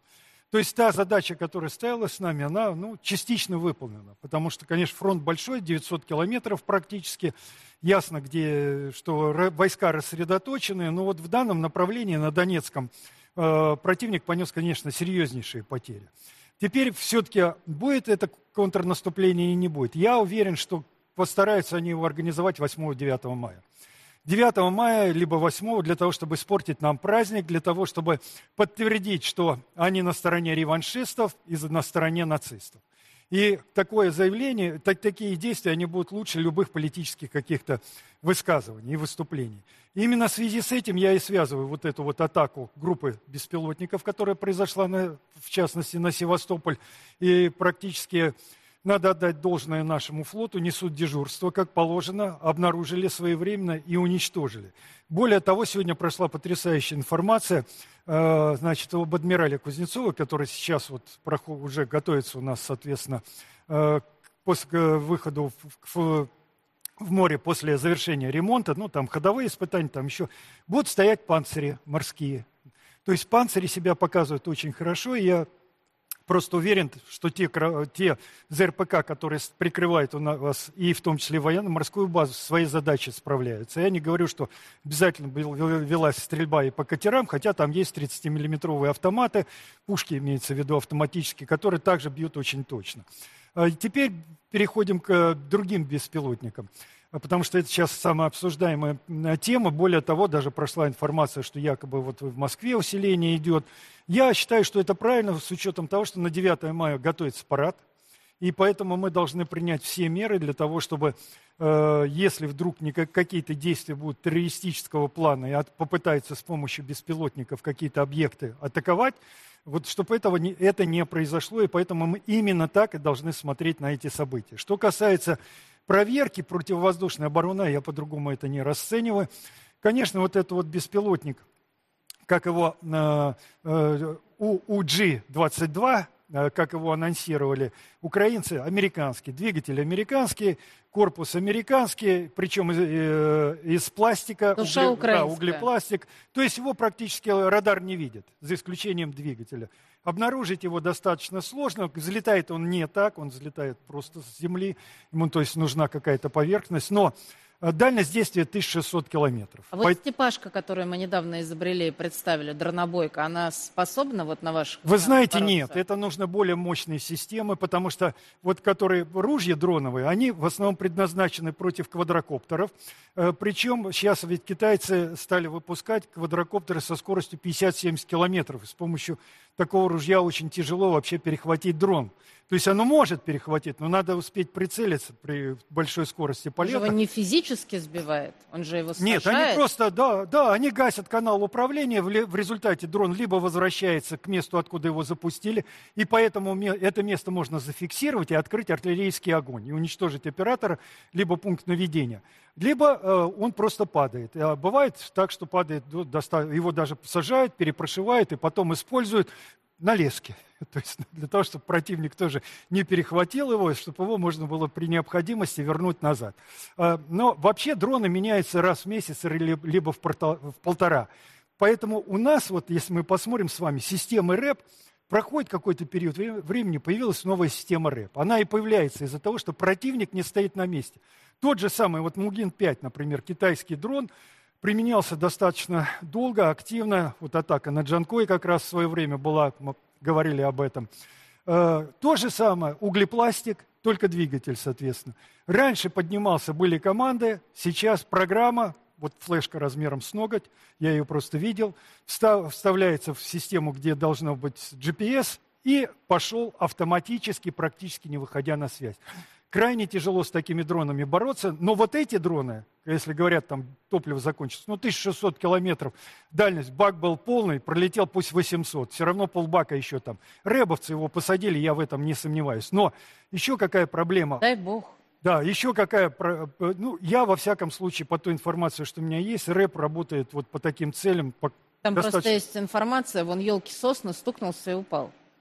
То есть та задача, которая ставилась с нами, она ну, частично выполнена. Потому что, конечно, фронт большой, девятьсот километров практически. Ясно, где, что войска рассредоточены. Но вот в данном направлении, на Донецком, э, противник понес, конечно, серьезнейшие потери. Теперь все-таки будет это контрнаступление или не будет. Я уверен, что постараются они его организовать восьмого-девятого мая. девятого мая, либо восьмого, для того, чтобы испортить нам праздник, для того, чтобы подтвердить, что они на стороне реваншистов и на стороне нацистов. И такое заявление, так, такие действия, они будут лучше любых политических каких-то высказываний и выступлений. И именно в связи с этим я и связываю вот эту вот атаку группы беспилотников, которая произошла, на, в частности, на Севастополь, и практически... Надо отдать должное нашему флоту, несут дежурство, как положено, обнаружили своевременно и уничтожили. Более того, сегодня прошла потрясающая информация, э, значит, об адмирале Кузнецове, который сейчас вот проход, уже готовится у нас, соответственно, э, после, к выходу в, в, в море после завершения ремонта, ну, там ходовые испытания, там еще, будут стоять панцири морские. То есть панцири себя показывают очень хорошо, и я... Просто уверен, что те, те ЗРПК, которые прикрывают у нас, и в том числе военно-морскую базу, свои задачи справляются. Я не говорю, что обязательно велась стрельба и по катерам, хотя там есть тридцатимиллиметровые автоматы, пушки имеется в виду автоматические, которые также бьют очень точно. Теперь переходим к другим беспилотникам. Потому что это сейчас самая обсуждаемая тема. Более того, даже прошла информация, что якобы вот в Москве усиление идет. Я считаю, что это правильно с учетом того, что на девятое мая готовится парад. И поэтому мы должны принять все меры для того, чтобы, э, если вдруг какие-то действия будут террористического плана и от, попытаются с помощью беспилотников какие-то объекты атаковать, вот чтобы этого не, это не произошло. И поэтому мы именно так и должны смотреть на эти события. Что касается... проверки противовоздушной обороны, я по-другому это не расцениваю. Конечно, вот этот вот беспилотник, как его э, э, У Джи двадцать два, э, как его анонсировали украинцы, американский, двигатель американский, корпус американский, причем из, э, из пластика,
Душа
угле, да, углепластик. То есть его практически радар не видит, за исключением двигателя. Обнаружить его достаточно сложно. Взлетает он не так, он взлетает просто с земли. Ему, то есть, нужна какая-то поверхность. Но дальность действия тысяча шестьсот километров.
А вот степашка, которую мы недавно изобрели и представили, дронобойка, она способна вот на ваших...
Вы знаете, бороться? Нет. Это нужно более мощные системы, потому что вот которые ружья дроновые, они в основном предназначены против квадрокоптеров. Причем сейчас ведь китайцы стали выпускать квадрокоптеры со скоростью пятьдесят-семьдесят километров. С помощью такого ружья очень тяжело вообще перехватить дрон. То есть оно может перехватить, но надо успеть прицелиться при большой скорости полета.
Он же его не физически сбивает, он же его снижает.
Нет, они просто, да, да, они гасят канал управления, в результате дрон либо возвращается к месту, откуда его запустили, и поэтому это место можно зафиксировать и открыть артиллерийский огонь, и уничтожить оператора, либо пункт наведения. Либо э, он просто падает. А бывает так, что падает, его даже сажают, перепрошивают и потом используют на леске. То есть для того, чтобы противник тоже не перехватил его, чтобы его можно было при необходимости вернуть назад. Но вообще дроны меняются раз в месяц, либо в полтора. Поэтому у нас, вот если мы посмотрим с вами, системы РЭП, проходит какой-то период времени, появилась новая система РЭП. Она и появляется из-за того, что противник не стоит на месте. Тот же самый вот Мугин пять, например, китайский дрон, применялся достаточно долго, активно. Вот атака на Джанкой как раз в свое время была, мы говорили об этом. Э, то же самое, углепластик, только двигатель, соответственно. Раньше поднимался, были команды, сейчас программа, вот флешка размером с ноготь, я ее просто видел, встав, вставляется в систему, где должно быть джи пи эс, и пошел автоматически, практически не выходя на связь. Крайне тяжело с такими дронами бороться, но вот эти дроны, если говорят, там топливо закончится, ну тысяча шестьсот километров, дальность, бак был полный, пролетел пусть восемьсот, все равно полбака еще там. Рэбовцы его посадили, я в этом не сомневаюсь. Но еще какая проблема?
Дай бог.
Да, еще какая, ну я во всяком случае, по той информации, что у меня есть, рэп работает вот по таким целям. По
там
достаточно...
просто есть информация, вон елки сосны, стукнулся и упал.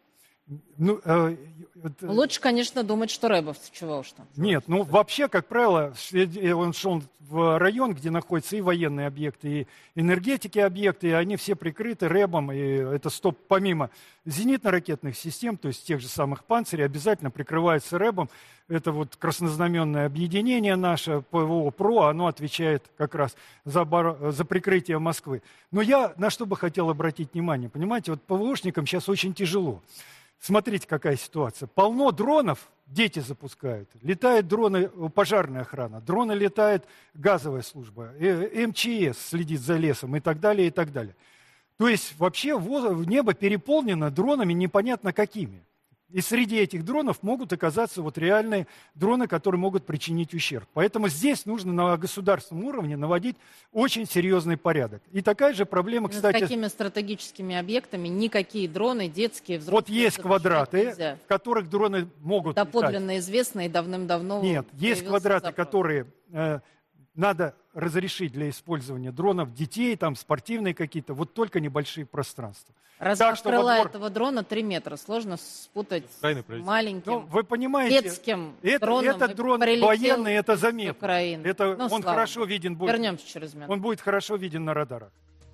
Ну, э,
Лучше, конечно, думать, что рэбовцы, чего уж там.
Нет, ну вообще, как правило, он шел в район, где находятся и военные объекты, и энергетики объекты, и они все прикрыты рэбом, и это стоп, помимо зенитно-ракетных систем, то есть тех же самых «Панцирей», обязательно прикрывается рэбом. Это вот краснознаменное объединение наше, ПВО ПРО, оно отвечает как раз за, бар... за прикрытие Москвы. Но я на что бы хотел обратить внимание, понимаете, вот ПВОшникам сейчас очень тяжело. Смотрите, какая ситуация. Полно дронов, дети запускают. Летают дроны, пожарная охрана, дроны летает газовая служба, эм че эс следит за лесом и так далее, и так далее. То есть вообще небо переполнено дронами непонятно какими. И среди этих дронов могут оказаться вот реальные дроны, которые могут причинить ущерб. Поэтому здесь нужно на государственном уровне наводить очень серьезный порядок. И такая же проблема, кстати...
С какими стратегическими объектами никакие дроны, детские, взрослые...
Вот есть квадраты, в которых дроны могут летать.
Доподлинно известно и давным-давно...
Нет, есть квадраты,
запрос.
которые э, надо разрешить для использования дронов детей, там спортивные какие-то, вот только небольшие пространства.
Размах крыла двор... этого дрона три метра. Сложно спутать с маленьким,
ну, вы понимаете,
детским
это,
дроном.
Этот дрон военный, это заметно. Это,
ну,
он хорошо виден будет.
Вернемся через минуту.
Он будет хорошо виден на радарах.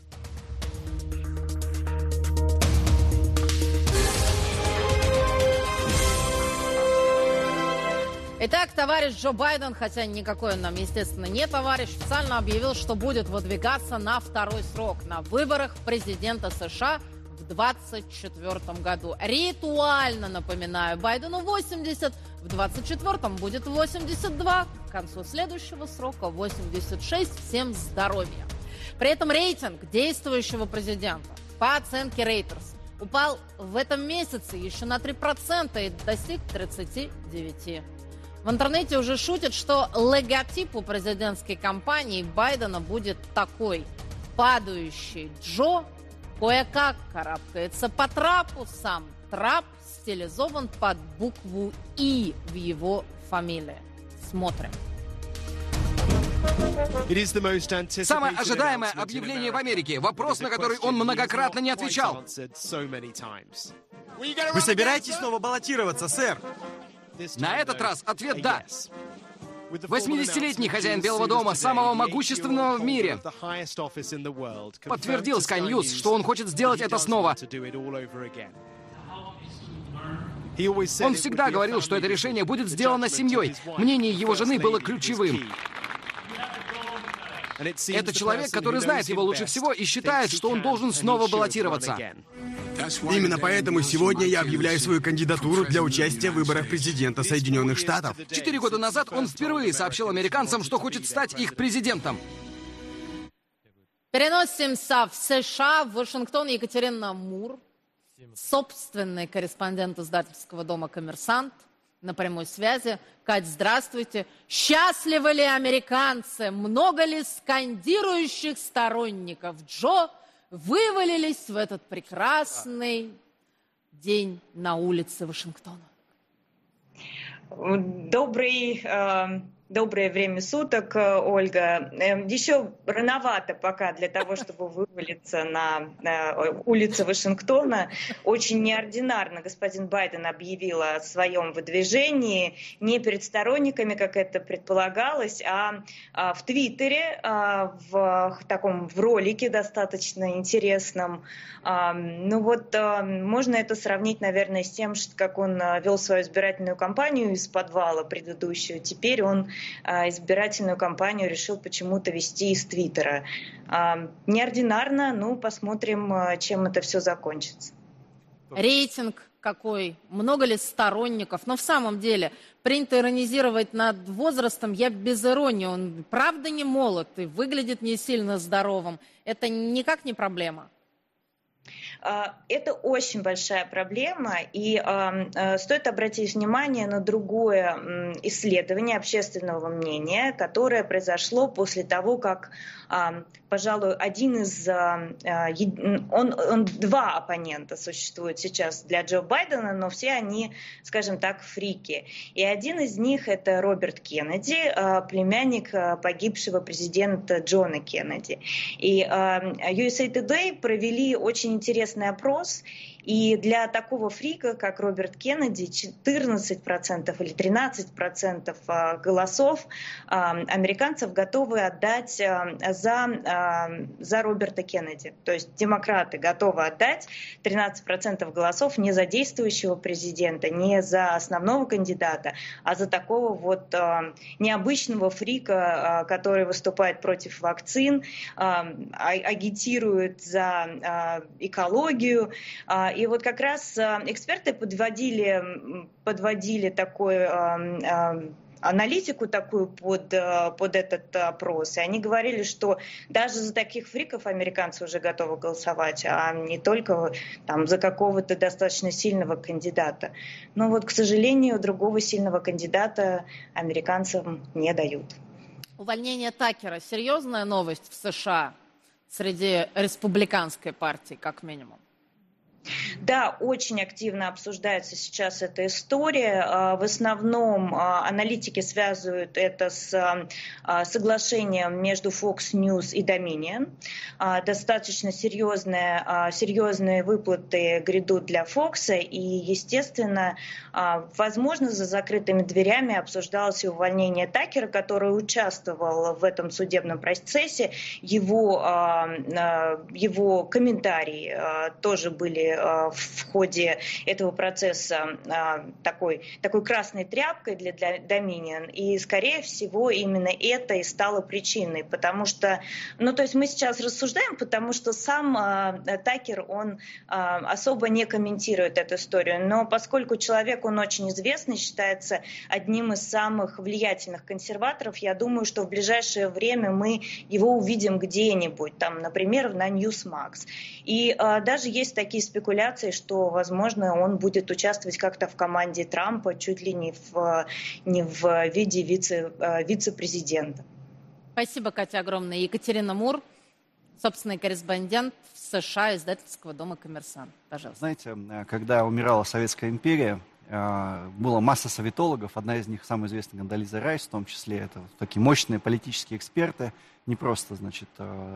Итак, товарищ Джо Байден, хотя никакой он нам, естественно, не товарищ, официально объявил, что будет выдвигаться на второй срок на выборах президента США в двадцать четвёртом году. Ритуально, напоминаю, Байдену восемьдесят, в двадцать четвёртом будет восемьдесят два, к концу следующего срока восемьдесят шесть. Всем здоровья. При этом рейтинг действующего президента по оценке Reuters упал в этом месяце еще на три процента и достиг тридцати девяти. В интернете уже шутят, что логотип у президентской кампании Байдена будет такой. Падающий Джо кое-как карабкается по трапу, сам трап стилизован под букву «И» в его фамилии. Смотрим.
Самое ожидаемое объявление в Америке. Вопрос, на который он многократно не отвечал.
Вы собираетесь снова баллотироваться, сэр?
На этот раз ответ «да». восьмидесятилетний хозяин Белого дома, самого могущественного в мире, подтвердил Sky News, что он хочет сделать это снова. Он всегда говорил, что это решение будет сделано семьей. Мнение его жены было ключевым. Это человек, который знает его лучше всего и считает, что он должен снова баллотироваться.
Именно поэтому сегодня я объявляю свою кандидатуру для участия в выборах президента Соединенных Штатов.
Четыре года назад он впервые сообщил американцам, что хочет стать их президентом.
Переносимся в США, в Вашингтон. Екатерина Мур, собственный корреспондент издательского дома «Коммерсант», на прямой связи. Кать, здравствуйте. Счастливы ли американцы? Много ли скандирующих сторонников Джо вывалились в этот прекрасный день на улице Вашингтона?
Добрый, э, доброе время суток, Ольга. Еще рановато пока для того, чтобы вывалиться на э, улице Вашингтона. Очень неординарно господин Байден объявил о своем выдвижении не перед сторонниками, как это предполагалось, а, а в Твиттере, а, в таком в ролике достаточно интересном. А, ну вот а, можно это сравнить, наверное, с тем, как он вел свою избирательную кампанию из подвала предыдущую. Теперь он а, избирательную кампанию решил почему-то вести из Твиттера. А, неординарно, ну посмотрим, чем это все закончится.
Рейтинг какой? Много ли сторонников? Но в самом деле принято иронизировать над возрастом. Я без иронии. Он правда не молод и выглядит не сильно здоровым. Это никак не проблема.
Это очень большая проблема, и э, стоит обратить внимание на другое э, исследование общественного мнения, которое произошло после того, как, э, пожалуй, один из... Э, он, он, два оппонента существуют сейчас для Джо Байдена, но все они, скажем так, фрики. И один из них — это Роберт Кеннеди, э, племянник погибшего президента Джона Кеннеди. И э, ю эс эй Today провели очень интересный опрос, И для такого фрика, как Роберт Кеннеди, четырнадцать процентов или тринадцать процентов голосов американцев готовы отдать за, за Роберта Кеннеди. То есть демократы готовы отдать тринадцать процентов голосов не за действующего президента, не за основного кандидата, а за такого вот необычного фрика, который выступает против вакцин, агитирует за экологию. И вот как раз эксперты подводили, подводили такой аналитику такую под, под этот опрос. И они говорили, что даже за таких фриков американцы уже готовы голосовать, а не только там, за какого-то достаточно сильного кандидата. Но вот, к сожалению, другого сильного кандидата американцам не дают.
Увольнение Такера – серьезная новость в США среди республиканской партии, как минимум?
Да, очень активно обсуждается сейчас эта история. В основном аналитики связывают это с соглашением между Fox News и Dominion. Достаточно серьезные, серьезные выплаты грядут для Fox, и, естественно, возможно, за закрытыми дверями обсуждалось и увольнение Такера, который участвовал в этом судебном процессе. Его, его комментарии тоже были в ходе этого процесса такой, такой красной тряпкой для, для Dominion. И, скорее всего, именно это и стало причиной. Потому что, ну, то есть мы сейчас рассуждаем, потому что сам э, Такер, он э, особо не комментирует эту историю. Но поскольку человек, он очень известный, считается одним из самых влиятельных консерваторов, я думаю, что в ближайшее время мы его увидим где-нибудь, там, например, на Newsmax. И э, даже есть такие спекуляции, что, возможно, он будет участвовать как-то в команде Трампа, чуть ли не в, не в виде вице, вице-президента.
Спасибо, Катя, огромное. Екатерина Мур, собственный корреспондент в США издательского дома «Коммерсант». Пожалуйста.
Знаете, когда умирала Советская империя, была масса советологов, одна из них, самая известная, Кондолиза Райс, в том числе, это такие мощные политические эксперты, не просто, значит,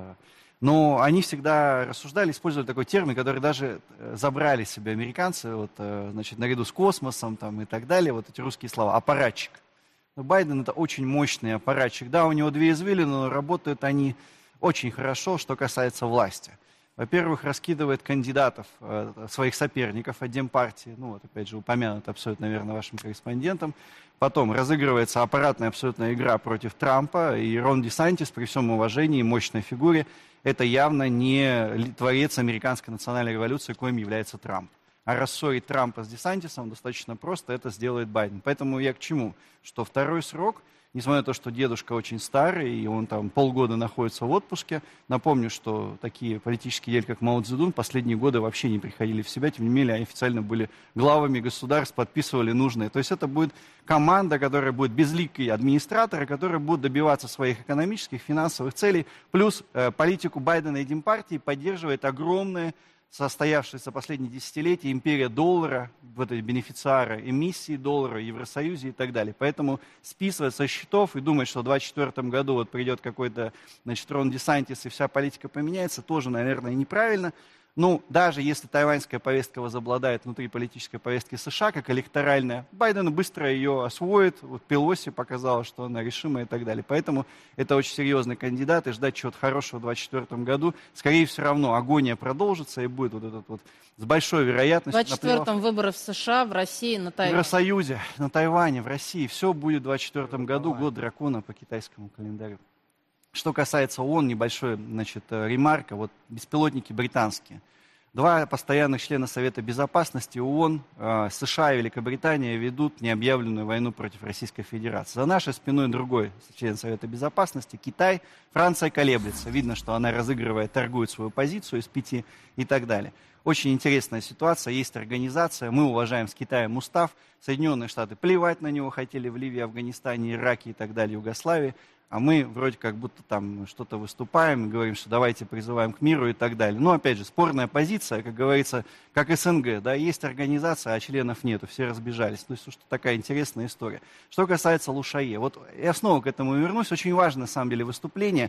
но они всегда рассуждали, использовали такой термин, который даже забрали себе американцы, вот, значит, наряду с космосом там, и так далее, вот эти русские слова, аппаратчик. Но Байден это очень мощный аппаратчик. Да, у него две извилины, но работают они очень хорошо, что касается власти. Во-первых, раскидывает кандидатов, своих соперников от Демпартии, ну вот опять же упомянут абсолютно верно вашим корреспондентом. Потом разыгрывается аппаратная абсолютная игра против Трампа, и Рон Десантис, при всем уважении, мощной фигуре, это явно не творец американской национальной революции, коим является Трамп. А рассорить Трампа с Десантисом достаточно просто, это сделает Байден. Поэтому я к чему? Что второй срок, несмотря на то, что дедушка очень старый, и он там полгода находится в отпуске, напомню, что такие политические деятели, как Мао Цзэдун, последние годы вообще не приходили в себя, тем не менее, они официально были главами государств, подписывали нужные. То есть это будет команда, которая будет безликие администраторы, которые будут добиваться своих экономических, финансовых целей, плюс э, политику Байдена и Демпартии поддерживает огромные, состоявшаяся последние десятилетия империя доллара, вот эти бенефициары эмиссии доллара в Евросоюзе и так далее. Поэтому списывать со счетов и думать, что в двадцать четвёртом году вот придет какой-то, значит, Рон Десантис и вся политика поменяется, тоже, наверное, неправильно. Ну, даже если тайваньская повестка возобладает внутри политической повестки США, как электоральная, Байден быстро ее освоит. Вот Пелоси показала, что она решимая и так далее. Поэтому это очень серьезный кандидат, и ждать чего-то хорошего в двадцать четвёртом году. Скорее всего, равно агония продолжится, и будет вот этот вот с большой вероятностью.
В двадцать четвёртом выборы в США, в России, на Тайване.
В Евросоюзе, на Тайване, в России. Все будет в двадцать четвёртом году, год дракона по китайскому календарю. Что касается ООН, небольшой, значит, ремарка. Вот беспилотники британские. Два постоянных члена Совета Безопасности ООН, э, США и Великобритания ведут необъявленную войну против Российской Федерации. За нашей спиной другой член Совета Безопасности, Китай. Франция колеблется. Видно, что она разыгрывает, торгует свою позицию из пяти и так далее. Очень интересная ситуация. Есть организация, мы уважаем с Китаем устав. Соединенные Штаты плевать на него хотели в Ливии, Афганистане, Ираке и так далее, Югославии. А мы вроде как будто там что-то выступаем и говорим, что давайте призываем к миру и так далее. Но опять же, спорная позиция, как говорится, как СНГ, да, есть организация, а членов нету, все разбежались. То есть, что такая интересная история. Что касается Лушае, вот я снова к этому вернусь, очень важно, на самом деле, выступление.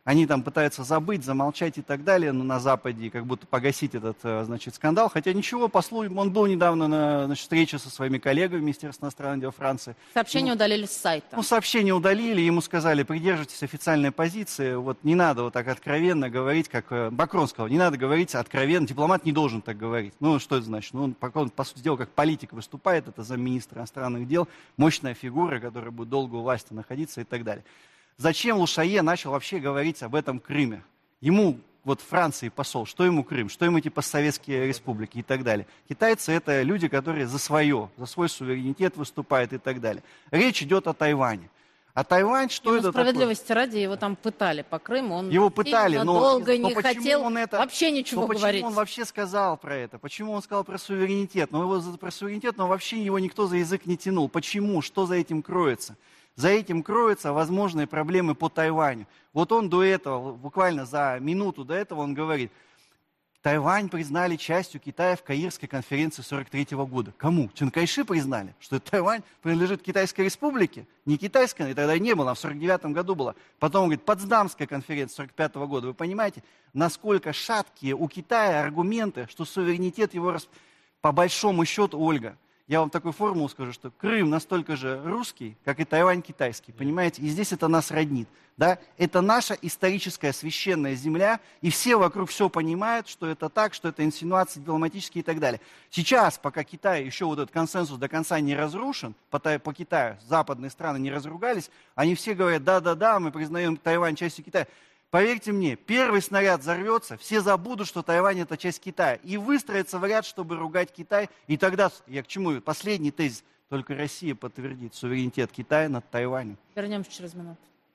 Они там пытаются забыть, замолчать и так далее, но на Западе, как будто погасить этот, значит, скандал. Хотя ничего, послушаем, он был недавно на, значит, встрече со своими коллегами в Министерстве иностранных дел Франции.
Сообщение
ему,
удалили с сайта.
Ну, сообщение удалили, ему сказали, придерживайтесь официальной позиции, вот не надо вот так откровенно говорить, как Макрон сказал, не надо говорить откровенно, дипломат не должен так говорить. Ну, что это значит? Ну, он, он по сути дела, как политик выступает, это замминистра иностранных дел, мощная фигура, которая будет долго у власти находиться и так далее. Зачем Лушае начал вообще говорить об этом Крыме? Ему, вот Франции посол, что ему Крым, что ему эти постсоветские республики и так далее. Китайцы это люди, которые за свое, за свой суверенитет выступают и так далее. Речь идет о Тайване. А Тайвань, что
ну,
это
справедливости
такое?
ради, его там пытали по Крыму, он
его пытали, но,
долго
но
не
хотел
он это, вообще ничего
но почему
говорить.
Он вообще сказал про это? Почему он сказал про суверенитет? Ну, его про суверенитет, но вообще его никто за язык не тянул. Почему? Что за этим кроется? За этим кроются возможные проблемы по Тайваню. Вот он до этого, буквально за минуту до этого, он говорит, Тайвань признали частью Китая в Каирской конференции сорок третьего года. Кому? Чан Кайши признали, что Тайвань принадлежит Китайской республике? Не китайской, и тогда и не было, она в сорок девятом году была. Потом, он говорит, Потсдамская конференция сорок пятого года. Вы понимаете, насколько шаткие у Китая аргументы, что суверенитет его, по большому счету, Ольга, я вам такую формулу скажу, что Крым настолько же русский, как и Тайвань китайский, понимаете? И здесь это нас роднит, да? Это наша историческая священная земля, и все вокруг все понимают, что это так, что это инсинуации дипломатические и так далее. Сейчас, пока Китай, еще вот этот консенсус до конца не разрушен, по, по Китаю, западные страны не разругались, они все говорят, да-да-да, мы признаем Тайвань частью Китая. Поверьте мне, первый снаряд взорвется, все забудут, что Тайвань это часть Китая. И выстроятся в ряд, чтобы ругать Китай. И тогда, я к чему? Последний тезис. Только Россия подтвердит суверенитет Китая над Тайванем.
Вернемся через минуту.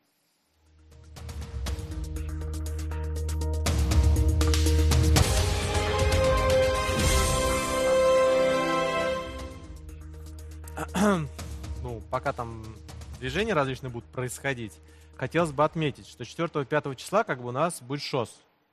Ну, пока там движения различные будут происходить, хотелось бы отметить, что четвёртого-пятого числа как бы у нас будет ШОС.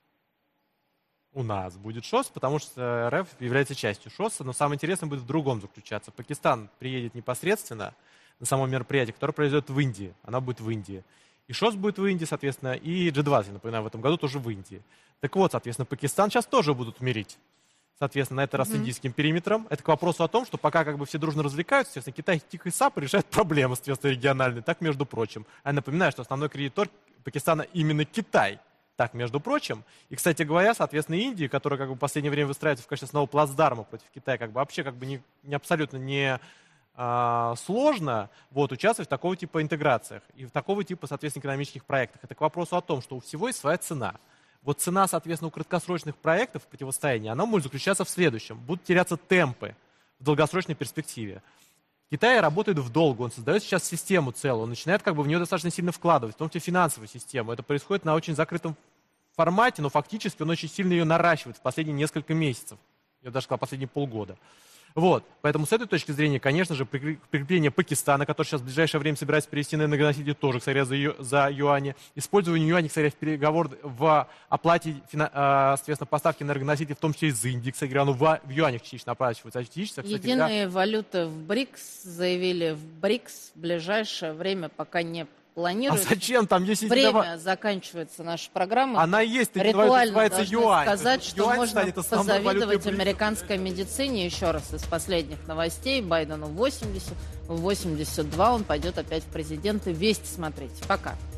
У нас будет ШОС, потому что РФ является частью ШОСа, но самое интересное будет в другом заключаться. Пакистан приедет непосредственно на само мероприятие, которое произойдет в Индии. Она будет в Индии. И ШОС будет в Индии, соответственно, и джи двадцать, напоминаю, в этом году тоже в Индии. Так вот, соответственно, Пакистан сейчас тоже будут мирить. Соответственно, на это раз с индийским периметром. Это к вопросу о том, что пока как бы все дружно развлекаются, естественно, Китай тихо и сапо решает проблемы, соответственно, региональные. Так, между прочим. А я напоминаю, что основной кредитор Пакистана именно Китай. Так, между прочим. И, кстати говоря, соответственно, Индия, которая как бы в последнее время выстраивается в качестве основного плацдарма против Китая, как бы вообще как бы не, не абсолютно не а, сложно вот, участвовать в такого типа интеграциях и в такого типа, соответственно, экономических проектах. Это к вопросу о том, что у всего есть своя цена. Вот цена, соответственно, у краткосрочных проектов противостояния, она может заключаться в следующем. Будут теряться темпы в долгосрочной перспективе. Китай работает в долгу, он создает сейчас систему целую, он начинает как бы в нее достаточно сильно вкладывать, в том числе финансовую систему. Это происходит на очень закрытом формате, но фактически он очень сильно ее наращивает в последние несколько месяцев. Я бы даже сказал, последние полгода. Вот. Поэтому с этой точки зрения, конечно же, прикрепление Пакистана, который сейчас в ближайшее время собирается перевести на энергоносители, тоже, кстати, за, ю, за юани. Использование юаней, кстати, в переговор в оплате, соответственно, поставки энергоносителей, в том числе из Индии, кстати, ну, в, в юанях частично оплачиваются. А частично, кстати,
единые
да.
валюты в БРИКС заявили в БРИКС в ближайшее время пока не планируется.
А зачем там есть
время
единого...
заканчивается наша программа.
Она есть,
ритуально
называется юань.
Сказать, что
юань
можно позавидовать американской медицине. Еще раз из последних новостей. Байдену восемьдесят, в восемьдесят два он пойдет опять в президенты. Вести смотрите. Пока.